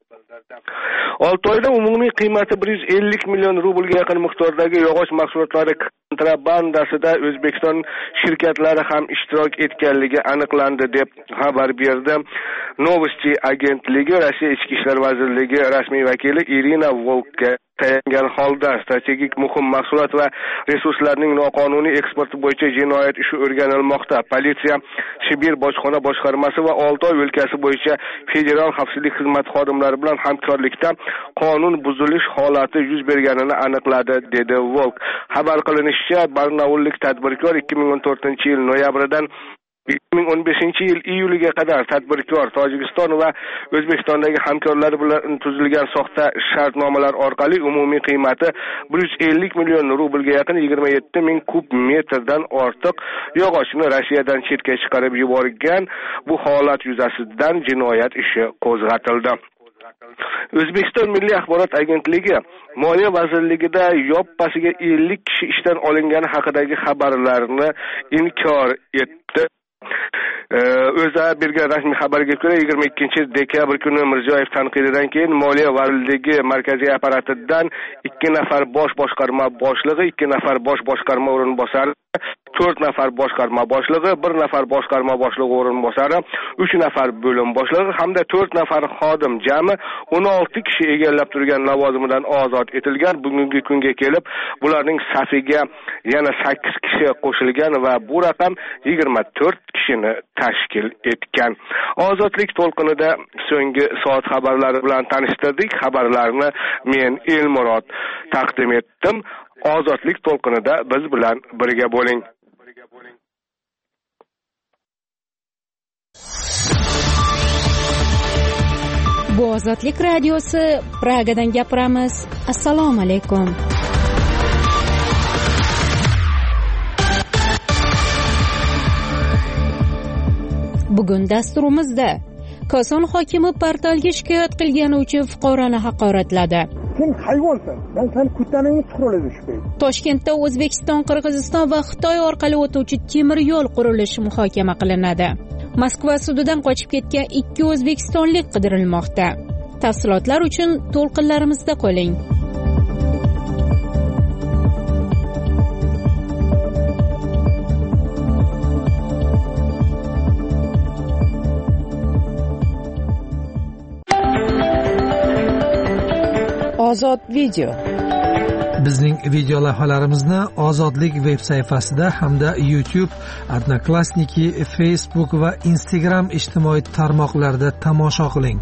olti oyda umumiy qiymati bir yuz ellik million rublga yaqin miqdordagi yog'och mahsulotlari kontrabandasida O'zbekiston shirkatlari ham ishtirok etganligi aniqlandi deb xabar berdi. Novosti agentligi Rossiya Ichki ishlar vazirligi rasmiy vakili Irina Volkka tayangan holda strategik muhim mahsulot va resurslarning noqonuniy eksporti bo'yicha jinoyat ishi o'rganilmoqda. Politsiya Sibir bojxona boshqarmasi va Oltoy o'lkasi bo'yicha federal xavfsizlik xizmati xodimlari bilan hamkorlikda qonun buzilish holati yuz berganini aniqladi dedi Volk. Xabar qilinishicha, barnaullik tadbirkor ikki ming o'n to'rtinchi yil noyabridan ikki ming o'n beshinchi yil iyuliga qadar tadbirkor Tojikiston va O'zbekistondagi hamkorlari bilan tuzilgan soxta shartnomalar orqali umumiy qiymati bir yuz ellik million rublga yaqin yigirma yetti ming kub metrdan ortiq yog'ochni Rossiyadan chetga chiqarib yuborgan. Bu holat yuzasidan jinoyat ishi qo'zg'atildi. O'zbekiston Milliy axborot agentligi Moliya vazirligida yoppasiga ellik kishi ishdan olingani haqidagi xabarlarni inkor etdi. O'za bergan rasmiy xabarga ko'ra yigirma ikkinchi dekabr kuni Mirziyoyev tanqididan keyin Moliya vazirligi markaziy apparatidan ikki nafar bosh boshqarma boshlig'i, ikki nafar bosh boshqarma o'rinbosari, to'rt nafar boshqarma boshlig'i, bir nafar boshqarma boshlig'i o'rinbosari, uch nafar bo'lim boshlig'i hamda to'rt nafar xodim jami o'n olti kishi egallab turgan lavozimidan ozod etilgan. Bugungi kunga kelib bularning safiga yana sakkiz kishi qo'shilgan va bu raqam yigirma to'rt kishini tashkil etgan. Ozodlik to'lqinida so'nggi soat xabarlari bilan tanishtirdik. Xabarlarni men Elmurod taqdim etdim. Ozodlik to'lqinida biz bilan birga bo'ling. Bu Ozodlik radiosi, Pragadan gapiramiz. Assalomu alaykum. Bugun dasturimizda Koson hokimi portalga shikoyat qilgani uchun fuqaroni haqoratladi. Sen hayvonsan. Men seni kutganingni chiqarib shikoyat. Toshkentda O'zbekiston, Qirg'iziston va Xitoy orqali o'tuvchi temir yo'l qurilishi muhokama qilinadi. Moskva sudidan qochib ketgan ikki o'zbekistonlik qidirilmoqda. Tafsilotlar uchun to'lqinlarimizda qoling. Ozod video. Bizning video lavhalarimizni Ozodlik veb sayfasida hamda YouTube, Odnoklassniki, Facebook va Instagram ijtimoiy tarmoqlarida tomosha qiling.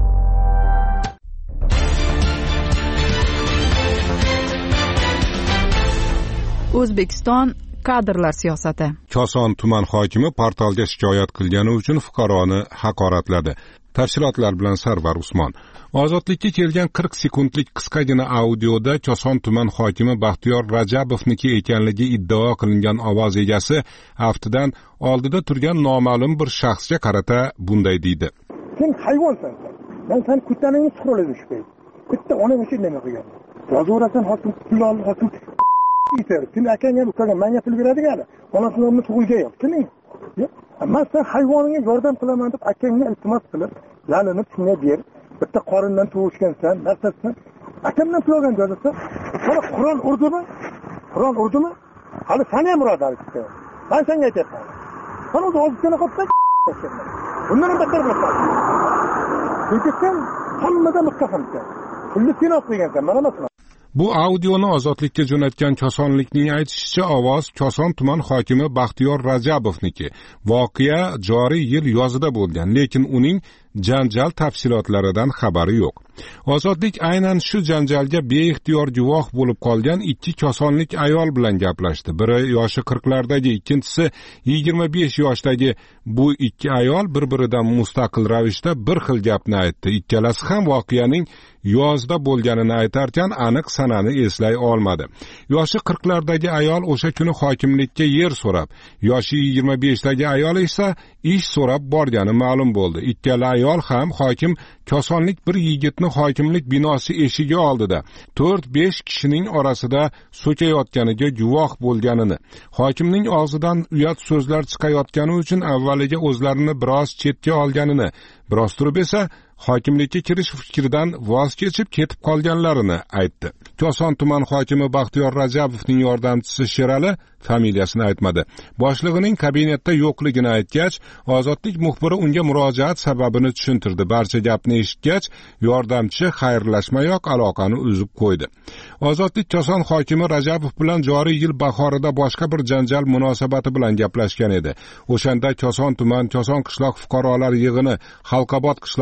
O'zbekiston kadrlar siyosati. Koson tuman hokimi portalga shikoyat qilgani uchun fuqaroni haqoratladi. Tafsilotlar bilan Sarvar Usmon. Ozodlikka kelgan qirq sekundlik qisqagina audioda Koson tuman hokimi Baxtiyor Rajabovniki ekanligi iddao qilingan ovoz egasi aftidan oldida turgan noma'lum bir shaxsga qarata bunday deydi. Sen hayvonsan. Men seni kutganingni chiqarib shikoyat. Kutda ona o'sha nima qilgan? Yozuvrasan hokim, pulol hokim. Yeter. Sen akangga ukaga menga pul beradigan. Onasini tug'ilga yo'q. Kiming? Men sen hayvoningga yordam qilaman deb akangga iltimos qilib, yalinib shunga ber. Bitta qorindan tug'ishgansan, narsasan. Akamdan pul olgan joyda, "Qora Qur'on urdimi? Qur'on urdimi? Hali seni ham uradi aytdi. Men senga aytaman. Mana o'zi o'zgina qopda. Bundan battar bo'ladi. Chunki sen hammadan muttahamsan. Pulni sen olgansan, mana emasmi? Bu audioni Ozodlikka jo'natgan kosonlikning aytishicha ovoz Koson tuman hokimi Baxtiyor Rajabovniki. Voqea joriy yil yozida bo'lgan, lekin uning janjal tafsilotlaridan xabari yo'q. Ozodlik aynan shu janjalga beixtiyor guvoh bo'lib qolgan ikki kosonlik ayol bilan gaplashdi. Biri yoshi qirqlardagi, ikkinchisi yigirma besh yoshdagi bu ikki ayol bir-biridan mustaqil ravishda bir xil gapni aytdi. Ikkalasi ham voqeaning yozda bo'lganini aytarkan aniq sanani eslay olmadi. Yoshi qirqlardagi ayol o'sha kuni hokimlikka yer so'rab, yoshi yigirma beshdagi ayol esa ish so'rab borgani ma'lum bo'ldi. Ikkala ayol ham hokim Kosonlik bir yigitni hokimlik binosi eshigi oldida to'rt besh kishining orasida so'kayotganiga guvoh bo'lganini, hokimning og'zidan uyat so'zlar chiqayotgani uchun avvaliga o'zlarini biroz chetga olganini, biroz turib esa hokimlikka kirish fikridan voz kechib ketib qolganlarini aytdi. Koson tuman hokimi Baxtiyor Rajabovning yordamchisi Sherali familiyasini aytmadi. Boshlig'ining kabinetda yo'qligini aytgach, Ozodlik muxbiri unga murojaat sababini tushuntirdi. Barcha gapni eshitgach, yordamchi xayrlashmayoq aloqani uzib qo'ydi. Ozodlik Koson hokimi Rajabov bilan joriy yil bahorida boshqa bir janjal munosabati bilan gaplashgan edi. O'shanda Koson tuman Koson qishloq fuqarolar yig'ini Xalqobod qishlog'ida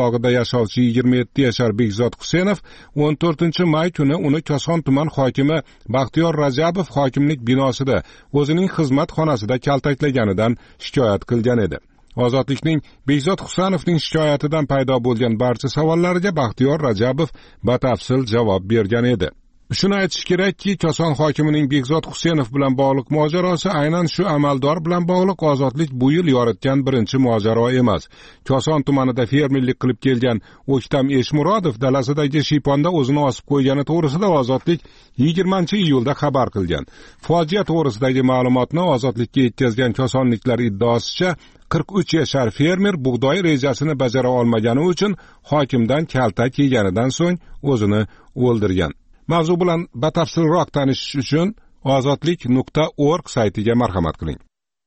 yashovchi yigirma yetti yashar Bekzod Husenov o'n to'rtinchi may kuni uni Koson tuman hokimi Baxtiyor Rajabov hokimlik binosida o'zining xizmat xonasida kaltaklaganidan shikoyat qilgan edi. Ozodlikning Bekzod Husanovning shikoyatidan paydo bo'lgan barcha savollarga Baxtiyor Rajabov batafsil javob bergan edi. Shuni aytish kerakki, Koson hokimining Bekzod Husenov bilan bog'liq mojarosi aynan shu amaldor bilan bog'liq Ozodlik bu yil yoritgan birinchi mojaro emas. Koson tumanida fermerlik qilib kelgan O'ktam Eshmurodov dalasidagi shiyponda o'zini osib qo'ygani to'g'risida Ozodlik yigirmanchi iyulda xabar qilgan. Fojia to'g'risidagi ma'lumotni Ozodlikka yetkazgan kosonliklar iddaosicha qirq uch yashar fermer bug'doy rejasini bajara olmagani uchun hokimdan kaltak yeganidan so'ng o'zini o'ldirgan. Mavzu bilan batafsilroq tanishish uchun ozodlik nuqta org saytiga marhamat qiling.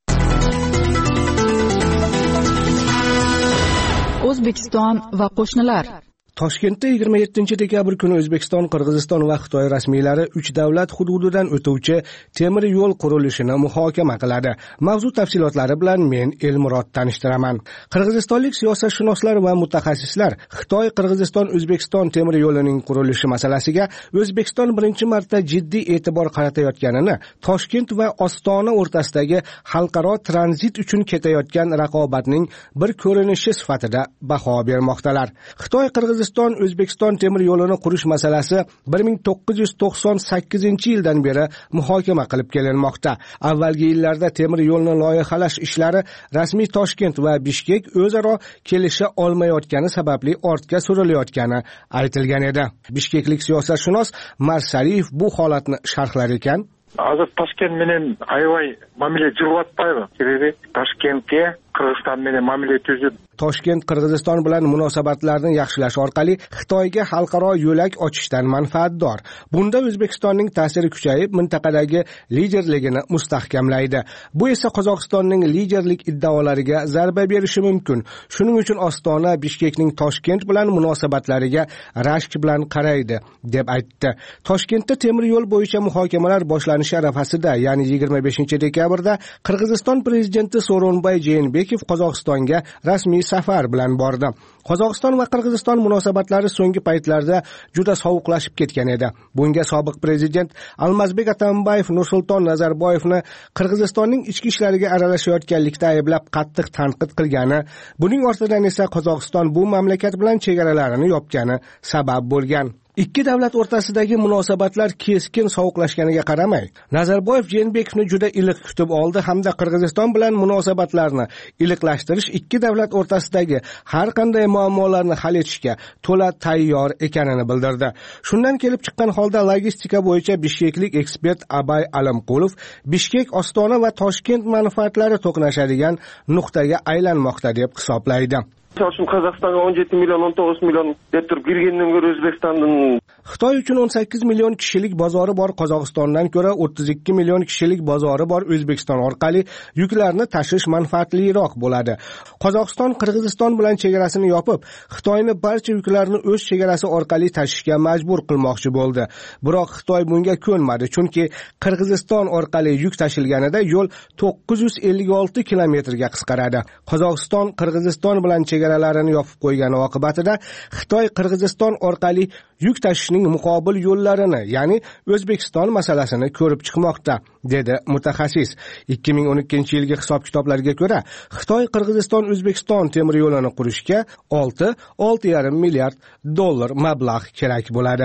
O'zbekiston va qo'shnilar. Toshkentda yigirma yettinchi dekabr kuni O'zbekiston, Qirg'iziston va Xitoy rasmiylari uch davlat hududidan o'tuvchi temir yo'l qurilishini muhokama qiladi. Mavzu tafsilotlari bilan men Elmurod tanishtiraman. Qirg'izistonlik siyosatshunoslar va mutaxassislar Xitoy, Qirg'iziston, O'zbekiston temir yo'lining qurilishi masalasiga O'zbekiston birinchi marta jiddiy e'tibor qaratayotganini, Toshkent va Ostona o'rtasidagi xalqaro tranzit uchun ketayotgan raqobatning bir ko'rinishi sifatida baho bermoqdalar. Xitoy, Qirg'iziston O'zbekiston temir yo'lini qurish masalasi bir ming to'qqiz yuz to'qson sakkizinchi yildan beri muhokama qilib kelinmoqda. Avvalgi yillarda temir yo'lni loyihalash ishlari rasmiy Toshkent va Bishkek o'zaro kelisha olmayotgani sababli ortga surilayotgani aytilgan edi. Bishkeklik siyosatshunos Marsaliyev bu holatni sharhlar ekan. Hozir Toshkent bilan aybay ma'mila jiryapti. Sebebi Toshkentga Qirg'iziston bilan ma'mila tuzib Toshkent Qirg'iziston bilan munosabatlarni yaxshilash orqali Xitoyga xalqaro yo'lak ochishdan manfaatdor. Bunda O'zbekistonning ta'siri kuchayib, mintaqadagi liderligini mustahkamlaydi. Bu esa Qozog'istonning liderlik iddaolariga zarba berishi mumkin. Shuning uchun Ostona Bishkekning Toshkent bilan munosabatlariga rashk bilan qaraydi, deb aytdi. Toshkentda temir yo'l bo'yicha muhokamalar boshlanishi arafasida, ya'ni yigirma beshinchi dekabrda Qirg'iziston prezidenti So'ronbay Jeenbekov Qozog'istonga rasmiy safar bilan bordi. Qozog'iston va Qirg'iziston munosabatlari so'nggi paytlarda juda sovuqlashib ketgan edi. Bunga sobiq prezident Almazbek Atambayev Nursulton Nazarboyevni Qirg'izistonning ichki ishlariga aralashayotganlikda ayblab qattiq tanqid qilgani, buning ortidan esa Qozog'iston bu mamlakat bilan chegaralarini yopgani sabab bo'lgan. Ikki davlat o'rtasidagi munosabatlar keskin sovuqlashganiga qaramay, Nazarboyev Jeenbekovni juda iliq kutib oldi hamda Qirg'iziston bilan munosabatlarni iliqlashtirish ikki davlat o'rtasidagi har qanday muammolarni hal etishga to'la tayyor ekanini bildirdi. Shundan kelib chiqqan holda logistika bo'yicha bishkeklik ekspert Abay Alamqulov Bishkek, Ostona va Toshkent manfaatlari to'qnashadigan nuqtaga aylanmoqda deb hisoblaydi. Toshkent Qozog'istonga o'n yetti million o'n to'qqiz million deb turib kirgandan ko'ra O'zbekistondan Xitoy uchun o'n sakkiz million kishilik bozori bor Qozog'istondan ko'ra o'ttiz ikki million kishilik bozori bor O'zbekiston orqali yuklarni tashish manfaatliroq bo'ladi. Qozog'iston Qirg'iziston bilan chegarasini yopib, Xitoyni barcha yuklarni o'z chegarasi orqali tashishga majbur qilmoqchi bo'ldi. Biroq Xitoy bunga ko'nmadi, chunki Qirg'iziston orqali yuk tashilganida yo'l to'qqiz yuz ellik olti kilometrga qisqaradi. Qozog'iston Qirg'iziston bilan chegaralarini yopib qo'ygani oqibatida Xitoy Qirg'iziston orqali yuk tashishning muqobil yo'llarini, ya'ni O'zbekiston masalasini ko'rib chiqmoqda, dedi mutaxassis. ikki ming o'n ikkinchi yilgi hisob-kitoblarga ko'ra, Xitoy Qirg'iziston O'zbekiston temir yo'lini qurishga olti olti yarim milliard dollar mablag' kerak bo'ladi.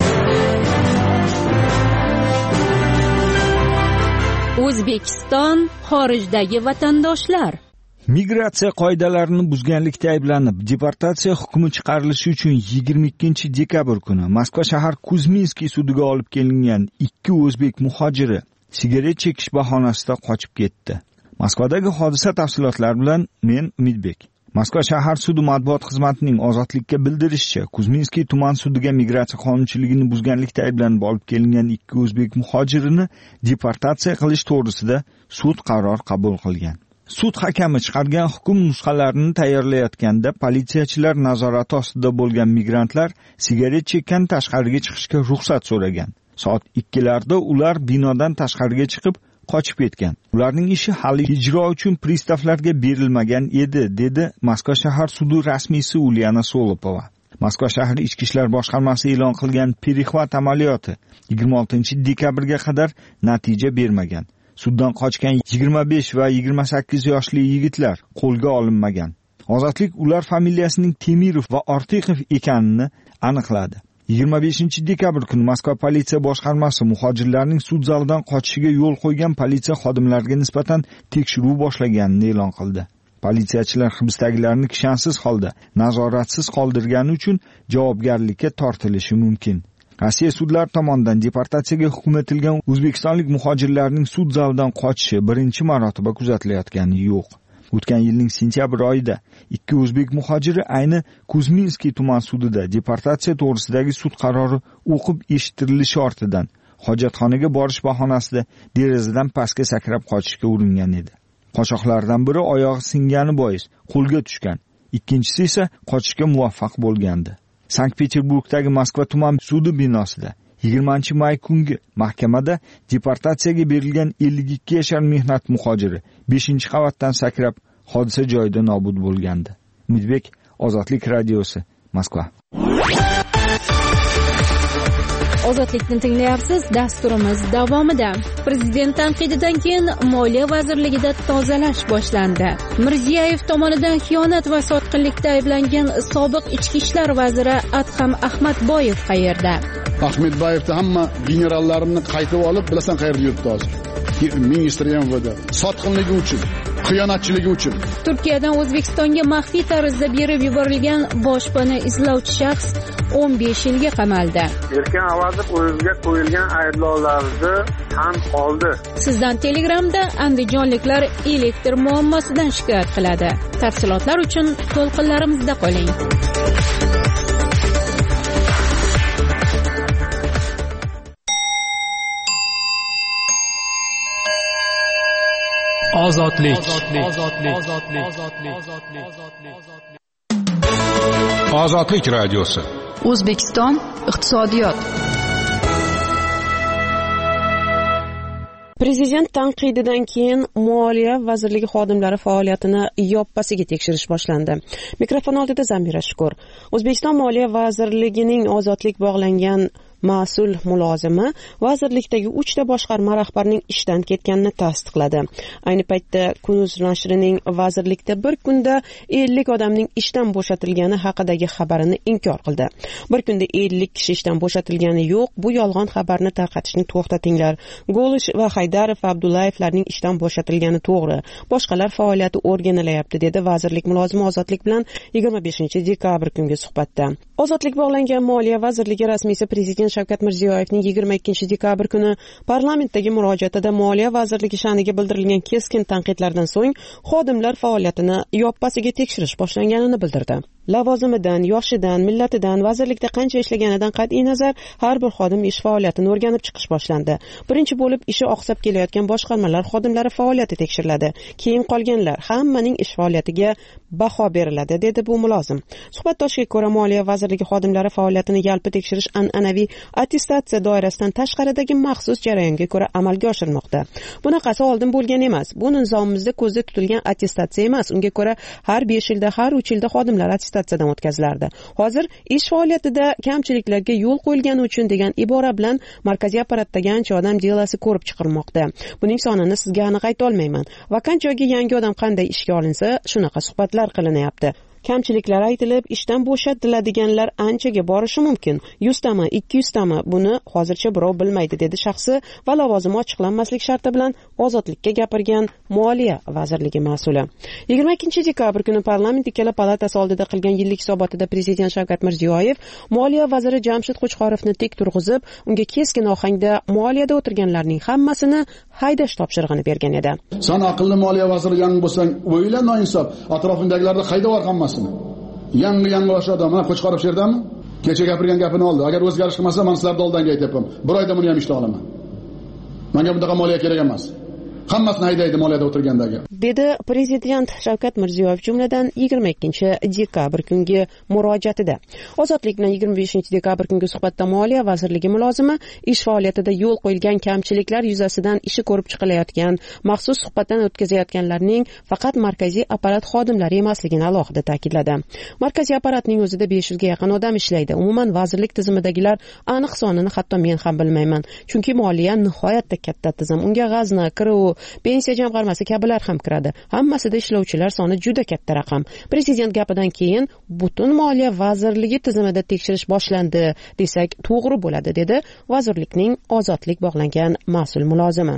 O'zbekiston xorijdagi vatandoshlar Migratsiya qoidalarini buzganlikda ayblanib, deportatsiya hukmi chiqarilishi uchun yigirma ikkinchi dekabr kuni Moskva shahar Kuzminskiy sudiga olib kelingan ikki o'zbek muhojiri sigaret chekish bahonasida qochib ketdi. Moskvadagi hodisa tafsilotlari bilan men Umidbek. Moskva shahar sudi matbuot xizmatining Ozodlikka bildirishicha, Kuzminskiy tuman sudiga migratsiya qonunchiligini buzganlikda ayblanib olib kelingan ikki o'zbek muhojirini deportatsiya qilish to'g'risida sud qaror qabul qilgan. Sud hakami chiqargan hukm nusxalarini tayyorlayotganda politsiyachilar nazorati ostida bo'lgan migrantlar sigaret chekkan tashqariga chiqishga ruxsat so'ragan. Soat ikkilarda ular binodan tashqariga chiqib, qochib ketgan. Ularning ishi hali ijro uchun pristavlarga berilmagan edi, dedi Moskva shahar sudi rasmiysi Ulyana Solopova. Moskva shahri ichki ishlar boshqarmasi e'lon qilgan perexvat amaliyoti yigirma oltinchi dekabrga qadar natija bermagan. Suddan qochgan yigirma besh va yigirma sakkiz yoshli yigitlar qo'lga olinmagan. Ozodlik ular familiyasining Temirov va Ortiqov ekanini aniqladi. yigirma beshinchi dekabr kuni Moskva politsiya boshqarmasi muhojirlarning sud zalidan qochishiga yo'l qo'ygan politsiya xodimlariga nisbatan tekshiruv boshlaganini e'lon qildi. Politsiyachilar hibsdagilarni kishansiz holda nazoratsiz qoldirgani uchun javobgarlikka tortilishi mumkin. Rossiya sudlari tomonidan deportatsiyaga hukm etilgan o'zbekistonlik muhojirlarning sud zalidan qochishi birinchi marotaba kuzatilayotgani yo'q. O'tgan yilning sentyabr oyida ikki o'zbek muhojiri ayni Kuzminskiy tuman sudida deportatsiya to'g'risidagi sud qarori o'qib eshittirilishi ortidan hojatxonaga borish bahonasida derazadan pastga sakrab qochishga uringan edi. Qochoqlardan biri oyog'i singani bois qo'lga tushgan, ikkinchisi esa qochishga muvaffaq bo'lgandi. Sankt-Peterburgdagi Moskva tuman sudi binosida yigirmanchi may kungi mahkamada deportatsiyaga berilgan ellik ikki yashar mehnat muhojiri beshinchi qavatdan sakrab hodisa joyida nobud bo'lgandi. Umidbek, Ozodlik radiosi, Moskva. Ozodlikni tinglayapsiz. Dasturimiz davomida prezident tanqididan keyin Moliya vazirligida tozalash boshlandi. Mirziyoyev tomonidan xiyonat va sotqinlikda ayblangan sobiq ichki ishlar vaziri Adham Ahmadboyev qayerda? Ahmadboyevni hamma generallarimni qaytib olib, bilasan qayerda yuribdi hozir? Ministri M V D sotqinligi uchun, xiyonatchiligi uchun. Turkiyadan O'zbekistonga maxfiy tarzda berib yuborilgan boshpana izlovchi shaxs o'n besh yilga qamaldi. Erkin Avazov o'ziga qo'yilgan ayblovlarni tan oldi. Sizdan Telegramda andijonliklar elektr muammosidan shikoyat qiladi. Tafsilotlar uchun to'lqinlarimizda qoling. Ozodlik. Ozodlik radiosi. O'zbekiston iqtisodiyot. Prezident tanqididan keyin Moliya vazirligi xodimlari faoliyatini yoppasiga tekshirish boshlandi. Mikrofon oldida Zamira Shukur. O'zbekiston Moliya vazirligining ozodlik bog'langan mas'ul mulozimi vazirlikdagi uchta boshqarma rahbarining ishdan ketganini tasdiqladi. Ayni paytda Kunuz nashrining vazirlikda bir kunda ellik odamning ishdan bo'shatilgani haqidagi xabarini inkor qildi. Bir kunda ellik kishi ishdan bo'shatilgani yo'q, bu yolg'on xabarni tarqatishni to'xtatinglar. Golish va Haydarov Abdullayevlarning ishdan bo'shatilgani to'g'ri. Boshqalar faoliyati o'rganilyapti, dedi vazirlik mulozimi Ozodlik bilan yigirma beshinchi dekabr kungi suhbatda. Ozodlik bog'langan Moliya vazirligi rasmiysi prezident Shavkat Mirziyoyevning yigirma ikkinchi dekabr kuni parlamentdagi murojaatida Moliya vazirligi sha'niga bildirilgan keskin tanqidlardan so'ng xodimlar faoliyatini yoppasiga tekshirish boshlanganini bildirdi. Lavozimidan, yoshidan, millatidan, vazirlikda qancha ishlaganidan qat'iy nazar har bir xodim ish faoliyatini o'rganib chiqish boshlandi. Birinchi bo'lib ishi oqsab kelayotgan boshqarmalar xodimlari faoliyati tekshiriladi. Keyin qolganlar hammaning ish faoliyatiga baho beriladi, dedi bu mulozim. Suhbatdoshiga ko'ra, Moliya vazirligi xodimlari faoliyatini yalpi tekshirish an'anaviy attestatsiya doirasidan tashqaridagi maxsus jarayonga ko'ra amalga oshirilmoqda. Bunaqasi oldin bo'lgan emas. Bu nizomimizda ko'zda tutilgan attestatsiya emas. Unga ko'ra har besh yilda, har uch yilda xodimlar attestatsiyadan o'tkazilardi. Hozir ish faoliyatida kamchiliklarga yo'l qo'yilgani uchun degan ibora bilan markaziy apparatdagi ancha odam delosi ko'rib chiqilmoqda. Buning sonini sizga aniq ayta olmayman. Vakant joyga yangi odam qanday ishga olinsa, shunaqa suhbatlar qilinyapti. Kamchiliklar aytilib, ishdan bo'shatiladiganlar anchaga borishi mumkin. yuz tami, ikki yuz tami buni hozircha birov bilmaydi, dedi shaxsi va lavozimi ochiqlanmaslik sharti bilan Ozodlikka gapirgan Moliya vazirligi mas'uli. yigirma ikkinchi dekabr kuni parlament ikkala palatasi oldida qilgan yillik hisobotida prezident Shavkat Mirziyoyev Moliya vaziri Jamshid Qo'chqorovni tik turg'izib, unga keskin ohangda moliyada o'tirganlarning hammasini haydash topshirig'ini bergan edi. Sen aqlli moliya vaziriga bo'lsang, o'yla noinsof, atrofindagilarni hayda var hammasini. Yangi yangi yosh odam, mana Qo'chqorov sherdami? Kecha gapirgan gapini oldi. Agar o'zgarish qilmasa, men sizlarga oldinga aytayapman. Bir oyda buni ham ishla olaman. Menga bundaqa moliya kerak emas. Hammasini haydaydi moliyada o'tirgandagi. Dedi Prezident Shavkat Mirziyoyev jumladan yigirma ikkinchi dekabr kungi murojaatida. Ozodlik bilan yigirma beshinchi dekabr kungi suhbatda Moliya vazirligi mulozimi ish faoliyatida yo'l qo'yilgan kamchiliklar yuzasidan ishi ko'rib chiqilayotgan, maxsus suhbatdan o'tkazayotganlarning faqat markaziy apparat xodimlari emasligini alohida ta'kidladi. Markaziy apparatning o'zida besh yuzga yaqin odam ishlaydi. Umuman vazirlik tizimidagilar aniq sonini hatto men ham bilmayman. Chunki moliya nihoyatda katta tizim. Unga g'azni, kirov, pensiya jamg'armasi kabilar ham kiradi. Hammasida ishlovchilar soni juda katta raqam. Prezident gapidan keyin butun moliya vazirligi tizimida tekshirish boshlandi desak to'g'ri bo'ladi, dedi vazirlikning ozodlik bog'langan mas'ul mulozimi.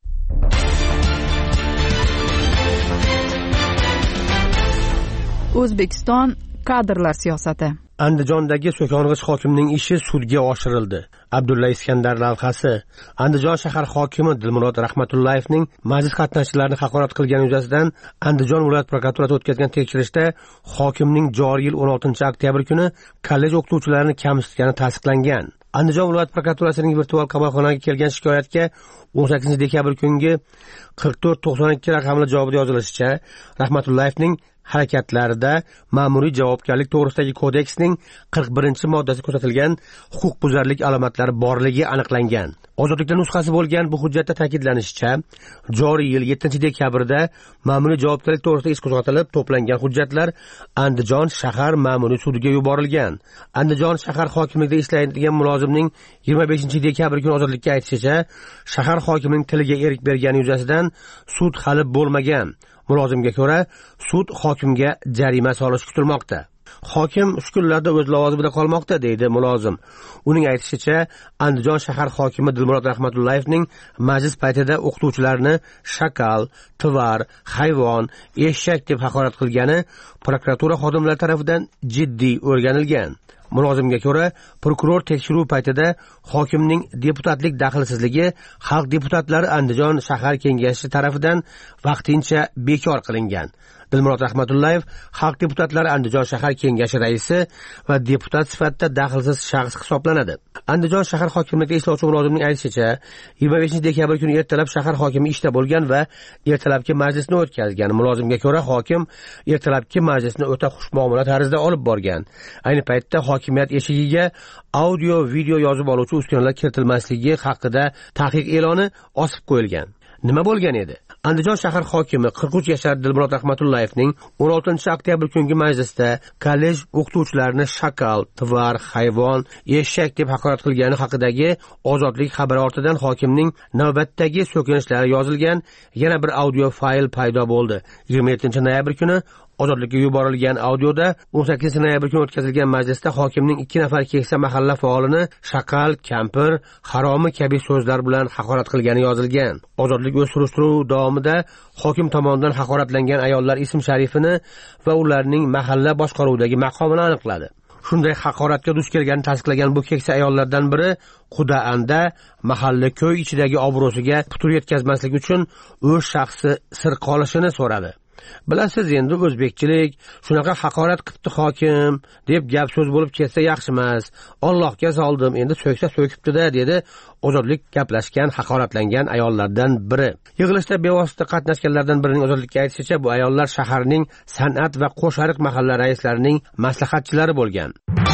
O'zbekiston kadrlar siyosati. Andijondagi so'kong'ich hokimning ishi sudga oshirildi. Abdulla Iskandar lavhasi. Andijon shahar hokimi Dilmurod Rahmatullayevning majlis qatnashchilarini haqorat qilgani yuzasidan Andijon viloyat prokuraturasi o'tkazgan tekshirishda hokimning joriy yil o'n oltinchi oktyabr kuni kollej o'qituvchilarini kamsitgani tasdiqlangan. Andijon viloyat prokuraturasining virtual qamoqxonaga kelgan shikoyatga o'n sakkizinchi dekabr kungi qirq to'rt to'qson ikki raqamli javobda yozilishicha, Rahmatullayevning harakatlarida ma'muriy javobgarlik to'g'risidagi kodeksning qirq birinchi moddasi ko'rsatilgan huquqbuzarlik alomatlari borligi aniqlangan. Ozodlikda nusxasi bo'lgan bu hujjatda ta'kidlanishicha, joriy yil yettinchi dekabrda ma'muriy javobgarlik to'g'risida ish qo'zg'atilib, to'plangan hujjatlar Andijon shahar ma'muriy sudiga yuborilgan. Andijon shahar hokimligida ishlaydigan mulozimning yigirma beshinchi dekabr kuni ozodlikka aytishicha, shahar hokimining tiliga erik bergani yuzasidan sud hali bo'lmagan. Mulozimga ko'ra, sud hokimga jarima solishi kutilmoqda. Hokim shu kunlarda o'z lavozimida qolmoqda, deydi mulozim. Uning aytishicha, Andijon shahar hokimi Dilmurod Rahmatullayevning majlis paytida o'qituvchilarni shakal, tvar, hayvon, eshak deb haqorat qilgani prokuratura xodimlari tomonidan jiddiy o'rganilgan. Mulozimga ko'ra, prokuror tekshiruv paytida hokimning deputatlik daxlsizligi xalq deputatlari Andijon shahar kengashi tomonidan vaqtincha bekor qilingan. Dilmurod Rahmatullayev xalq deputatlari Andijon shahar kengashi raisi va deputat sifatida daxlsiz shaxs hisoblanadi. Andijon shahar hokimligida ishlovchi mulozimning aytishicha, yigirma beshinchi dekabr kuni ertalab shahar hokimi ishda bo'lgan va ertalabki majlisni o'tkazgan. Mulozimga ko'ra, hokim ertalabki majlisni o'ta xushmuomala tarzda olib borgan. Ayni paytda hokimiyat eshigiga audio, video yozib oluvchi uskunalar kiritilmasligi haqida taqiq e'loni osib qo'yilgan. Nima bo'lgan edi? Andijon shahar hokimi qirq uch yashar Dilmurod Rahmatullayevning o'n oltinchi oktyabr kungi majlisda kollej o'qituvchilarini shakal, tvar, hayvon, eshak deb haqorat qilgani haqidagi ozodlik xabari ortidan hokimning navbatdagi so'kinishlari yozilgan yana bir audio fayl paydo bo'ldi. yigirma yettinchi noyabr kuni ozodlikka yuborilgan audioda o'n sakkizinchi noyabr kuni o'tkazilgan majlisda hokimning ikki nafar keksa mahalla faolini shakal, kampir, haromi kabi so'zlar bilan haqorat qilgani yozilgan. Ozodlik o'z surishtiruv davomida hokim tomonidan haqoratlangan ayollar ism-sharifini va ularning mahalla boshqaruvidagi maqomini aniqladi. Shunday haqoratga duch kelganini tasdiqlagan bu keksa ayollardan biri Qudaanda mahalla ko'y ichidagi obro'siga putur yetkazmaslik uchun o'z shaxsi sir qolishini so'radi. Bilasiz, endi o'zbekchilik shunaqa haqorat qilibdi hokim deb gap so'z bo'lib ketsa yaxshi emas. Allohga soldim, endi so'ksa so'kibdi-da, dedi ozodlik gaplashgan haqoratlangan ayollardan biri. Yig'ilishda bevosita qatnashganlardan birining ozodlikka aytishicha, bu ayollar shaharning san'at va qo'shariq mahalla raislarining maslahatchilari bo'lgan.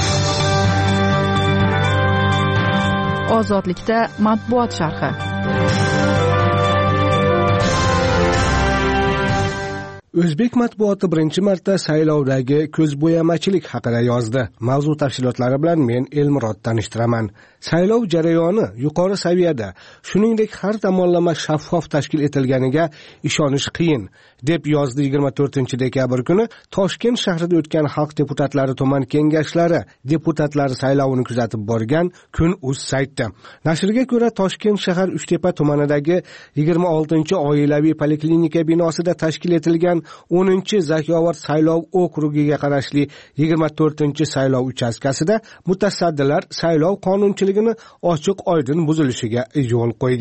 Ozodlikda matbuot sharhi. O'zbek matbuoti birinchi marta saylovdagi ko'zbo'yamachilik haqida yozdi. Mavzu tafsilotlari bilan men Elmurod tanishtiraman. Saylov jarayoni yuqori saviyada, shuningdek har tomonlama shaffof tashkil etilganiga ishonish qiyin, deb yozdi yigirma to'rtinchi dekabr kuni Toshkent shahrida o'tgan xalq deputatlari tuman kengashlari deputatlari saylovini kuzatib borgan Kun.uz sayti. Nashrga ko'ra, Toshkent shahar Uchtepa tumanidagi yigirma oltinchi oilaviy poliklinika binosida tashkil etilgan o'ninchi Zakovat saylov okrugiga qarashli yigirma to'rtinchi saylov uchastkasida mutasaddilar saylov qonunchiligini ochiq oydin buzilishiga yo'l qo'ygan.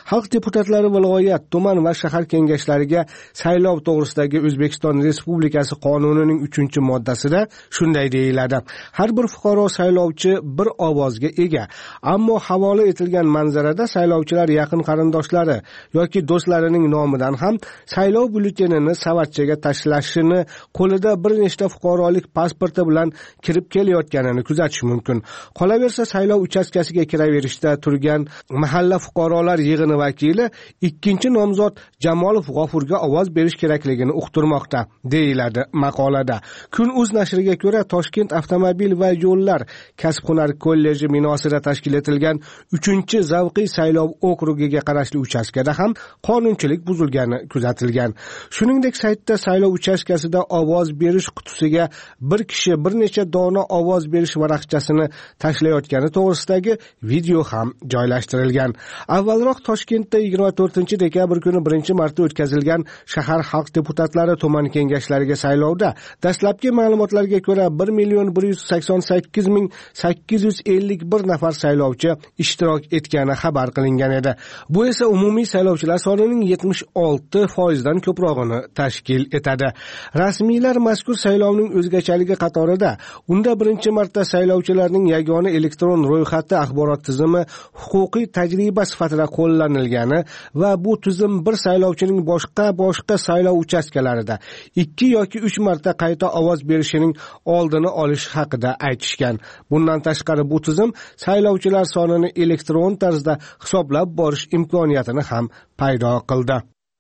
Xalq deputatlari viloyat, tuman va shahar kengashlariga saylov to'g'risidagi O'zbekiston Respublikasi qonunining uchinchi moddasida shunday deyiladi: har bir fuqaro saylovchi bir ovozga ega, ammo havola etilgan manzarada saylovchilar yaqin qarindoshlari yoki do'stlarining nomidan ham saylov byulletenini savatchaga tashlashini, qo'lida bir nechta fuqarolik pasporti bilan kirib kelayotganini kuzatish mumkin. Qolaversa, saylov uchastkasiga kiraverishda turgan mahalla fuqarolar yig'ini vakili ikkinchi nomzod Jamolov G'ofurga ovoz berish kerakligini uqtirmoqda, deyiladi maqolada. Kun.uz nashriga ko'ra, Toshkent avtomobil va yo'llar kasb-hunar kolleji binosida tashkil etilgan uchinchi zavqiy saylov okrugiga qarashli uchastkada ham qonunchilik buzilgani kuzatilgan. Shuningdek, saytda saylov uchastkasida ovoz berish qutisiga bir kishi bir necha dona ovoz berish varaqchasini tashlayotgani to'g'risidagi video ham joylashtirilgan. Avvalroq Toshkentda yigirma to'rtinchi dekabr kuni birinchi marta o'tkazilgan shahar xalq deputatlari tuman kengashlariga saylovda dastlabki ma'lumotlarga ko'ra bir million bir yuz sakson sakkiz ming sakkiz yuz ellik bir nafar saylovchi ishtirok etgani xabar qilingan edi. Bu esa umumiy saylovchilar sonining yetmish olti foizdan ko'prog'ini tashkil etadi. Rasmiylar mazkur saylovning o'zgachaligi qatorida unda birinchi marta saylovchilarning yagona elektron ro'yxati axborot tizimi huquqiy tajriba sifatida qo'llanilgani va bu tizim bir saylovchining boshqa boshqa saylov uchastkalarida ikki yoki uch marta qayta ovoz berishining oldini olish haqida aytishgan. Bundan tashqari bu tizim saylovchilar sonini elektron tarzda hisoblab borish imkoniyatini ham paydo qildi.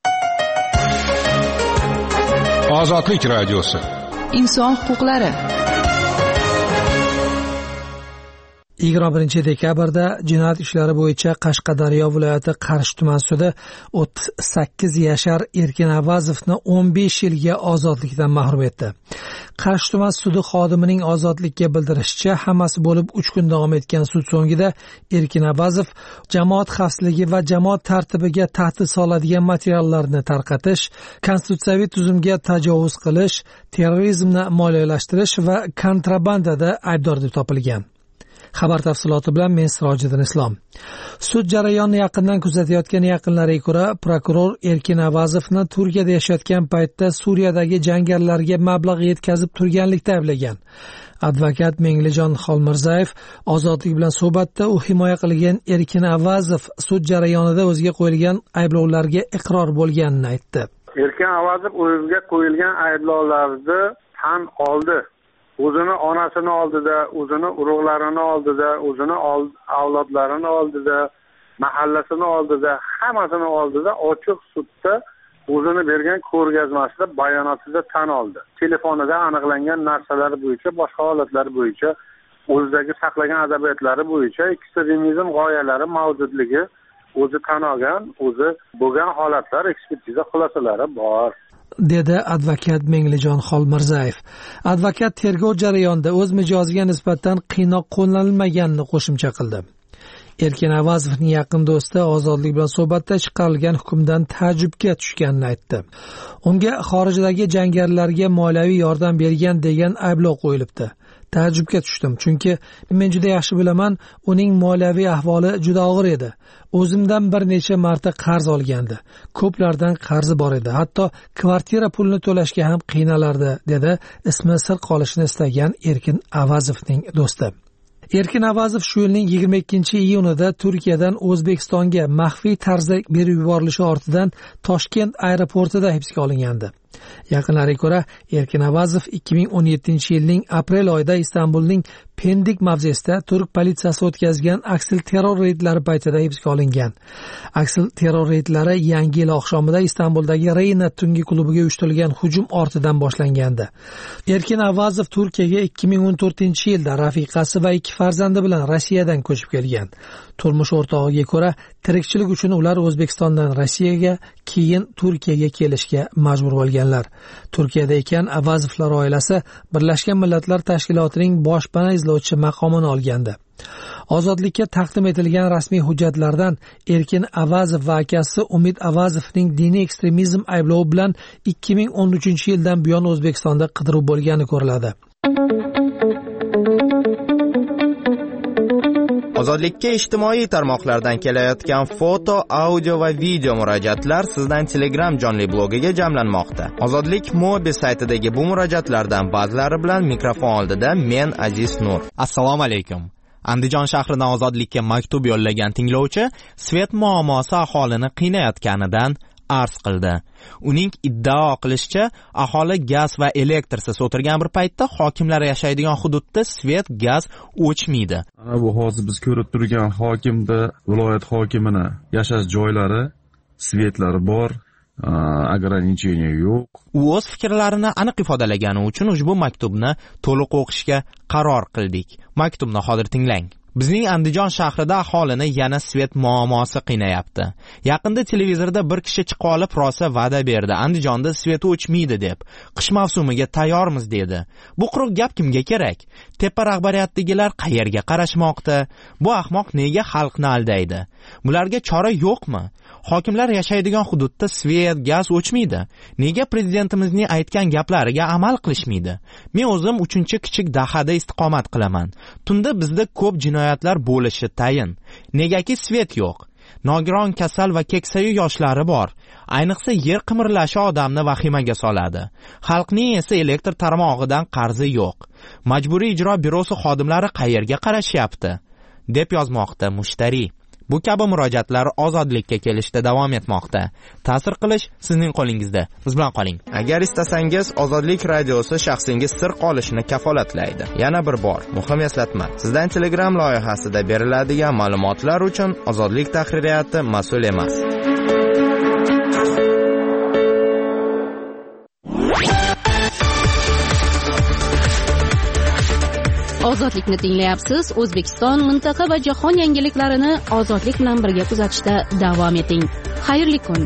Ozodlik radiosi. Inson huquqlari. yigirma birinchi dekabrda jinoyat ishlari bo'yicha Qashqadaryo viloyati Qarshi tuman sudi o'ttiz sakkiz yashar Erkin Avazovni o'n besh yilga ozodlikdan mahrum etdi. Qarshi tuman sudi xodimining ozodlikka bildirishicha, hammasi bo'lib uch kun davom etgan sud so'ngida Erkin Avazov jamoat xavfsizligi va jamoat tartibiga tahdid soladigan materiallarni tarqatish, konstitutsiyaviy tuzumga tajovuz qilish, terrorizmni moliyalashtirish va kontrabandada aybdor deb topilgan. Xabar tafsiloti bilan men Sirojiddin Islom. Sud jarayonini yaqindan kuzatayotgan yaqinlariga ko'ra, prokuror Erkin Avazovni Turkiyada yashayotgan paytda Suriyadagi jangarilarga mablag' yetkazib turganlikda ayblagan. Advokat Menglijon Xolmirzayev ozodlik bilan suhbatda u himoya qilgan Erkin Avazov sud jarayonida o'ziga qo'yilgan ayblovlarga iqror bo'lganini aytdi. Erkin Avazov o'ziga qo'yilgan ayblovlarni tan oldi. O'zini onasini oldida, o'zini urug'larini oldida, o'zini avlodlarini oldida, mahallasini oldida, hammasini oldida ochiq sudda o'zini bergan ko'rgazmasida bayonotida tan oldi. Telefonida aniqlangan narsalar bo'yicha, boshqa holatlar bo'yicha, o'zidagi saqlagan adabiyotlari bo'yicha ekstremizm g'oyalari mavjudligi o'zi tan olgan, o'zi bo'lgan holatlar ekspertiza xulosalari bor, dedi advokat Menglijon Xolmirzayev. Advokat tergov jarayonida o'z mijoziga nisbatan qiynoq qo'llanilmaganini qo'shimcha qildi. Erkin Avazovning yaqin do'sti ozodlik bilan suhbatda chiqarilgan hukmdan taajjubga tushganini aytdi. Unga xorijdagi jangarilarga moliyaviy yordam bergan degan ayblov qo'yilibdi. Taajjubga tushdim, chunki men juda yaxshi bilaman, uning moliyaviy ahvoli juda og'ir edi. O'zimdan bir necha marta qarz olgandi. Ko'plardan qarzi bor edi. Hatto kvartira pulini to'lashga ham qiynalardi, dedi ismi sir qolishini istagan Erkin Avazovning do'sti. Erkin Avazov shu yilning yigirma ikkinchi iyunida Turkiyadan O'zbekistonga maxfiy tarzda berib yuborilishi ortidan Toshkent aeroportida hibsga olingandi. Yaqinlariga ko'ra, Erkin Avazov ikki ming o'n yettinchi yilning aprel oyida Istanbulning Pendik mavzesida turk politsiyasi o'tkazgan aksil terror reydlari paytida hibsga olingan. Aksil terror reydlari Yangi yil oqshomida Istanbuldagi Reyna tungi klubiga uyushtirilgan hujum ortidan boshlangandi. Erkin Avazov Turkiyaga ikki ming o'n to'rtinchi yilda rafiqasi va ikki farzandi bilan Rossiyadan ko'chib kelgan. Turmush o'rtog'iga ko'ra, tirikchilik uchun ular O'zbekistondan Rossiyaga, keyin Turkiyaga kelishga majbur bo'lganlar. Turkiyada ekan Avazovlar oilasi Birlashgan Millatlar Tashkilotining boshpana izlovchi maqomini olgandi. Ozodlikka taqdim etilgan rasmiy hujjatlardan Erkin Avazov va akasi Umid Avazovning diniy ekstremizm ayblovi bilan ikki ming o'n uchinchi yildan buyon O'zbekistonda qidiruv bo'lgani ko'riladi. Ozodlikka ijtimoiy tarmoqlardan kelayotgan foto, audio va video murojaatlar sizdan Telegram jonli blogiga jamlanmoqda. Ozodlik Mobi saytidagi bu murojaatlardan ba'zilari bilan mikrofon oldida men Aziz Nur. Assalomu alaykum. Andijon shahridan Ozodlikka maktub yo'llagan tinglovchi svet muammosi aholini qiynayotganidan arz qildi. Uning iddao qilishicha, aholi gaz va elektrsiz o'tirgan bir paytda hokimlar yashaydigan hududda svet, gaz o'chmaydi. Ana bu hozir biz ko'rib turgan hokimda viloyat hokimini yashash joylari, svetlari bor, ограничение yo'q. U o'z fikrlarini aniq ifodalagani uchun ushbu maktubni to'liq o'qishga qaror qildik. Maktubni hozir tinglang. Bizning Andijon shahrida aholini yana svet muammosi qiynayapti. Yaqinda televizorda bir kishi chiqib olib rosa va'da berdi. Andijonda svet o'chmaydi deb. Qish mavsumiga tayyormiz dedi. Bu quruq gap kimga kerak? Tepa rahbariyatdagilar qayerga qarashmoqda? Bu ahmoq nega xalqni aldaydi? Bularga chora yo'qmi? Hokimlar yashaydigan hududda svet, gaz o'chmaydi. Nega prezidentimizning aytgan gaplariga amal qilishmaydi? Men o'zim uchinchi kichik dahada istiqomat qilaman. Tunda bizda ko'p jinoyatlar bo'lishi tayin. Negaki svet yo'q. Nogiron kasal va keksayu yoshlari bor. Ayniqsa yer qimirlashi odamni vahimaga soladi. Xalqning esa elektr tarmog'idan qarzi yo'q. Majburiy ijro byurosi xodimlari qayerga qarashyapti? deb yozmoqda mushtari. Bu kabi murojaatlar ozodlikka kelishda davom etmoqda. Ta'sir qilish sizning qo'lingizda. Biz bilan qoling. Agar istasangiz, Ozodlik radiosi shaxsingiz sir qolishini kafolatlaydi. Yana bir bor, muhim eslatma. Sizdan Telegram loyihasida beriladigan ma'lumotlar uchun Ozodlik tahririyati mas'ul emas. Ozodlikni tinglayapsiz. O'zbekiston, mintaqa va jahon yangiliklarini ozodlik bilan birga kuzatishda davom eting. Xayrli kun.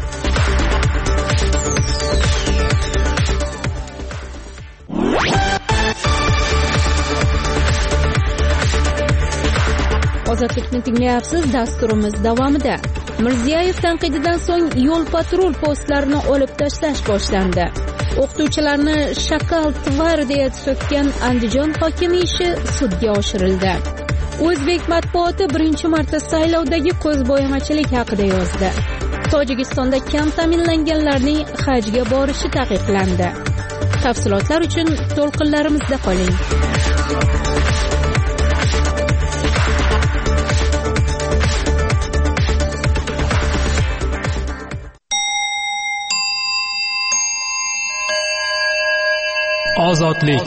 Ozodlikni tinglayapsiz. Dasturimiz davomida Mirziyoyev tanqididan so'ng yo'l patrul postlarini olib tashlash boshlandi. O'qituvchilarni shakal tvar deya so'kkan Andijon hokimi ishi sudga oshirildi. O'zbek matbuoti birinchi marta saylovdagi ko'zbo'yamachilik haqida yozdi. Tojikistonda kam ta'minlanganlarning hajga borishi taqiqlandi. Tafsilotlar uchun to'lqinlarimizda qoling. Ozodlik.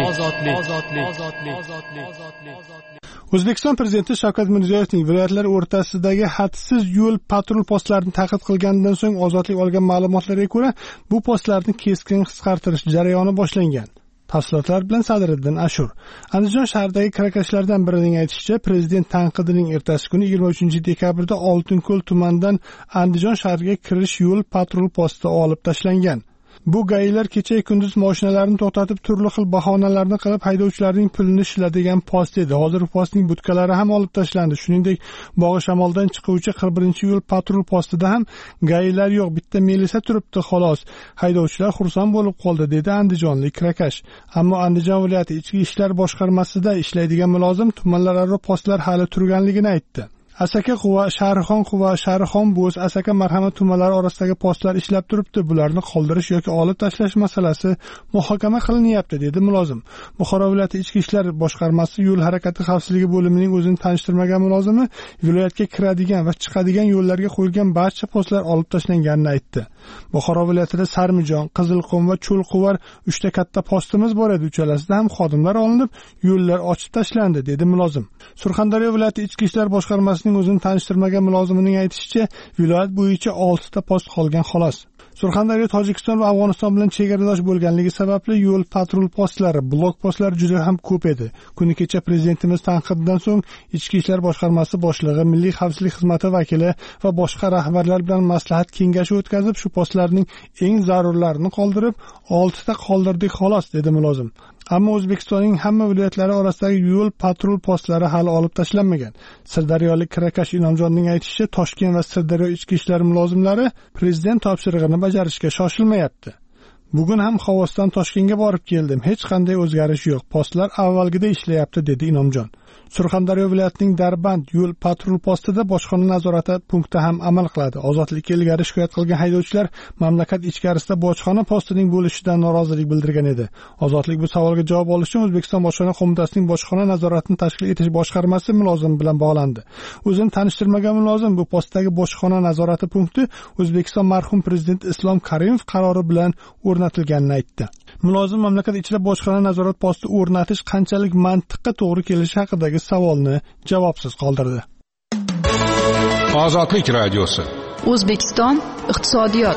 O'zbekiston prezidenti Shavkat Mirziyoyevning viloyatlar o'rtasidagi hadsiz yo'l patrul postlarini ta'qib qilganidan so'ng ozodlik olgan ma'lumotlarga ko'ra, bu postlarni keskin qisqartirish jarayoni boshlangan. Tafsilotlar bilan Sadriddin Ashur. Andijon shahridagi kirakashlardan birining aytishicha, prezident tanqidining ertasi kuni yigirma uchinchi dekabrda Oltinko'l tumanidan Andijon shahriga kirish yo'l patrul posti olib tashlangan. Bu gaylar kecha kunduz mashinalarni to'xtatib turli xil bahonalarni qilib haydovchilarning pulini ishlatadigan post edi. Hozir postning budkalari ham olib tashlandi. Shuningdek, Bog'i Shamoldan chiquvchi qirq birinchi yo'l patrul postida ham gaylar yo'q, bitta melisa turibdi xolos. Haydovchilar xursand bo'lib qoldi, dedi andijonlik kirakash. Ammo Andijon viloyati ichki ishlar boshqarmasida ishlaydigan mulozim tumanlararo postlar hali turganligini aytdi. Asaka Quva, Sharixon Quva, Sharixon Bo'z, Asaka Marhamat tumanlari orasidagi postlar ishlab turibdi. Bularni qoldirish yoki olib tashlash masalasi muhokama qilinyapti, dedi mulozim. Buxoro viloyati ichki ishlar boshqarmasi yo'l harakati xavfsizligi bo'limining o'zini tanishtirmagan mulozimi viloyatga kiradigan va chiqadigan yo'llarga qo'yilgan barcha postlar olib tashlanganini aytdi. Buxoro viloyatida Sarmijon, Qizilqum va Cho'lquvar uchta katta postimiz bor edi. Uchalasida ham xodimlar olinib, yo'llar ochib tashlandi, dedi mulozim. Surxondaryo viloyati ichki ishlar boshqarmasining o'zini tanishtirmagan mulozimining aytishicha, viloyat bo'yicha oltita post qolgan xolos. Surxondaryo Tojikiston va Afg'oniston bilan chegaradosh bo'lganligi sababli yo'l patrul postlari, blok postlari juda ham ko'p edi. Kuni kecha prezidentimiz tanqididan so'ng Ichki ishlar boshqarmasi boshlig'i, Milliy xavfsizlik xizmati vakili va boshqa rahbarlar bilan maslahat kengashi o'tkazib, shu postlarning eng zarurlarini qoldirib, oltita qoldirdik xolos, dedi mulozim. Ammo O'zbekistonning hamma viloyatlari orasidagi yo'l patrul postlari hali olib tashlanmagan. Sirdaryolik kirakash Inomjonning aytishicha, Toshkent va Sirdaryo ichki ishlar mulozimlari prezident topshirig'ini bajarishga shoshilmayapti. Bugun ham Xovosdan Toshkentga borib keldim. Hech qanday o'zgarish yo'q. Postlar avvalgidek ishlayapti, dedi Inomjon. Surxondaryo viloyatining Darband yo'l patrul postida bojxona nazorati punkti ham amal qiladi. Ozodlikka ilgari shikoyat qilgan haydovchilar mamlakat ichkarisida bojxona postining bo'lishidan norozilik bildirgan edi. Ozodlik bu savolga javob olish uchun O'zbekiston Bojxona qo'mitasining bojxona nazoratini tashkil etish boshqarmasi mulozimi bilan bog'landi. O'zini tanishtirmagan mulozim bu postdagi bojxona nazorati punkti O'zbekiston marhum prezident Islom Karimov qarori bilan o'rnatilganini aytdi. Mulozim mamlakat ichida bojxona nazorat posti o'rnatish qanchalik mantiqqa to'g'ri kelishi haqidagi savolni javobsiz qoldirdi. Ozodlik radiosi. O'zbekiston iqtisodiyot.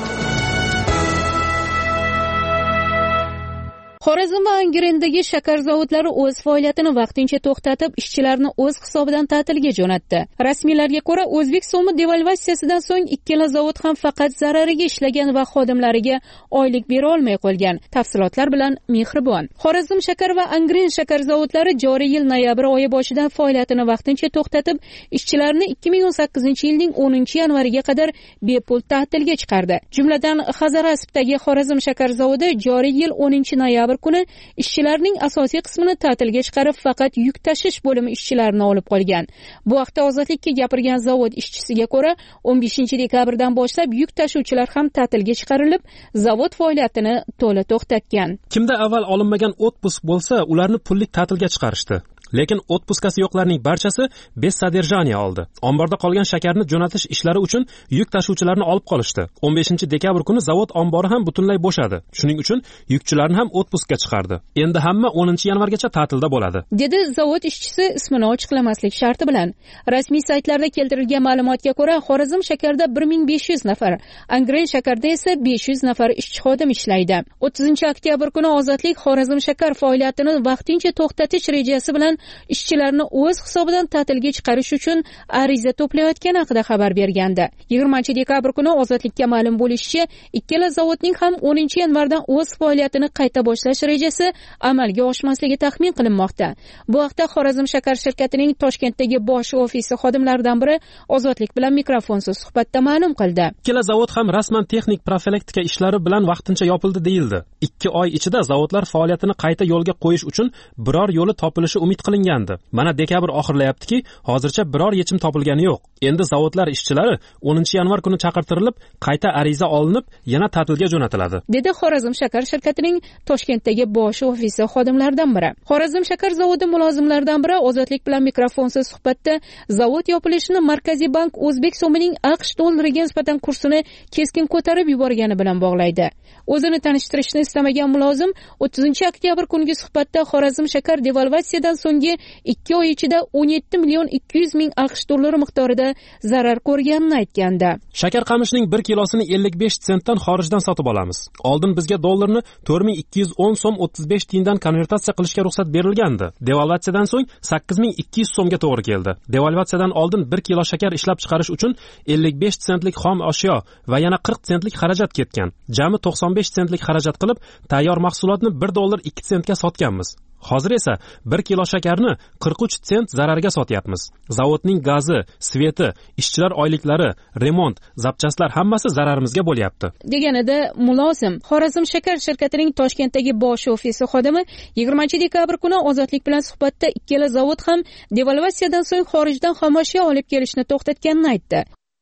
Xorazm va Angrendagi shakar zavodlari o'z faoliyatini vaqtincha to'xtatib, ishchilarni o'z hisobidan ta'tilga jo'natdi. Rasmiylarga ko'ra, o'zbek so'mi devalvatsiyasidan so'ng ikkala zavod ham faqat zarariga ishlagan va xodimlariga oylik bera olmay qolgan. Tafsilotlar bilan Mehribon. Xorazm shakar va Angrend shakar zavodlari joriy yil noyabr oyi boshidan faoliyatini vaqtincha to'xtatib, ishchilarni ikki ming o'n sakkizinchi yilning o'ninchi yanvariga qadar bepul ta'tilga chiqardi. Jumladan, Hazaraspdagi Xorazm shakar zavodi joriy yil o'ninchi noyabr kuni ishchilarning asosiy qismini ta'tilga chiqarib, faqat yuk tashish bo'limi ishchilarini olib qolgan. Bu haqda Ozodlikka gapirgan zavod ishchisiga ko'ra, o'n beshinchi dekabrdan boshlab yuk tashuvchilar ham ta'tilga chiqarilib, zavod faoliyatini to'la to'xtatgan. Kimda avval olinmagan otpusк bo'lsa, ularni pullik ta'tilga chiqarishdi. Lekin otpuskasi yo'qlarning barchasi без содержания oldi. Omborda qolgan shakarni jo'natish ishlari uchun yuk tashuvchilarni olib qolishdi. o'n beshinchi dekabr kuni zavod ombori ham butunlay bo'shadi. Shuning uchun yukchilarni ham otpuskka chiqardi. Endi hamma o'ninchi yanvargacha ta'tilda bo'ladi, dedi zavod ishchisi ismini ochiqlamaslik sharti bilan. Rasmiy saytlarda keltirilgan ma'lumotga ko'ra, Xorazm shakarda bir ming besh yuz nafar, Angrend shakarda esa besh yuz nafar ishchi xodim ishlaydi. o'ttizinchi oktyabr kuni Ozodlik Xorazm shakar faoliyatini vaqtincha to'xtatish rejasi bilan ishchilarni o'z hisobidan ta'tilga chiqarish uchun ariza to'playotgani haqida xabar bergandi. yigirmanchi dekabr kuni Ozodlikka ma'lum bo'lishicha, ikkala zavodning ham o'ninchi yanvardan o'z faoliyatini qayta boshlash rejasi amalga oshmasligi taxmin qilinmoqda. Bu haqda Xorazm shakar shirkatining Toshkentdagi bosh ofisi xodimlaridan biri Ozodlik bilan mikrofonsiz suhbatda ma'lum qildi. Ikkala zavod ham rasman texnik profilaktika ishlari bilan vaqtincha yopildi deyildi. ikki oy ichida zavodlar faoliyatini qayta yo'lga qo'yish uchun biror yo'li topilishi umid qilingandi. Mana dekabr oxirlayaptiki, hozircha biror yechim topilgani yo'q. Endi zavodlar ishchilari o'ninchi yanvar kuni chaqirtirilib, qayta ariza olinib, yana ta'tilga jo'natiladi, dedi Xorazm shakar shirkatining Toshkentdagi bosh ofisi xodimlaridan biri. Xorazm shakar zavodi mulozimlaridan biri Ozodlik bilan mikrofonsiz suhbatda zavod yopilishini Markaziy bank o'zbek so'mining AQSh dollariga nisbatan kursini keskin ko'tarib yuborgani bilan bog'laydi. O'zini tanishtirishni istamagan mulozim o'ttizinchi oktyabr kungi suhbatda Xorazm shakar devalvatsiyadan so'nggi ikki oy ichida o'n yetti million ikki yuz ming AQSh dollari miqdorida zarar ko'rganini aytgandi. Shakar qamishning bir kilosini ellik besh sentdan xorijdan sotib olamiz. Oldin bizga dollarni to'rt ming ikki yuz o'n so'm o'ttiz besh tiyindan konvertatsiya qilishga ruxsat berilgandi. Devalvatsiyadan so'ng sakkiz ming ikki yuz so'mga to'g'ri keldi. Devalvatsiyadan oldin bir kilo shakar ishlab chiqarish uchun ellik besh sentlik xom ashyo va yana qirq sentlik xarajat ketgan. Jami to'qson besh sentlik xarajat qilib, tayyor mahsulotni bir dollar ikki sentga sotganmiz. Hozir esa bir kilo shakarni qirq uch sent zararga sotyapmiz. Zavodning gazi, sveti, ishchilar oyliklari, remont, zapchastlar hammasi zararimizga bo'lyapti, deganida mulozim. Xorazm shakar shirkatining Toshkentdagi bosh ofisi xodimi yigirmanchi dekabr kuni Ozodlik bilan suhbatda ikkala zavod ham devalvatsiyadan so'ng xorijdan xomashyo olib kelishni to'xtatganini aytdi.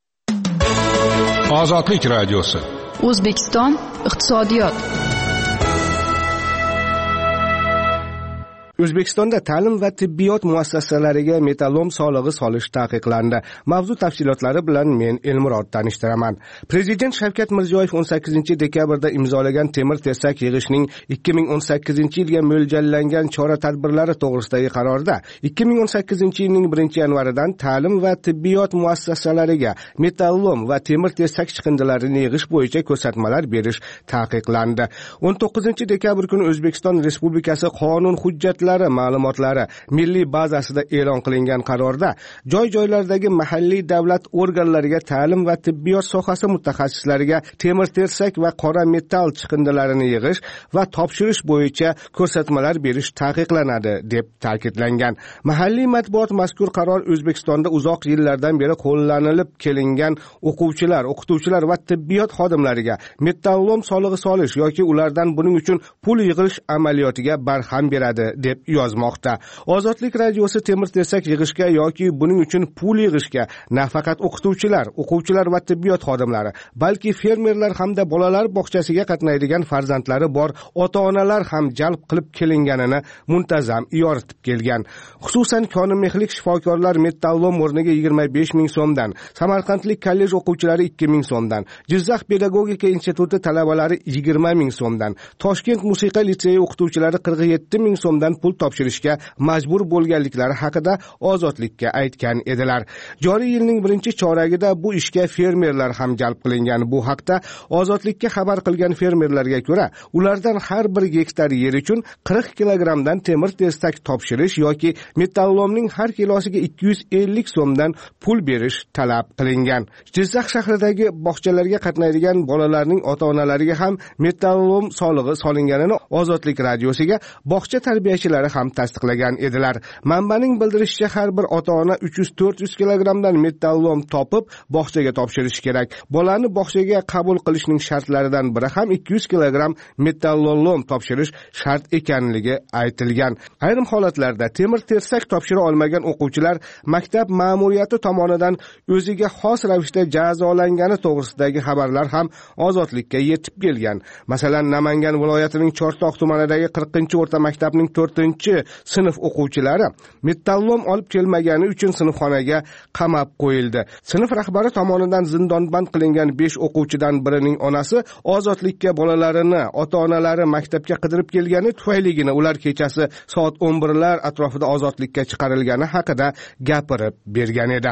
Ozodlik radiosi. O'zbekiston iqtisodiyot. O'zbekistonda ta'lim va tibbiyot muassasalariga metallom solig'i solish taqiqlandi. Mavzu tafsilotlari bilan men Elmurod tanishtiraman. Prezident Shavkat Mirziyoyev o'n sakkizinchi dekabrda imzolagan temir tersak yig'ishning ikki ming o'n sakkizinchi yilga mo'ljallangan chora-tadbirlari to'g'risidagi qarorda ikki ming o'n sakkizinchi yilning birinchi yanvaridan ta'lim va tibbiyot muassasalariga metallom va temir tersak chiqindilarini yig'ish bo'yicha ko'rsatmalar berish taqiqlandi. o'n to'qqizinchi dekabr kuni O'zbekiston Respublikasi qonun hujjat ma'lumotlari milliy bazasida e'lon qilingan qarorda joy-joylardagi mahalliy davlat organlariga ta'lim va tibbiyot sohasi mutaxassislariga temir tersak va qora metall chiqindilarini yig'ish va topshirish bo'yicha ko'rsatmalar berish taqiqlanadi deb ta'kidlangan. Mahalliy matbuot mazkur qaror O'zbekistonda uzoq yillardan beri qo'llanilib kelingan o'quvchilar, o'qituvchilar va tibbiyot xodimlariga metallom solig'i solish yoki ulardan buning uchun pul yig'ish amaliyotiga barham beradi deb deb yozmoqda. Ozodlik radiosi temir tersak yig'ishga yoki buning uchun pul yig'ishga nafaqat o'qituvchilar, o'quvchilar va tibbiyot xodimlari, balki fermerlar hamda bolalar bog'chasiga qatnaydigan farzandlari bor ota-onalar ham jalb qilib kelinganini muntazam yoritib kelgan. Xususan konimehlik shifokorlar metallom o'rniga yigirma besh ming so'mdan, Samarqandlik kollej o'quvchilari ikki ming so'mdan, Jizzax pedagogika instituti talabalari yigirma ming so'mdan, Toshkent musiqa litseyi o'qituvchilari qirq yetti ming so'mdan pul topshirishga majbur bo'lganliklari haqida Ozodlikka aytgan edilar. Joriy yilning birinchi choragida bu ishga fermerlar ham jalb qilingan. Bu haqda Ozodlikka xabar qilgan fermerlarga ko'ra, ulardan har bir gektar yer uchun qirq kilogrammdan temir terstak topshirish yoki metallomning har kilosiga ikki yuz ellik so'mdan pul berish talab qilingan. Jizzax shahridagi bog'chalarga qatnaydigan bolalarning ota-onalariga ham metallom solig'i solinganini Ozodlik radiosiga bog'cha tarbiyachilari ham tasdiqlagan edilar. Manbaning bildirishicha, har bir ota-ona uch yuz to'rt yuz kilogrammdan metallom topib bog'chaga topshirish kerak. Bolani bog'chaga qabul qilishning shartlaridan biri ham ikki yuz kilogramm metallom topshirish shart ekanligi aytilgan. Ayrim holatlarda temir tersak topshira olmagan o'quvchilar maktab ma'muriyati tomonidan o'ziga xos ravishda jazolangani to'g'risidagi xabarlar ham Ozodlikka yetib kelgan. Masalan, Namangan viloyatining Chortoq tumanidagi qirqinchi o'rta maktabning to'rtinchi sinf o'quvchilari metallom olib kelmagani uchun sinfxonaga qamab qo'yildi. Sinf rahbari tomonidan zindonband qilingan besh o'quvchidan birining onasi Ozodlikka bolalarini ota-onalari maktabga qidirib kelgani tufayligini ular kechasi soat o'n birlar atrofida ozodlikka chiqarilgani haqida gapirib bergan edi.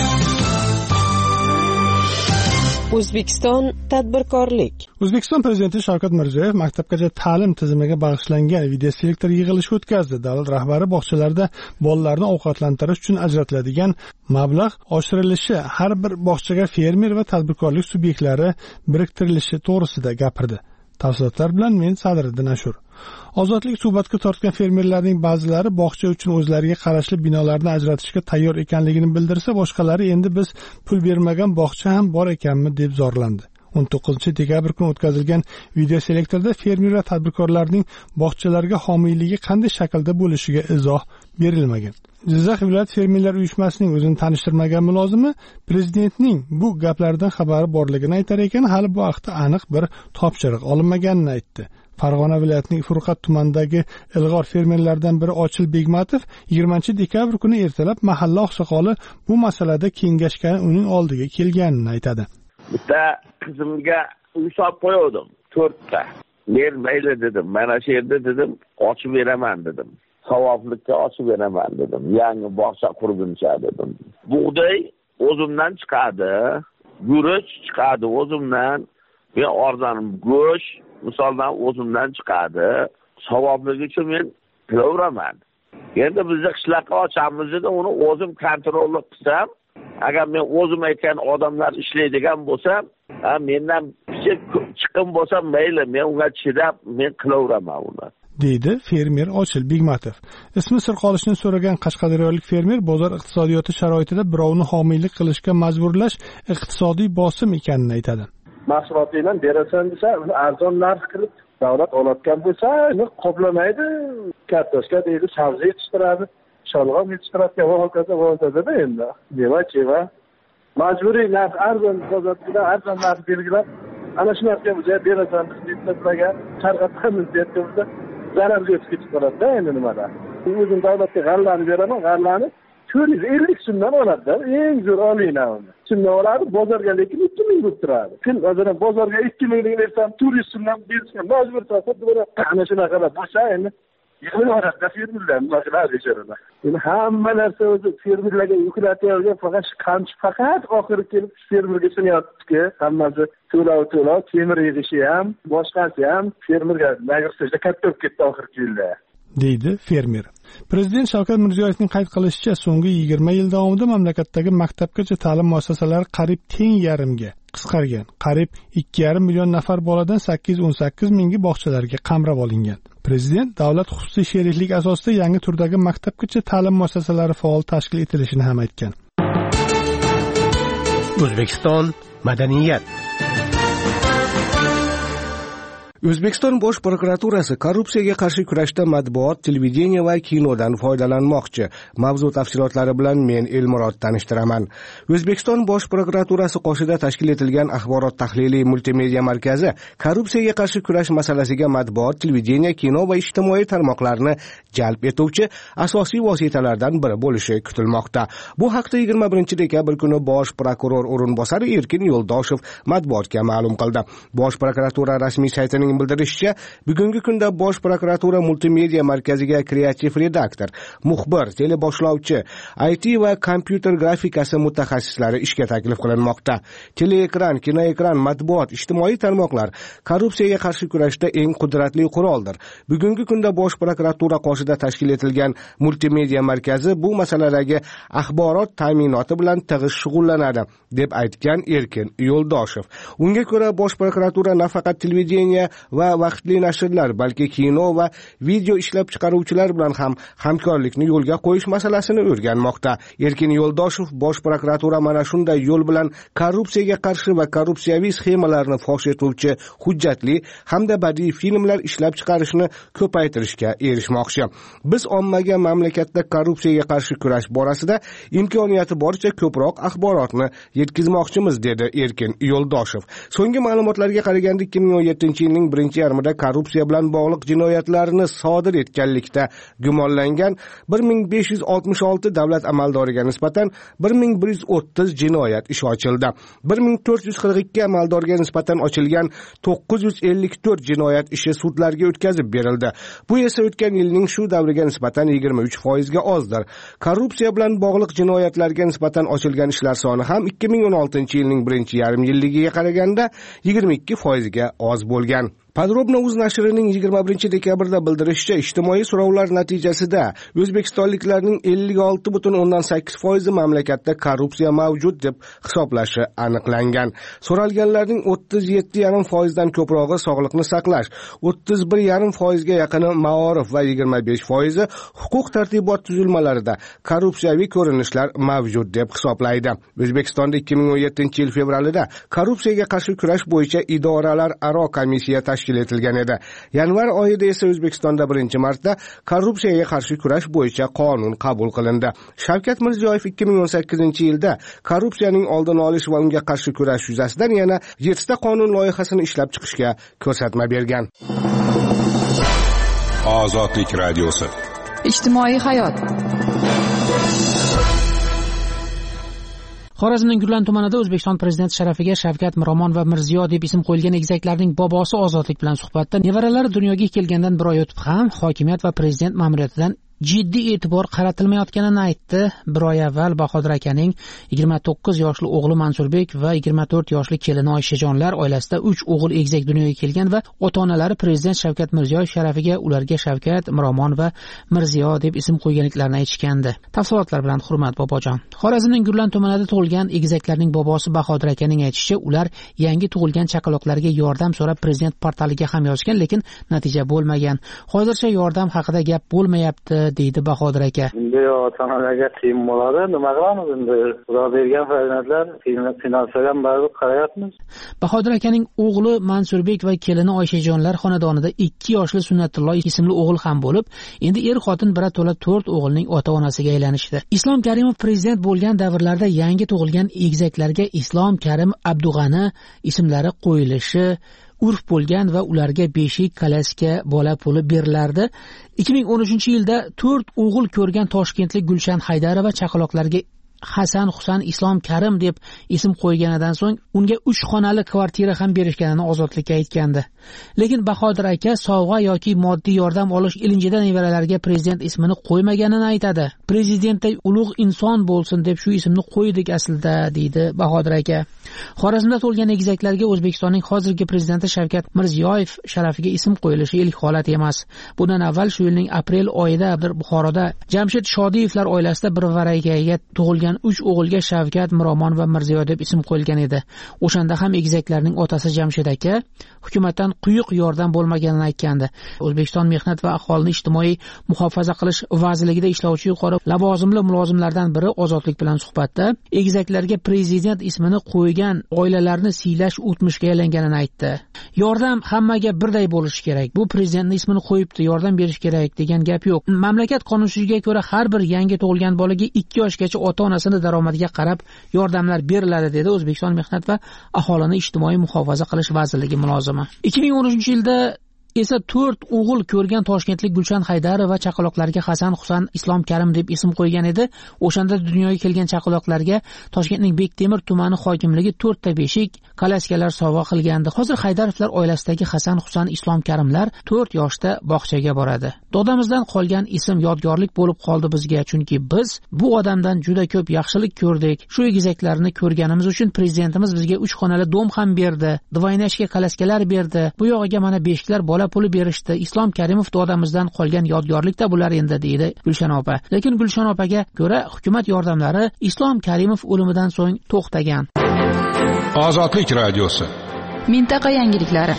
O'zbekiston tadbirkorlik. O'zbekiston prezidenti Shavkat Mirziyoyev maktabgacha ta'lim tizimiga bag'ishlangan videoselektor yig'ilishi o'tkazdi. Davlat rahbari bog'chalarda bolalarni ovqatlantirish uchun ajratiladigan mablag' oshirilishi, har bir bog'chaga fermer va tadbirkorlik subyektlari biriktirilishi to'g'risida gapirdi. Tafsilotlar bilan men Sadriddin Ashur. Ozodlik suhbatga tortgan fermerlarning ba'zilari bog'cha uchun o'zlariga qarashli binolarni ajratishga tayyor ekanligini bildirsa, boshqalari endi biz pul bermagan bog'cha ham bor ekanmi deb zorlandi. o'n to'qqizinchi dekabr kuni o'tkazilgan videoselektorda fermer va tadbirkorlarning bog'chalarga homiyligi qanday shaklda bo'lishiga izoh berilmagan. Jizzax viloyat fermerlar uyushmasining o'zini tanishtirmagan mulozimi prezidentning bu gaplardan xabari borligini aytar ekan, hali bu haqda aniq bir topshiriq olinmaganini aytdi. Farg'ona viloyatining Furqat tumanidagi ilg'or fermerlardan biri Ochil Begmatov yigirmanchi dekabr kuni ertalab mahalla oqsoqoli bu masalada kengashga uning oldiga kelganini aytadi. Bitta qizimga uy solib qo'ydim, to'rtta. Men mayli dedim, mana shu yerda dedim, ochib beraman dedim. Savoblikka ochib beraman dedim. Yangi bog'cha qurguncha dedim. Bug'doy o'zimdan chiqadi, guruch chiqadi o'zimdan, men orzanim go'sht misoldan o'zimdan chiqadi. Savobligi uchun men qilaveraman. Endi bizni qishloqqa ochamiz edi, uni o'zim kontrol qilsam, agar men o'zim aytgan odamlar ishlaydigan bo'lsam, ha mendan kichik chiqim bo'lsa mayli, men unga chidab men qilaveraman uni. deydi fermer Ochil Begmatov. Ismi sir qolishini so'ragan qashqadaryolik fermer bozor iqtisodiyoti sharoitida birovni homiylik qilishga majburlash iqtisodiy bosim ekanini aytadi. Mahsulotlarni berasan desa, uni arzon narx qilib davlat olayotgan bo'lsa, uni qoplamaydi. Kartoshka deydi, sabzi yetishtiradi, sholg'om yetishtiradi, va hokazo va hokazo endi. Nima-cheva majburiy narx arzon bozorda arzon narx belgilab, ana shu narxga o'zi berasan deb tarqatamiz deyapti. Zararga o'tib ketib qoladi-da endi nimada. O'zim davlatga g'allani beraman, g'allani to'rt yuz ellik so'mdan oladi-da, eng zo'r olinglar uni. Shundan oladi, bozorga lekin ikki ming bo'lib turadi. Kun o'zini bozorga ikki ming bersam, to'rt yuz so'mdan berishga majbur bo'lsa, ana shunaqalar bo'lsa endi yig'ilib fermerlar masalalar yechiladi. Endi hamma narsa o'zi fermerlarga yuklatilgan, faqat qamchi faqat oxiri kelib fermerga tushunyapti-ki, hammasi to'lov-to'lov, temir yig'ishi ham, boshqasi ham fermerga nagirishda katta bo'lib ketdi oxirgi yilda. deydi fermer. Prezident Shavkat Mirziyoyevning qayd qilishicha, so'nggi yigirma yil davomida mamlakatdagi maktabgacha ta'lim muassasalari qariyb teng yarimga qisqargan. Qariyb ikki yarim million nafar boladan sakkiz yuz o'n sakkiz mingi bog'chalarga qamrab olingan. Prezident davlat xususiy sheriklik asosida yangi turdagi maktabgacha ta'lim muassasalari faol tashkil etilishini ham aytgan. O'zbekiston madaniyat. O'zbekiston bosh prokuraturasi korrupsiyaga qarshi kurashda matbuot, televideniye va kinodan foydalanmoqchi. Mavzu tafsilotlari bilan men Elmurod tanishtiraman. O'zbekiston bosh prokuraturasi qoshida tashkil etilgan axborot tahliliy multimedia markazi korrupsiyaga qarshi kurash masalasiga matbuot, televideniye, kino va ijtimoiy tarmoqlarni jalb etuvchi asosiy vositalardan biri bo'lishi kutilmoqda. Bu haqda yigirma birinchi dekabr kuni bosh prokuror o'rinbosari Erkin Yo'ldoshev matbuotga ma'lum qildi. Bosh prokuratura rasmiy saytining bildirishicha, bugungi kunda bosh prokuratura multimedia markaziga kreativ redaktor, muxbir, teleboshlovchi, I T va kompyuter grafikasi mutaxassislari ishga taklif qilinmoqda. Teleekran, kinoekran, matbuot, ijtimoiy tarmoqlar korrupsiyaga qarshi kurashda eng qudratli quroldir. Bugungi kunda bosh prokuratura qoshida tashkil etilgan multimedia markazi bu masaladagi axborot ta'minoti bilan tig'iz shug'ullanadi, deb aytgan Erkin Yo'ldoshev. Unga ko'ra bosh prokuratura nafaqat televideniye va vaqtli nashrlar, balki kino va video ishlab chiqaruvchilar bilan ham hamkorlikni yo'lga qo'yish masalasini o'rganmoqda. Erkin Yo'ldoshev bosh prokuratura mana shunday yo'l bilan korrupsiyaga qarshi va korrupsiyaviy sxemalarni fosh etuvchi hujjatli hamda badiiy filmlar ishlab chiqarishni ko'paytirishga erishmoqchi. Biz ommaga mamlakatda korrupsiyaga qarshi kurash borasida imkoniyati boricha ko'proq axborotni yetkazmoqchimiz, dedi Erkin Yo'ldoshev. So'nggi ma'lumotlarga qaraganda ikki ming o'n yettinchi yilning birinchi yarmida korrupsiya bilan bog'liq jinoyatlarni sodir etganlikda gumonlangan bir ming besh yuz oltmish olti davlat amaldoriga nisbatan bir ming bir yuz o'ttiz jinoyat ishi ochildi. bir ming to'rt yuz qirq ikki amaldorga nisbatan ochilgan to'qqiz yuz ellik to'rt jinoyat ishi sudlarga o'tkazib berildi. Bu esa o'tgan yilning shu davriga nisbatan yigirma uch foizga ozdir. Korrupsiya bilan bog'liq jinoyatlarga nisbatan ochilgan ishlar soni ham ikki ming o'n oltinchi yilning birinchi yarim yilligiga qaraganda yigirma ikki foizga oz bo'lgan. Podrobno uz nashrining yigirma birinchi dekabrda bildirishicha, ijtimoiy so'rovlar natijasida o'zbekistonliklarning ellik olti butun o'ndan sakkiz foizi mamlakatda korrupsiya mavjud deb hisoblashi aniqlangan. So'ralganlarning o'ttiz yetti yarim foizdan ko'prog'i sog'liqni saqlash, o'ttiz bir yarim foizga yaqini maorif va yigirma besh foizi huquq tartibot tuzilmalarida korrupsiyaviy ko'rinishlar mavjud deb hisoblaydi. O'zbekistonda ikki ming o'n yettinchi yil fevralida korrupsiyaga qarshi kurash bo'yicha idoralar aro komissiya tashkil etilgan edi. Yanvar oyida esa O'zbekistonda birinchi marta korrupsiyaga qarshi kurash bo'yicha qonun qabul qilindi. Shavkat Mirziyoyev ikki ming o'n sakkizinchi yilda korrupsiyaning oldini olish va unga qarshi kurash yuzasidan yana yettita qonun loyihasini ishlab chiqishga ko'rsatma bergan. Ozodlik radiosi. Ijtimoiy hayot. Xorazmning Gurlan tumanida O'zbekiston prezidenti sharafiga Shavkat, Miromon va Mirziyo deb ism qo'yilgan egizaklarning bobosi Ozodlik bilan suhbatda nevaralari dunyoga kelgandan bir oy o'tib ham hokimiyat va prezident ma'muriyatidan jiddiy e'tibor qaratilmayotganini aytdi. Bir oy avval Bahodir akaning yigirma to'qqiz yoshli o'g'li Mansurbek va yigirma to'rt yoshli kelini Oyshajonlar oilasida uch o'g'il egizak dunyoga kelgan va ota-onalari prezident Shavkat Mirziyoyev sharafiga ularga Shavkat, Miromon va Mirziyo deb ism qo'yganliklarini aytishgandi. Tafsilotlar bilan Hurmat bobojon. Xorazmning Gurlan tumanida tug'ilgan egizaklarning bobosi Bahodir akaning aytishicha, ular yangi tug'ilgan chaqaloqlarga yordam so'rab prezident portaliga ham yozgan, lekin natija bo'lmagan. Hozircha yordam haqida gap bo'lmayapti, deydi Bahodir aka. Endi ota-onalarga qiyin bo'ladi, nima qilamiz endi? Xudo bergan farzandlar finansiyadan baribir qarayapmiz. Bahodir akaning o'g'li Mansurbek va kelini Oyshajonlar xonadonida ikki yoshli Sunnatulloh ismli o'g'il ham bo'lib, endi er xotin bira to'la to'rt o'g'ilning ota-onasiga aylanishdi. Islom Karimov prezident bo'lgan davrlarda yangi tug'ilgan egizaklarga Islom Karim, Abdug'ani ismlari qo'yilishi urf bo'lgan va ularga beshik, kalaska, bola puli berilardi. ikki ming o'n uchinchi yilda to'rt o'g'il ko'rgan toshkentlik Gulshan Haydarova chaqaloqlarga Hasan, Husan, Islom Karim deb ism qo'yganidan so'ng unga uch xonali kvartira ham berishganini Ozodlikka aytgandi. Lekin Bahodir aka sovg'a yoki moddiy yordam olish ilinjida nevaralariga prezident ismini qo'ymaganini aytadi. Prezidentday ulug' inson bo'lsin deb shu ismni qo'ydik aslida, deydi Bahodir aka. Xorazmda tug'ilgan egizaklarga O'zbekistonning hozirgi prezidenti Shavkat Mirziyoyev sharafiga ism qo'yilishi ilk holat emas. Bundan avval shu yilning aprel oyida Buxoroda Jamshid Shodiyevlar oilasida bir varaygaga tug'ilgan uch o'g'ilga Shavkat, Miromon va Mirziyo deb ism qo'yilgan edi. O'shanda ham egizaklarning otasi Jamshid aka hukumatdan quyuq yordam bo'lmaganini aytgandi. O'zbekiston Mehnat va aholini ijtimoiy muhofaza qilish vazirligida ishlovchi yuqori lavozimli mulozimlardan biri Ozodlik bilan suhbatda egizaklarga prezident ismini qo'ygan bo'lgan oilalarni siylash o'tmishga aylanganini aytdi. Yordam hammaga birday bo'lishi kerak. Bu prezidentning ismini qo'yibdi, yordam berish kerak degan gap yo'q. Mamlakat qonunchiligiga ko'ra har bir yangi tug'ilgan bolaga ikki yoshgacha ota-onasini daromadiga qarab yordamlar beriladi dedi O'zbekiston Mehnat va aholini ijtimoiy muhofaza qilish vazirligi mulozimi. ikki ming o'n uchinchi yilda esa to'rt o'g'il ko'rgan toshkentlik Gulshan Haydarova chaqaloqlarga Hasan, Husan, Islom Karim deb ism qo'ygan edi. O'shanda dunyoga kelgan chaqaloqlarga Toshkentning Bektemir tumani hokimligi to'rtta beshik, kalaskalar sovg'a qilgandi. Hozir Haydarovlar oilasidagi Hasan, Husan, Islom Karimlar to'rt yoshda bog'chaga boradi. Dodamizdan qolgan ism yodgorlik bo'lib qoldi bizga, chunki biz bu odamdan juda ko'p yaxshilik ko'rdik. Shu egizaklarni ko'rganimiz uchun prezidentimiz bizga uch xonali dom ham berdi, divaynashga kalaskalar berdi. Bu yog'iga mana beshiklar bola puli berishdi. Islom Karimov dodamizdan qolgan yodgorlikda bular endi deydi Gulshan opa. Lekin Gulshan opaga ko'ra hukumat yordamlari Islom Karimov o'limidan so'ng to'xtagan. Ozodlik radiosi. Mintaqa yangiliklari.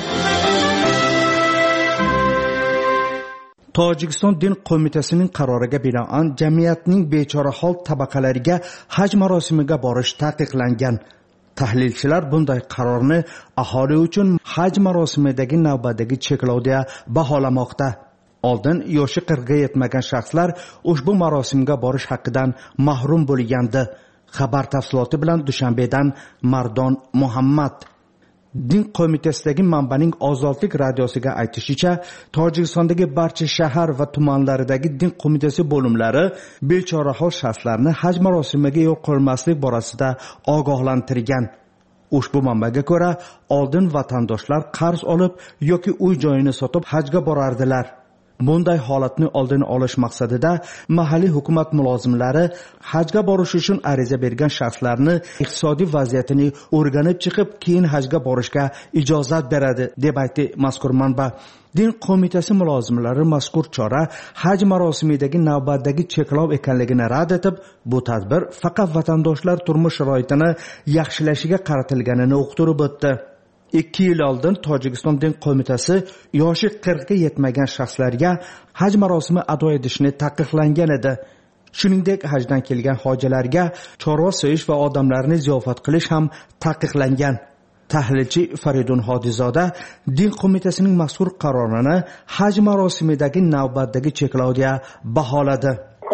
Tojikiston din qo'mitasining qaroriga binoan jamiyatning bechorahol tabaqalariga haj marosimiga borish taqiqlangan. Tahlilchilar bunday qarorni aholi uchun haj marosimidagi navbatdagi cheklov deya baholamoqda. Oldin yoshi qirqqa yetmagan shaxslar ushbu marosimga borish haqqidan mahrum bo'lgandi. Xabar tafsiloti bilan Dushanbedan Mardon Muhammad. Din qo'mitasidagi manbaning Ozodlik radiosiga aytishicha, Tojikistondagi barcha shahar va tumanlaridagi din qo'mitasi bo'limlari bechorahol shaxslarni haj marosimiga yo'l qo'ymaslik borasida ogohlantirgan. Ushbu manbaga ko'ra, oldin vatandoshlar qarz olib yoki uy joyini sotib hajga borardilar. Bunday holatni oldini olish maqsadida mahalliy hukumat mulozimlari hajga borish uchun ariza bergan shaxslarni iqtisodiy vaziyatini o'rganib chiqib, keyin hajga borishga ijozat beradi deb aytdi mazkur manba. Din qo'mitasi mulozimlari mazkur chora haj marosimidagi navbatdagi cheklov ekanligini rad etib, bu tadbir faqat vatandoshlar turmush sharoitini yaxshilashiga qaratilganini uqtirib o'tdi. ikki yil oldin Tojikiston din qo'mitasi yoshi qirqqa yetmagan shaxslarga haj marosimi ado etishni taqiqlangan edi. Shuningdek, hajdan kelgan hojilarga chorva so'yish va odamlarni ziyofat qilish ham taqiqlangan. Tahlilchi Faridun Hodizoda din qo'mitasining mazkur qarorini haj marosimidagi navbatdagi cheklov deya baholadi.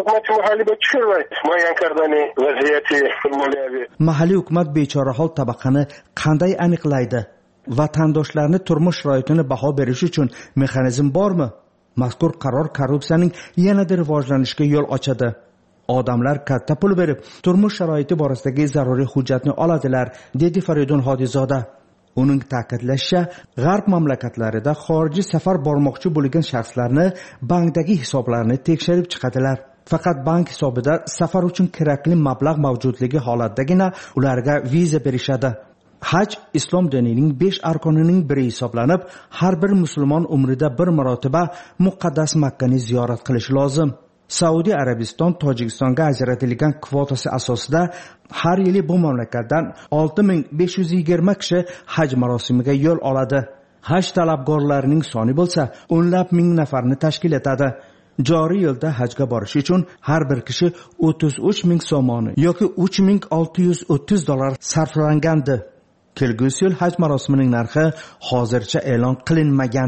Mahalliy hukumat bechorahol tabaqani qanday aniqlaydi? Vatandoshlarni turmush sharoitini baho berish uchun mexanizm bormi? Mazkur qaror korrupsiyaning yanada rivojlanishiga yo'l ochadi. Odamlar katta pul berib, turmush sharoiti borasidagi zaruriy hujjatni oladilar, dedi Faridun Hodizoda. Uning ta'kidlashicha, g'arb mamlakatlarida xorijiy safar bormoqchi bo'lgan shaxslarni bankdagi hisoblarini tekshirib chiqadilar. Faqat bank hisobida safar uchun kerakli mablag' mavjudligi holatdagina ularga viza berishadi. Haj islom dinining besh arkonining biri hisoblanib, har bir musulmon umrida bir marotaba muqaddas Makkani ziyorat qilishi lozim. Saudiya Arabiston Tojikistonga ajratilgan kvotasi asosida har yili bu mamlakatdan olti ming besh yuz yigirma kishi haj marosimiga yo'l oladi. Haj talabgorlarining soni bo'lsa, o'nlab ming nafarni tashkil etadi. Joriy yilda hajga borish uchun har bir kishi o'ttiz uch ming somoni yoki uch ming olti yuz o'ttiz dollar sarflangandi. Kelgusi yil haj marosimining narxi hozircha e'lon qilinmagan.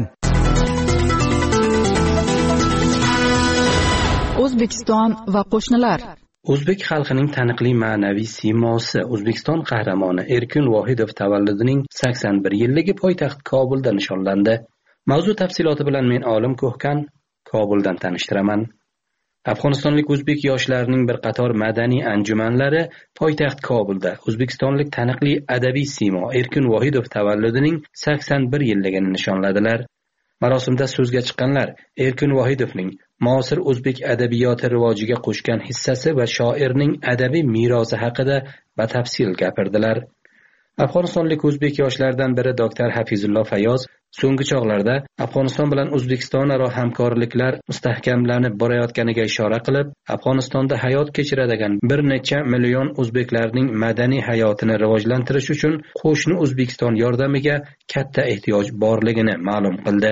O'zbekiston va qo'shnilar. O'zbek xalqining taniqli ma'naviy siymosi O'zbekiston qahramoni Erkin Vohidov tavalludining sakson bir yilligi poytaxt Kobulda nishonlandi. Mavzu tafsiloti bilan men Olim Ko'hkan Kobuldan tanishtiraman. Afg'onistonlik o'zbek yoshlarining bir qator madaniy anjumanlari poytaxt Kobulda O'zbekistonlik taniqli adabiy siymo Erkin Vohidov tavalludining sakson bir yilligini nishonladilar. Marosimda so'zga chiqqanlar Erkin Vohidovning muasir o'zbek adabiyoti rivojiga qo'shgan hissasi va shoirning adabiy merosi haqida batafsil gapirdilar. Afg'onistonlik o'zbek yoshlaridan biri doktor Hafizullo Fayoz so'nggi chog'larda Afg'oniston bilan O'zbekiston aro hamkorliklar mustahkamlanib borayotganiga ishora qilib, Afg'onistonda hayot kechiradigan bir necha million o'zbeklarning madaniy hayotini rivojlantirish uchun qo'shni O'zbekiston yordamiga katta ehtiyoj borligini ma'lum qildi.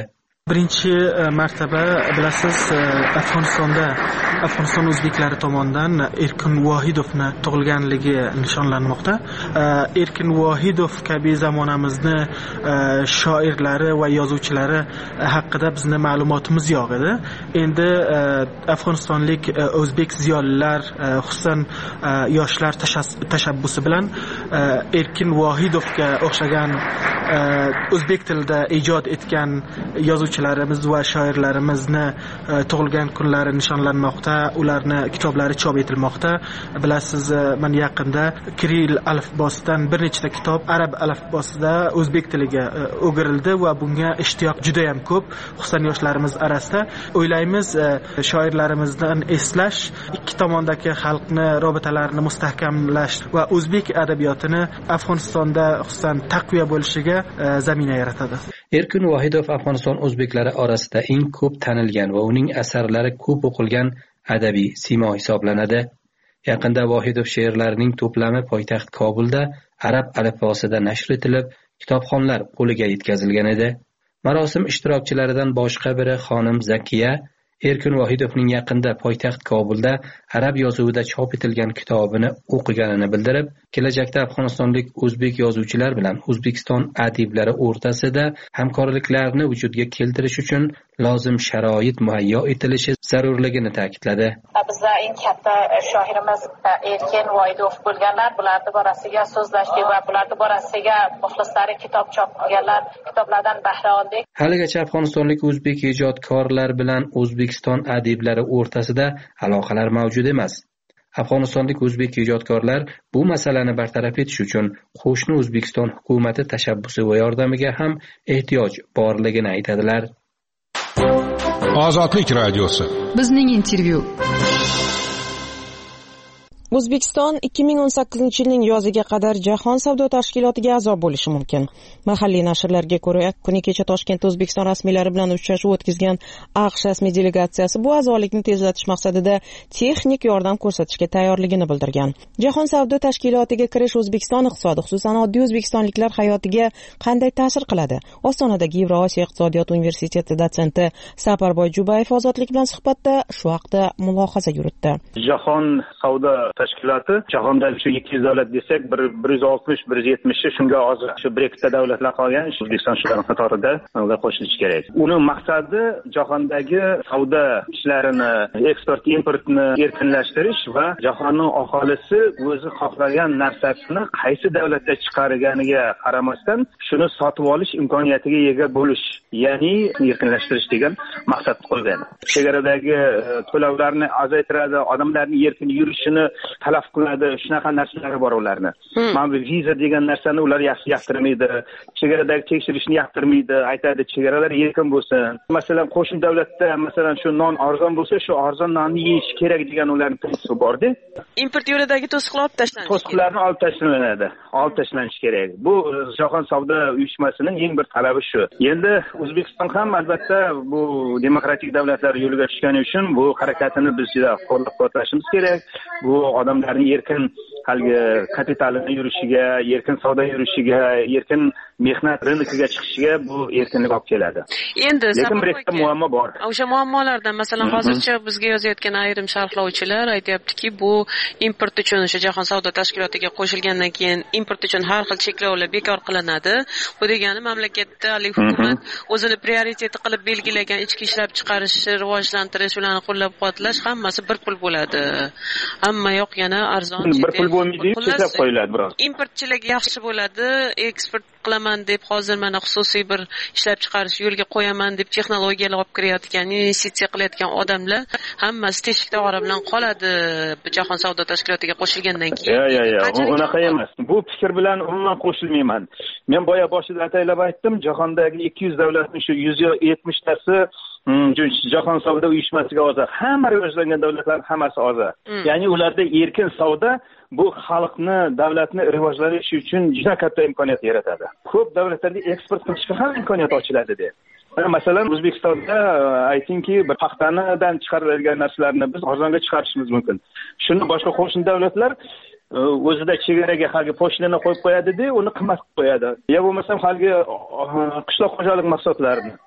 Birinchi martaba bilasiz Afg'onistonda Afg'oniston o'zbeklari tomonidan Erkin Vohidovni tug'ilganligi nishonlanmoqda. Erkin Vohidov kabi zamonamizni shoirlari va yozuvchilari haqida bizning ma'lumotimiz yo'q edi. Endi afg'onistonlik o'zbek ziyolilar, xususan yoshlar tashabbusi bilan Erkin Vohidovga o'xshagan o'zbek tilida ijod etgan yozuvchilarimiz va shoirlarimizni tug'ilgan kunlari nishonlanmoqda, ularni kitoblari chop etilmoqda. Bilasiz, mana yaqinda Kirill alifbosidan bir nechta kitob arab alifbosida o'zbek tiliga o'girildi va bunga ishtiyoq juda ham ko'p, xususan yoshlarimiz orasida. O'ylaymiz, shoirlarimizdan eslash, ikki tomondagi xalqni robitalarini mustahkamlash va o'zbek adabiyotini Afg'onistonda xususan taqviya bo'lishiga zamina yaratadi. Erkin Vohidov Afg'oniston o'zbeklari orasida eng ko'p tanilgan va uning asarlari ko'p o'qilgan adabiy simo hisoblanadi. Yaqinda Vohidov she'rlarining to'plami poytaxt Kobulda arab alifbosida nashr etilib, kitobxonlar qo'liga yetkazilgan edi. Marosim ishtirokchilaridan boshqa biri xonim Zakiya Erkin Vohidovning yaqinda poytaxt Kobulda arab yozuvida chop etilgan kitobini o'qiganini bildirib, kelajakda afg'onistonlik o'zbek yozuvchilar bilan O'zbekiston adiblari o'rtasida hamkorliklarni vujudga keltirish uchun lozim sharoit muhayyo etilishi zarurligini ta'kidladi. Bizda eng katta shoirimiz Erkin Vohidov bo'lganlar, bularning borasiga so'zlashdik va bularning borasiga muxlislari kitob chop qilganlar, kitoblardan bahra oldik. Haligacha afg'onistonlik o'zbek ijodkorlar bilan O'zbekiston adiblari o'rtasida aloqalar mavjud emas. Afg'onistonlik o'zbek ijodkorlar bu masalani bartaraf etish uchun qo'shni O'zbekiston hukumati tashabbusi va yordamiga ham ehtiyoj borligini aytadilar. Ozodlik radiosi. Bizning intervyu. O'zbekiston ikki ming o'n sakkizinchi yilning yoziga qadar Jahon savdo tashkilotiga a'zo bo'lishi mumkin. Mahalliy nashrlarga ko'ra, kuni kecha Toshkentda O'zbekiston rasmiylari bilan uchrashuv o'tkazgan AQSh rasmiy delegatsiyasi bu a'zolikni tezlatish maqsadida texnik yordam ko'rsatishga tayyorligini bildirgan. Jahon savdo tashkilotiga kirish O'zbekiston iqtisodi, xususan oddiy o'zbekistonliklar hayotiga qanday ta'sir qiladi? Ostonadagi Yevrosiyo iqtisodiyot universiteti dotsenti Saparboy Jubayev Ozodlik bilan suhbatda shu haqda mulohaza yuritdi. Jahon savdo tashkiloti jahondagi shu ikki yuz davlat desak, bir yuz oltmish bir yuz yetmish shunga hozir shu Brexitda davlatlar qolgan, O'zbekiston shularning qatorida unga qo'shilishi kerak. Uning maqsadi jahondagi savdo ishlarini, eksport importni erkinlashtirish va jahonning aholisi o'zi xohlagan narsasini qaysi davlatda chiqarganiga qaramasdan shuni sotib olish imkoniyatiga ega bo'lish, ya'ni erkinlashtirish degan maqsad qo'ygan. Chegaradagi to'lovlarni azaytiradi, odamlarning erkin yurishini talab qiladi, shunaqa narsalari bor ularni. Mana bu viza degan narsani ular yaxshi yoqtirmaydi, chegaradagi tekshirishni yoqtirmaydi, aytadi chegaralar erkin bo'lsin. Masalan, qo'shni davlatda masalan shu non arzon bo'lsa, shu arzon nonni yeyish kerak degan ularning prinsipi bor-da. Import yo'lidagi to'siqlar olib tashlanishi. To'siqlarni olib tashlanadi, olib tashlanishi kerak. Bu Jahon savdo uyushmasining eng bir talabi shu. Endi O'zbekiston ham albatta bu demokratik davlatlar yo'liga tushgani uchun bu harakatini biz juda qo'llab-quvvatlashimiz kerak. Bu odamlarning erkin halgi kapitalini yurishiga, erkin savdo yurishiga, erkin mehnat rynkiga chiqishiga bu erkinlik olib keladi. Endi lekin bir ikkita muammo bor. O'sha muammolardan masalan hozircha bizga yozayotgan ayrim sharhlovchilar aytayaptiki, bu import uchun o'sha Jahon savdo tashkilotiga qo'shilgandan keyin import uchun har xil cheklovlar bekor qilinadi. Bu degani mamlakatda hukumat o'zini prioriteti qilib belgilagan ichki ishlab chiqarishni rivojlantirish, ularni qo'llab-quvvatlash hammasi bir pul bo'ladi. Hamma yoq yana arzon bir pul bo'lmaydi, cheklab qo'yiladi biroz. Importchilik yaxshi bo'ladi, eksport qilaman deb hozir mana xususiy bir ishlab chiqarish yo'lga qo'yaman deb texnologiyalar olib kirayotgan, investitsiya qilayotgan odamlar hammasi teshik tog'ora bilan qoladi Jahon savdo tashkilotiga qo'shilgandan keyin. Yo'q, yo'q, yo'q, unaqa emas. Bu fikr bilan umuman qo'shilmayman. Men boya boshida ataylab aytdim, jahondagi ikki yuz davlatning shu yuz yetmish tasi Jahon savdo uyushmasiga a'zo. Hamma rivojlangan davlatlar hammasi a'zo. Ya'ni ularda erkin savdo bu xalqni, davlatni rivojlanishi uchun juda katta imkoniyat yaratadi. Ko'p davlatlarda eksport qilishga ham imkoniyat ochiladi deb. Masalan, O'zbekistonda aytingki, bir paxtadan chiqariladigan narsalarni biz arzonga chiqarishimiz mumkin. Shuni boshqa qo'shni davlatlar o'zida chegaraga halgi poshnani qo'yib qo'yadi-da, uni qimmat qilib qo'yadi. Ya bo'lmasam halgi qishloq xo'jalik mahsulotlarini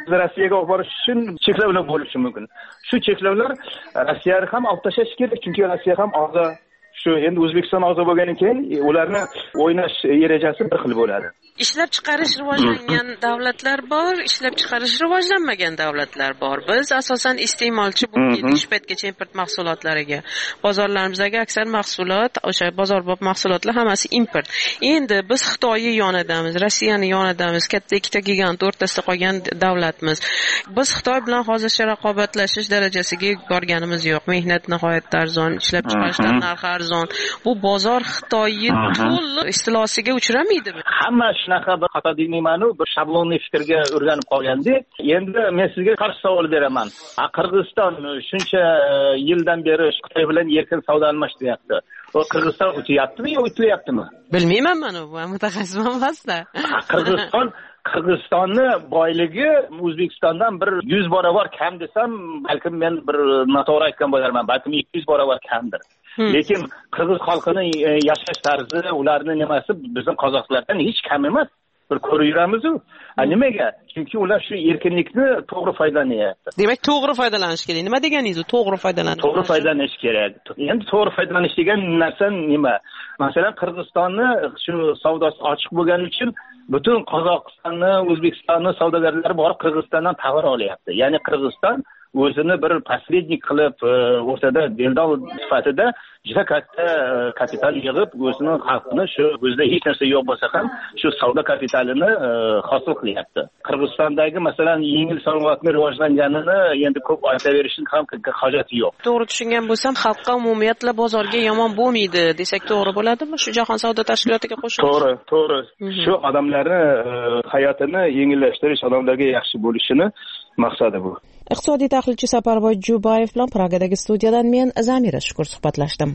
Rossiyaga olib borish uchun cheklovlar bo'lishi mumkin. Shu cheklovlar Rossiyani ham olib tashlash kerak, chunki Rossiya ham a'zo. Shu endi O'zbekiston a'zo bo'lganidan keyin ularni o'ynash erejasi bir xil bo'ladi. Ishlab chiqarish rivojlangan davlatlar bor, ishlab chiqarish rivojlanmagan davlatlar bor. Biz asosan iste'molchi bo'lib yetmish paytgacha import mahsulotlariga, bozorlarimizdagi aksar mahsulot, o'sha bozorbop mahsulotlar hammasi import. Endi biz Xitoyni yonidamiz, Rossiyani yonidamiz, katta ikkita gigant o'rtasida qolgan davlatmiz. Biz Xitoy bilan hozircha raqobatlashish darajasiga borganimiz yo'q. Mehnat nihoyatda arzon, ishlab chiqarishdan narxi arzon. Bu bozor Xitoyni to'liq istilosiga uchramaydimi? Hamma shunaqa bir xato deyman-u, bir shablonli fikrga o'rganib qolganda, endi men sizga qarshi savol beraman. Qirg'iziston shuncha yildan beri Xitoy bilan erkin savdo almashtiryapti. O Qirg'iziston o'tyaptimi yo o'tyaptimi? Bilmayman men, bu mutaxassis emasda. Qirg'iziston Qirg'izistonni boyligi O'zbekistondan bir yuz barobar kam desam, balkim men bir noto'g'ri aytgan bo'larman, balkim ikki yuz barobar kamdir. Lekin qirg'iz xalqining yashash tarzi, ularning nimasi bizning qozog'lardan hech kam emas. Bir ko'rib yuramiz-ku. Nimaga? Chunki ular shu erkinlikni to'g'ri foydalanyapti. Demak, to'g'ri foydalanish kerak. Nima deganingiz? To'g'ri foydalanish. To'g'ri foydalanish kerak. Endi to'g'ri foydalanish degan narsa nima? Masalan, Qirg'izistonni shu savdosi ochiq bo'lgani uchun butun Qozog'istonni, O'zbekistonni savdogarlari borib Qirg'izistondan tovar olyapti. Ya'ni Qirg'iziston o'zini bir posrednik qilib o'rtada deldol sifatida juda katta kapital yig'ib, o'zining xalqini shu o'zida hech narsa yo'q bo'lsa ham shu savdo kapitalini hosil qilyapti. Qirg'izistondagi masalan yengil sanoatni rivojlanganini endi ko'p aytaverishning ham hojati yo'q. To'g'ri tushungan bo'lsam, xalqqa umumiyatla bozorga yomon bo'lmaydi desak to'g'ri bo'ladimi? Shu jahon savdo tashkilotiga qo'shilib. To'g'ri, to'g'ri. Shu odamlarni hayotini yengillashtirish, odamlarga yaxshi bo'lishini maqsadi bu. Iqtisodiy tahlilchi Saparboy Jubayev bilan Pragadagi studiyadan men Zamira Shukur suhbatlashdim.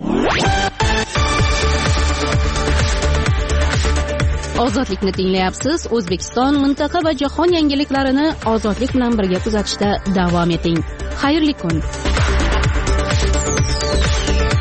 Ozodlikni tinglayapsiz. O'zbekiston, mintaqa va jahon yangiliklarini ozodlik bilan birga kuzatishda davom eting. Xayrli kun.